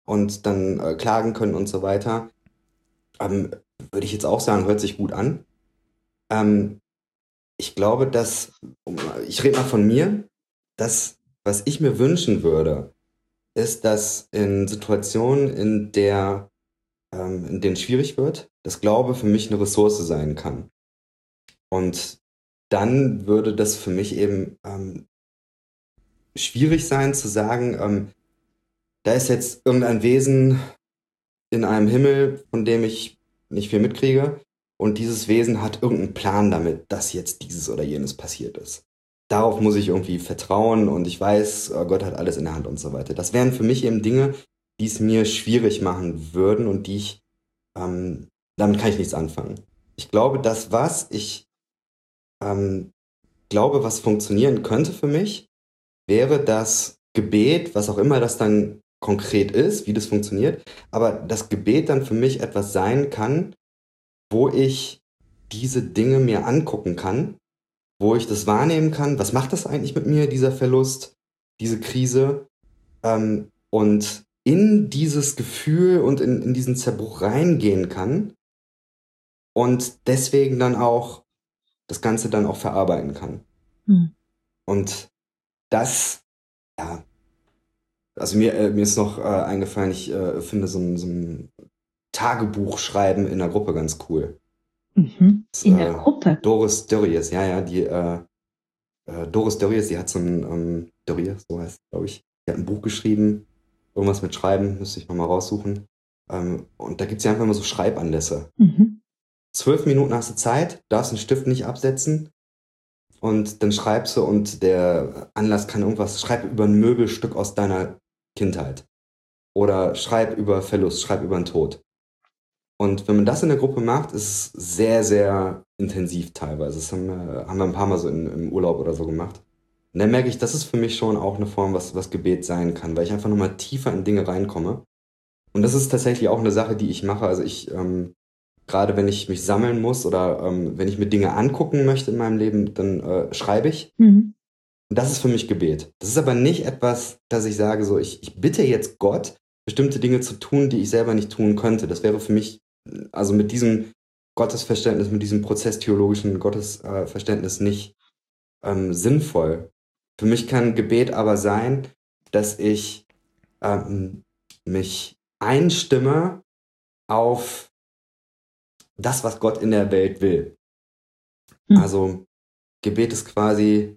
und dann äh, klagen können und so weiter. Ähm, würde ich jetzt auch sagen, hört sich gut an. Ähm, ich glaube, dass, ich rede mal von mir, dass, was ich mir wünschen würde, ist, dass in Situationen, in der, ähm, in denen es schwierig wird, dass Glaube für mich eine Ressource sein kann. Und dann würde das für mich eben ähm, schwierig sein zu sagen, ähm, da ist jetzt irgendein Wesen in einem Himmel, von dem ich nicht viel mitkriege, und dieses Wesen hat irgendeinen Plan damit, dass jetzt dieses oder jenes passiert ist. Darauf muss ich irgendwie vertrauen und ich weiß, oh, Gott hat alles in der Hand und so weiter. Das wären für mich eben Dinge, die es mir schwierig machen würden und die ich, ähm, damit kann ich nichts anfangen. Ich glaube, das, was ich ähm, glaube, was funktionieren könnte für mich, wäre das Gebet, was auch immer das dann konkret ist, wie das funktioniert, aber das Gebet dann für mich etwas sein kann, wo ich diese Dinge mir angucken kann, wo ich das wahrnehmen kann, was macht das eigentlich mit mir, dieser Verlust, diese Krise, ähm, und in dieses Gefühl und in, in diesen Zerbruch reingehen kann und deswegen dann auch das Ganze dann auch verarbeiten kann. Hm. Und das, ja, also mir, äh, mir ist noch äh, eingefallen, ich äh, finde so ein, so ein Tagebuch schreiben in der Gruppe ganz cool. Mhm. Das, In der äh, Gruppe? Doris Dörries, ja, ja, die äh, äh, Doris Dörries, die hat so ein, ähm, Dörries, so heißt es, glaube ich, die hat ein Buch geschrieben, irgendwas mit Schreiben, müsste ich nochmal raussuchen. Ähm, und da gibt es ja einfach immer so Schreibanlässe. Mhm. Zwölf Minuten hast du Zeit, darfst den Stift nicht absetzen und dann schreibst du und der Anlass kann irgendwas, schreib über ein Möbelstück aus deiner Kindheit oder schreib über Verlust, schreib über den Tod. Und wenn man das in der Gruppe macht, ist es sehr, sehr intensiv teilweise. Das haben wir, haben wir ein paar Mal so in, im Urlaub oder so gemacht. Und dann merke ich, das ist für mich schon auch eine Form, was, was Gebet sein kann, weil ich einfach nochmal tiefer in Dinge reinkomme. Und das ist tatsächlich auch eine Sache, die ich mache. Also ich, ähm, gerade wenn ich mich sammeln muss oder ähm, wenn ich mir Dinge angucken möchte in meinem Leben, dann äh, schreibe ich. Mhm. Und das ist für mich Gebet. Das ist aber nicht etwas, dass ich sage, so ich, ich bitte jetzt Gott, bestimmte Dinge zu tun, die ich selber nicht tun könnte. Das wäre für mich, also mit diesem Gottesverständnis, mit diesem prozesstheologischen Gottesverständnis nicht ähm, sinnvoll. Für mich kann Gebet aber sein, dass ich ähm, mich einstimme auf das, was Gott in der Welt will. Mhm. Also Gebet ist quasi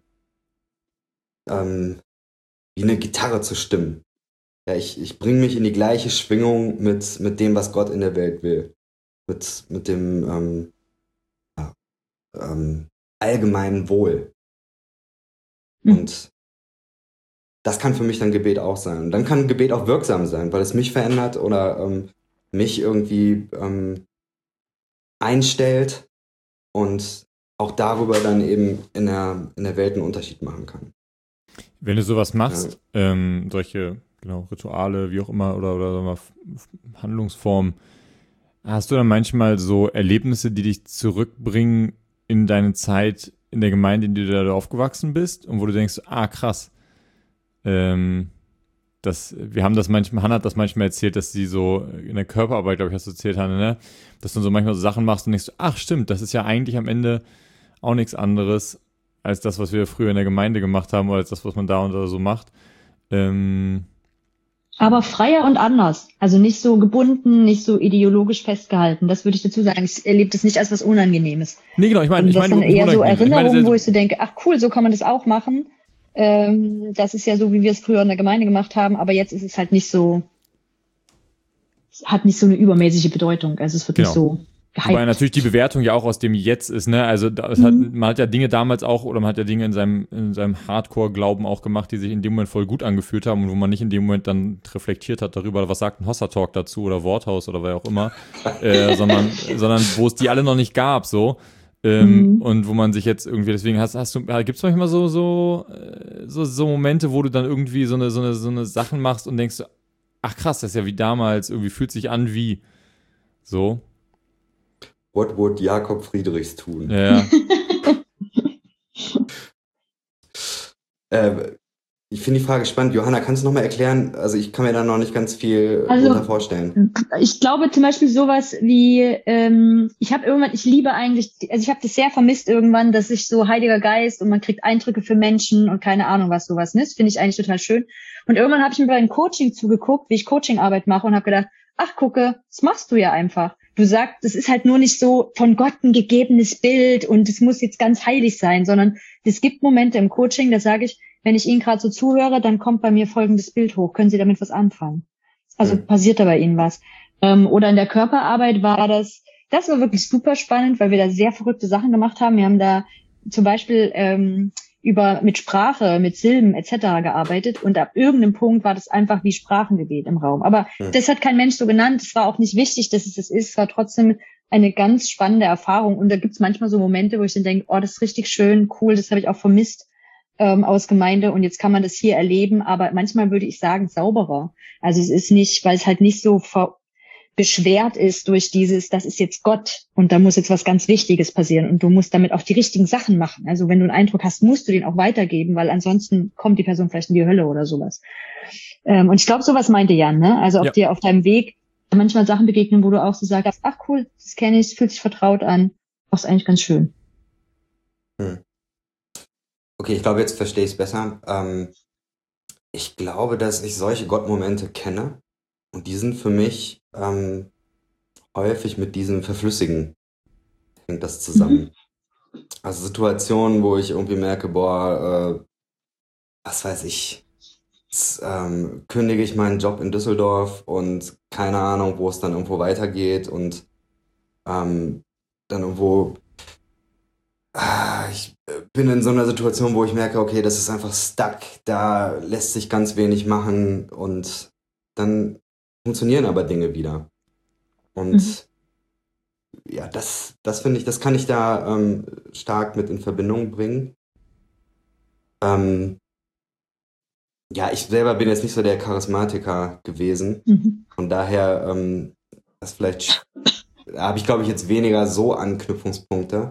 ähm, wie eine Gitarre zu stimmen. Ja, ich, ich bringe mich in die gleiche Schwingung mit, mit dem, was Gott in der Welt will. Mit, mit dem ähm, ja, ähm, allgemeinen Wohl. Mhm. Und das kann für mich dann Gebet auch sein. Und dann kann Gebet auch wirksam sein, weil es mich verändert oder ähm, mich irgendwie ähm, einstellt und auch darüber dann eben in der, in der Welt einen Unterschied machen kann. Wenn du sowas machst, ja. ähm, solche genau, Rituale, wie auch immer, oder, oder sagen wir mal, Handlungsformen, hast du dann manchmal so Erlebnisse, die dich zurückbringen in deine Zeit in der Gemeinde, in der du da aufgewachsen bist und wo du denkst, ah krass, ähm, das, wir haben das manchmal, Hannah hat das manchmal erzählt, dass sie so in der Körperarbeit, glaube ich, hast du erzählt, Hannah, ne? Dass du so manchmal so Sachen machst und denkst, ach stimmt, das ist ja eigentlich am Ende auch nichts anderes als das, was wir früher in der Gemeinde gemacht haben oder als das, was man da und da so macht. Ähm, Aber freier und anders. Also nicht so gebunden, nicht so ideologisch festgehalten. Das würde ich dazu sagen. Ich erlebe das nicht als was Unangenehmes. Nee, genau, ich meine, Und ich das meine, sind eher so unangenehm. Erinnerungen, ich meine, wo ich so denke, ach cool, so kann man das auch machen. Ähm, das ist ja so, wie wir es früher in der Gemeinde gemacht haben, aber jetzt ist es halt nicht so, hat nicht so eine übermäßige Bedeutung. Also es wird Genau. nicht so gehypt. Wobei natürlich die Bewertung ja auch aus dem Jetzt ist, ne? Also das Mhm. hat, man hat ja Dinge damals auch, oder man hat ja Dinge in seinem, in seinem Hardcore-Glauben auch gemacht, die sich in dem Moment voll gut angefühlt haben und wo man nicht in dem Moment dann reflektiert hat darüber, was sagt ein Hossa-Talk dazu oder Worthaus oder wer auch immer, äh, sondern, sondern wo es die alle noch nicht gab, so. Ähm, Mhm. Und wo man sich jetzt irgendwie, deswegen hast, hast du, gibt es manchmal so, so, so, so Momente, wo du dann irgendwie so eine, so eine, so eine Sachen machst und denkst, ach krass, das ist ja wie damals, irgendwie fühlt sich an wie so. What would Jakob Friedrichs tun? Ja, ja. äh, ich finde die Frage spannend. Johanna, kannst du noch mal erklären? Also ich kann mir da noch nicht ganz viel Also, darunter vorstellen. Ich glaube zum Beispiel sowas wie, ähm, ich habe irgendwann, ich liebe eigentlich, also ich habe das sehr vermisst irgendwann, dass ich so Heiliger Geist und man kriegt Eindrücke für Menschen und keine Ahnung was sowas, ne? Das finde ich eigentlich total schön. Und irgendwann habe ich mir beim Coaching zugeguckt, wie ich Coachingarbeit mache und habe gedacht, ach gucke, das machst du ja einfach. Du sagst, es ist halt nur nicht so von Gott ein gegebenes Bild und es muss jetzt ganz heilig sein, sondern es gibt Momente im Coaching, da sage ich, wenn ich Ihnen gerade so zuhöre, dann kommt bei mir folgendes Bild hoch. Können Sie damit was anfangen? Also Mhm. passiert da bei Ihnen was? Ähm, oder in der Körperarbeit war das, das war wirklich super spannend, weil wir da sehr verrückte Sachen gemacht haben. Wir haben da zum Beispiel ähm, über mit Sprache, mit Silben et cetera gearbeitet und ab irgendeinem Punkt war das einfach wie Sprachengebet im Raum. Aber Mhm. das hat kein Mensch so genannt. Es war auch nicht wichtig, dass es das ist. Es war trotzdem eine ganz spannende Erfahrung. Und da gibt's manchmal so Momente, wo ich dann denke, oh, das ist richtig schön, cool, das habe ich auch vermisst ähm, aus Gemeinde und jetzt kann man das hier erleben. Aber manchmal würde ich sagen, sauberer. Also es ist nicht, weil es halt nicht so ver- beschwert ist durch dieses, das ist jetzt Gott und da muss jetzt was ganz Wichtiges passieren und du musst damit auch die richtigen Sachen machen. Also wenn du einen Eindruck hast, musst du den auch weitergeben, weil ansonsten kommt die Person vielleicht in die Hölle oder sowas. Ähm, und ich glaube, sowas meinte Jan, ne? Also ob Ja. dir auf deinem Weg manchmal Sachen begegnen, wo du auch so sagst, ach cool, das kenne ich, es fühlt sich vertraut an. Das ist eigentlich ganz schön. Hm. Okay, ich glaube, jetzt verstehe ich es besser. Ähm, ich glaube, dass ich solche Gottmomente kenne und die sind für mich ähm, häufig mit diesem Verflüssigen hängt das zusammen. Also Situationen, wo ich irgendwie merke, boah, äh, was weiß ich, jetzt, ähm, kündige ich meinen Job in Düsseldorf und keine Ahnung, wo es dann irgendwo weitergeht und ähm, dann irgendwo, ah, ich äh, bin in so einer Situation, wo ich merke, okay, das ist einfach stuck, da lässt sich ganz wenig machen und dann funktionieren aber Dinge wieder. Und Mhm. ja, das, das finde ich, das kann ich da ähm, stark mit in Verbindung bringen. Ähm, ja, ich selber bin jetzt nicht so der Charismatiker gewesen. Mhm. Von daher, ähm, das vielleicht, sch- da habe ich, glaube ich, jetzt weniger so Anknüpfungspunkte.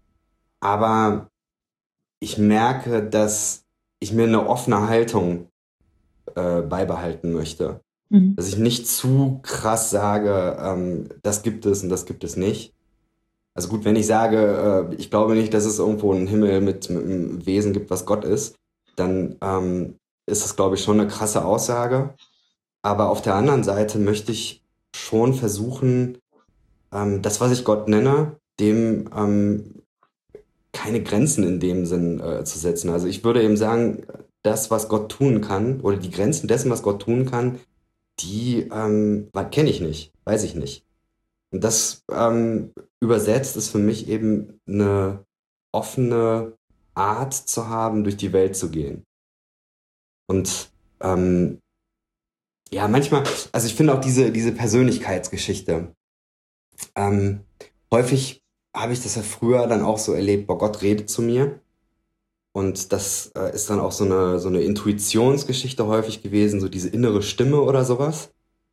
Aber ich merke, dass ich mir eine offene Haltung äh, beibehalten möchte. Mhm. Dass ich nicht zu krass sage, ähm, das gibt es und das gibt es nicht. Also gut, wenn ich sage, äh, ich glaube nicht, dass es irgendwo einen Himmel mit, mit einem Wesen gibt, was Gott ist, dann ähm, ist das, glaube ich, schon eine krasse Aussage. Aber auf der anderen Seite möchte ich schon versuchen, ähm, das, was ich Gott nenne, dem ähm, keine Grenzen in dem Sinn äh, zu setzen. Also ich würde eben sagen, das, was Gott tun kann, oder die Grenzen dessen, was Gott tun kann, die ähm, kenne ich nicht, weiß ich nicht. Und das ähm, übersetzt ist für mich eben eine offene Art zu haben, durch die Welt zu gehen. Und ähm, ja, manchmal, also ich finde auch diese, diese Persönlichkeitsgeschichte, ähm, häufig habe ich das ja früher dann auch so erlebt, boah, Gott redet zu mir. Und das äh, ist dann auch so eine, so eine Intuitionsgeschichte häufig gewesen, so diese innere Stimme oder sowas.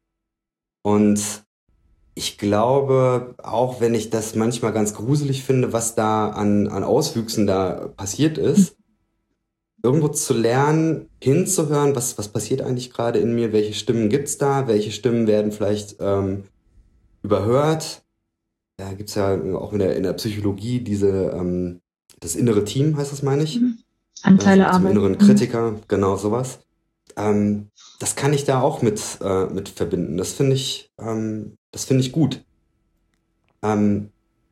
Und ich glaube, auch wenn ich das manchmal ganz gruselig finde, was da an, an Auswüchsen da passiert ist, irgendwo zu lernen, hinzuhören, was, was passiert eigentlich gerade in mir, welche Stimmen gibt's da, welche Stimmen werden vielleicht ähm, überhört. Da gibt's ja auch in der, in der Psychologie diese, ähm, das innere Team, heißt das, meine ich. Mhm. Anteile Also zum Arbeit. inneren Kritiker, genau sowas. Ähm, das kann ich da auch mit, äh, mit verbinden. Das finde ich, ähm, das finde ich gut. Ähm,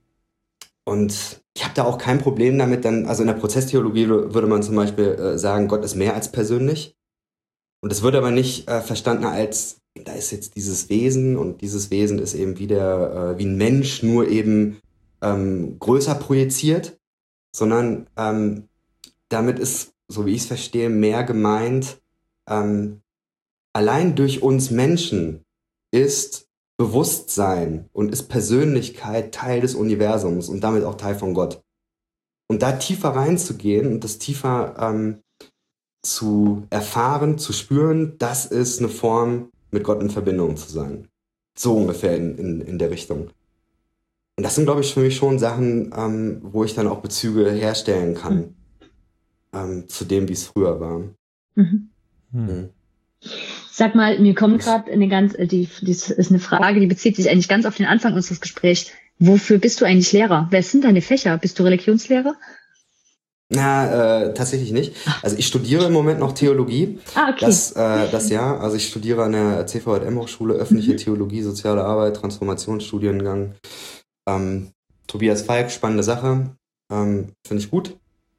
und ich habe da auch kein Problem damit, dann, also in der Prozesstheologie würde man zum Beispiel äh, sagen, Gott ist mehr als persönlich. Und das wird aber nicht äh, verstanden als, da ist jetzt dieses Wesen und dieses Wesen ist eben wie, der, äh, wie ein Mensch, nur eben ähm, größer projiziert, sondern ähm, damit ist, so wie ich es verstehe, mehr gemeint, ähm, allein durch uns Menschen ist Bewusstsein und ist Persönlichkeit Teil des Universums und damit auch Teil von Gott. Und da tiefer reinzugehen und das tiefer ähm, zu erfahren, zu spüren, das ist eine Form, mit Gott in Verbindung zu sein. So ungefähr in, in, in der Richtung. Und das sind, glaube ich, für mich schon Sachen, ähm, wo ich dann auch Bezüge herstellen kann ähm, zu dem, wie es früher war. Mhm. Hm. Sag mal, mir kommt gerade eine ganz, äh, die, die ist eine Frage, die bezieht sich eigentlich ganz auf den Anfang unseres Gesprächs. Wofür bist du eigentlich Lehrer? Wer sind deine Fächer? Bist du Religionslehrer? Na, äh, tatsächlich nicht. Also ich studiere im Moment noch Theologie. Ah, okay. Das, äh, das Jahr. Also ich studiere an der C V J M Hochschule Öffentliche Mhm. Theologie, Soziale Arbeit, Transformationsstudiengang. Ähm, Tobias Falk, spannende Sache. Ähm, finde ich gut.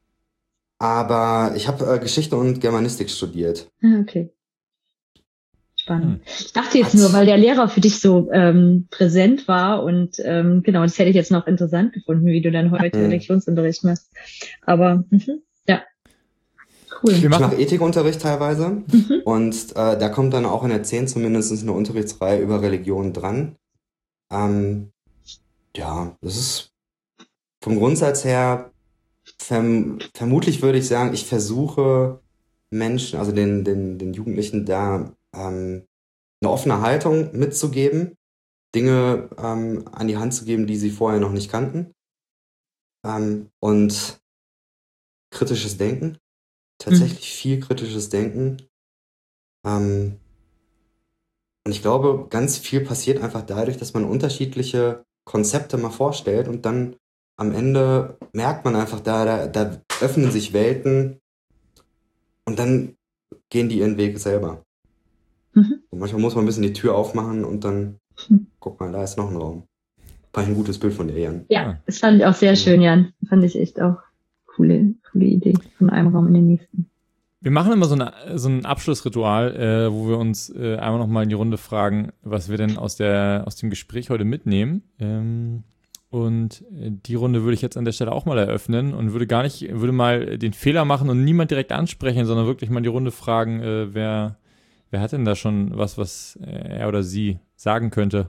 Aber ich habe äh, Geschichte und Germanistik studiert. Ah, okay. Spannend. Hm. Ich dachte jetzt Hat- nur, weil der Lehrer für dich so ähm, präsent war und ähm, genau, das hätte ich jetzt noch interessant gefunden, wie du dann heute Mhm. Religionsunterricht machst. Aber mhm, ja, cool. Wir Ich machen, mache Ethikunterricht teilweise. Mhm. Und äh, da kommt dann auch in der zehn zumindest eine Unterrichtsreihe über Religion dran. Ähm, ja, das ist vom Grundsatz her, verm vermutlich würde ich sagen, ich versuche Menschen, also den, den, den Jugendlichen da ähm, eine offene Haltung mitzugeben, Dinge ähm, an die Hand zu geben, die sie vorher noch nicht kannten. Ähm, und kritisches Denken, tatsächlich viel kritisches Denken. Ähm, und ich glaube, ganz viel passiert einfach dadurch, dass man unterschiedliche Konzepte mal vorstellt und dann am Ende merkt man einfach, da, da, da öffnen sich Welten und dann gehen die ihren Weg selber. Mhm. Und manchmal muss man ein bisschen die Tür aufmachen und dann, Mhm. guck mal, da ist noch ein Raum. War ein gutes Bild von dir, Jan. Ja, Ah. das fand ich auch sehr schön, Jan. Fand ich echt auch coole, coole Idee von einem Raum in den nächsten. wir machen immer so, eine, so ein Abschlussritual, äh, wo wir uns äh, einmal nochmal in die Runde fragen, was wir denn aus, der, aus dem Gespräch heute mitnehmen. Ähm, und äh, die Runde würde ich jetzt an der Stelle auch mal eröffnen und würde gar nicht, würde mal den Fehler machen und niemand direkt ansprechen, sondern wirklich mal die Runde fragen, äh, wer, wer hat denn da schon was, was er oder sie sagen könnte.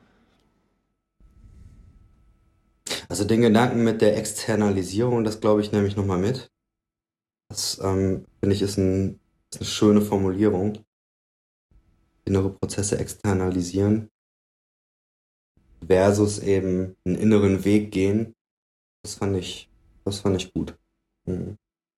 Also den Gedanken mit der Externalisierung, das glaube ich nehme ich nochmal mit. Das ähm, finde ich ist, ein, ist eine schöne Formulierung. Innere Prozesse externalisieren versus eben einen inneren Weg gehen. Das fand ich, das fand ich gut. Mhm.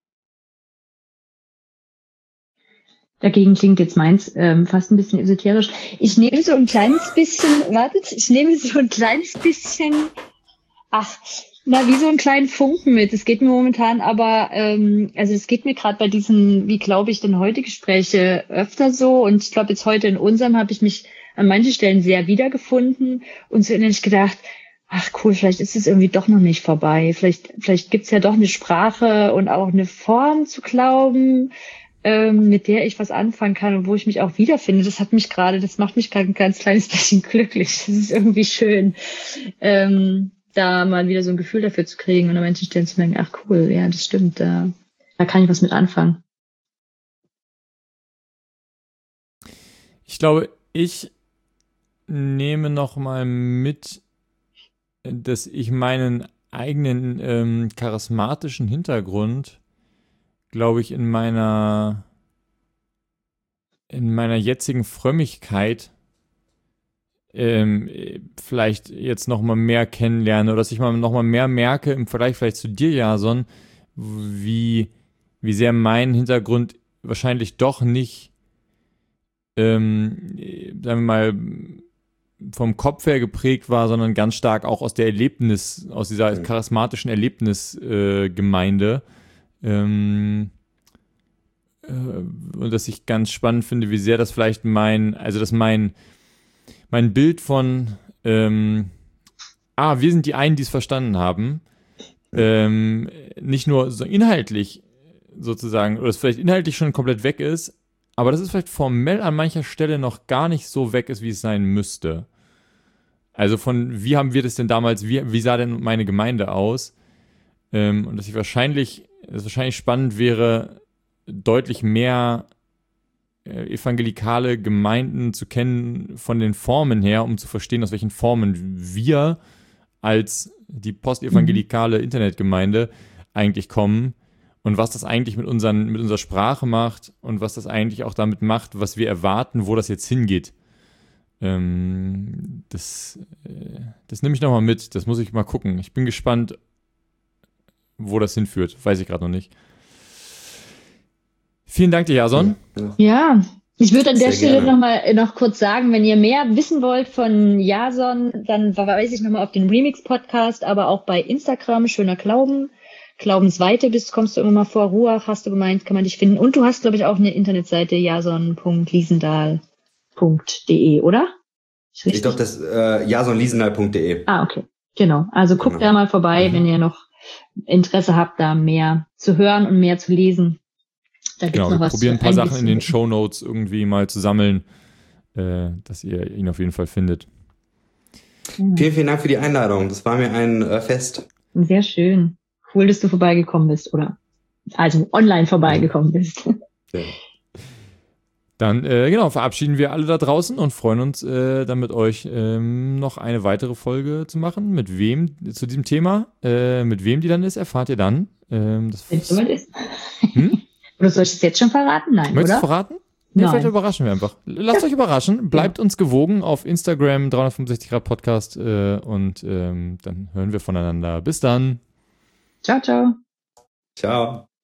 Dagegen klingt jetzt meins ähm, fast ein bisschen esoterisch. Ich nehme so ein kleines bisschen, wartet, ich nehme so ein kleines bisschen, ach, na, wie so einen kleinen Funken mit. Es geht mir momentan aber, ähm, also es geht mir gerade bei diesen, wie glaube ich, denn heute Gespräche öfter so. Und ich glaube, jetzt heute in unserem habe ich mich an manchen Stellen sehr wiedergefunden und so innerlich gedacht, ach cool, vielleicht ist es irgendwie doch noch nicht vorbei. Vielleicht, vielleicht gibt's ja doch eine Sprache und auch eine Form zu glauben, ähm, mit der ich was anfangen kann und wo ich mich auch wiederfinde. Das hat mich gerade, das macht mich gerade ein ganz kleines bisschen glücklich. Das ist irgendwie schön, ähm, da mal wieder so ein Gefühl dafür zu kriegen und an manchen Stellen zu merken, ach cool, ja, das stimmt, da, da kann ich was mit anfangen. Ich glaube, ich nehme noch mal mit, dass ich meinen eigenen ähm, charismatischen Hintergrund, glaube ich, in meiner in meiner jetzigen Frömmigkeit ähm, vielleicht jetzt noch mal mehr kennenlerne oder dass ich mal noch mal mehr merke im Vergleich vielleicht zu dir, Jason, wie wie sehr mein Hintergrund wahrscheinlich doch nicht ähm, sagen wir mal vom Kopf her geprägt war, sondern ganz stark auch aus der Erlebnis, aus dieser charismatischen Erlebnisgemeinde. Äh, ähm, äh, und dass ich ganz spannend finde, wie sehr das vielleicht mein, also dass mein, mein Bild von, ähm, ah, wir sind die einen, die es verstanden haben, ähm, nicht nur so inhaltlich sozusagen, oder es vielleicht inhaltlich schon komplett weg ist, aber dass es vielleicht formell an mancher Stelle noch gar nicht so weg ist, wie es sein müsste. Also von, wie haben wir das denn damals, wie, wie sah denn meine Gemeinde aus? Ähm, und dass ich wahrscheinlich, dass es wahrscheinlich spannend wäre, deutlich mehr äh, evangelikale Gemeinden zu kennen von den Formen her, um zu verstehen, aus welchen Formen wir als die postevangelikale Internetgemeinde eigentlich kommen und was das eigentlich mit, unseren, mit unserer Sprache macht und was das eigentlich auch damit macht, was wir erwarten, wo das jetzt hingeht. Ähm, das, äh, das nehme ich nochmal mit, das muss ich mal gucken. Ich bin gespannt, wo das hinführt, weiß ich gerade noch nicht. Vielen Dank dir, Jason. Ja, ich würde an der Sehr Stelle gerne. noch mal noch kurz sagen, wenn ihr mehr wissen wollt von Jason, dann verweise ich nochmal auf den Remix-Podcast, aber auch bei Instagram, Schöner Glauben. Glaubensweite bist, kommst du immer mal vor. Ruach hast du gemeint, kann man dich finden. Und du hast, glaube ich, auch eine Internetseite, jason punkt liesendahl punkt de, oder? Ist Ich richtig? glaube, das äh, jasonliesendahl punkt de. Ah, okay. Genau. Also guckt Genau. da mal vorbei, Mhm. wenn ihr noch Interesse habt, da mehr zu hören und mehr zu lesen. Da gibt's Genau, noch wir was probieren ein zu- paar Sachen in bisschen den wissen. Shownotes irgendwie mal zu sammeln, äh, dass ihr ihn auf jeden Fall findet. Vielen, vielen Dank für die Einladung. Das war mir ein äh, Fest. Sehr schön. Cool, dass du vorbeigekommen bist, oder? Also online vorbeigekommen bist. Ja. Dann, äh, genau, verabschieden wir alle da draußen und freuen uns, äh, dann mit euch ähm, noch eine weitere Folge zu machen. Mit wem zu diesem Thema? Äh, mit wem die dann ist, erfahrt ihr dann. Ähm, das Wenn es soweit ist. Hm? Oder soll ich es jetzt schon verraten? Nein, Möchtest du oder? verraten? Nee, Nein. vielleicht überraschen wir einfach. Lasst euch überraschen. Bleibt uns gewogen auf Instagram, dreihundertfünfundsechzig Grad Podcast äh, und ähm, dann hören wir voneinander. Bis dann. Ciao, ciao. Ciao.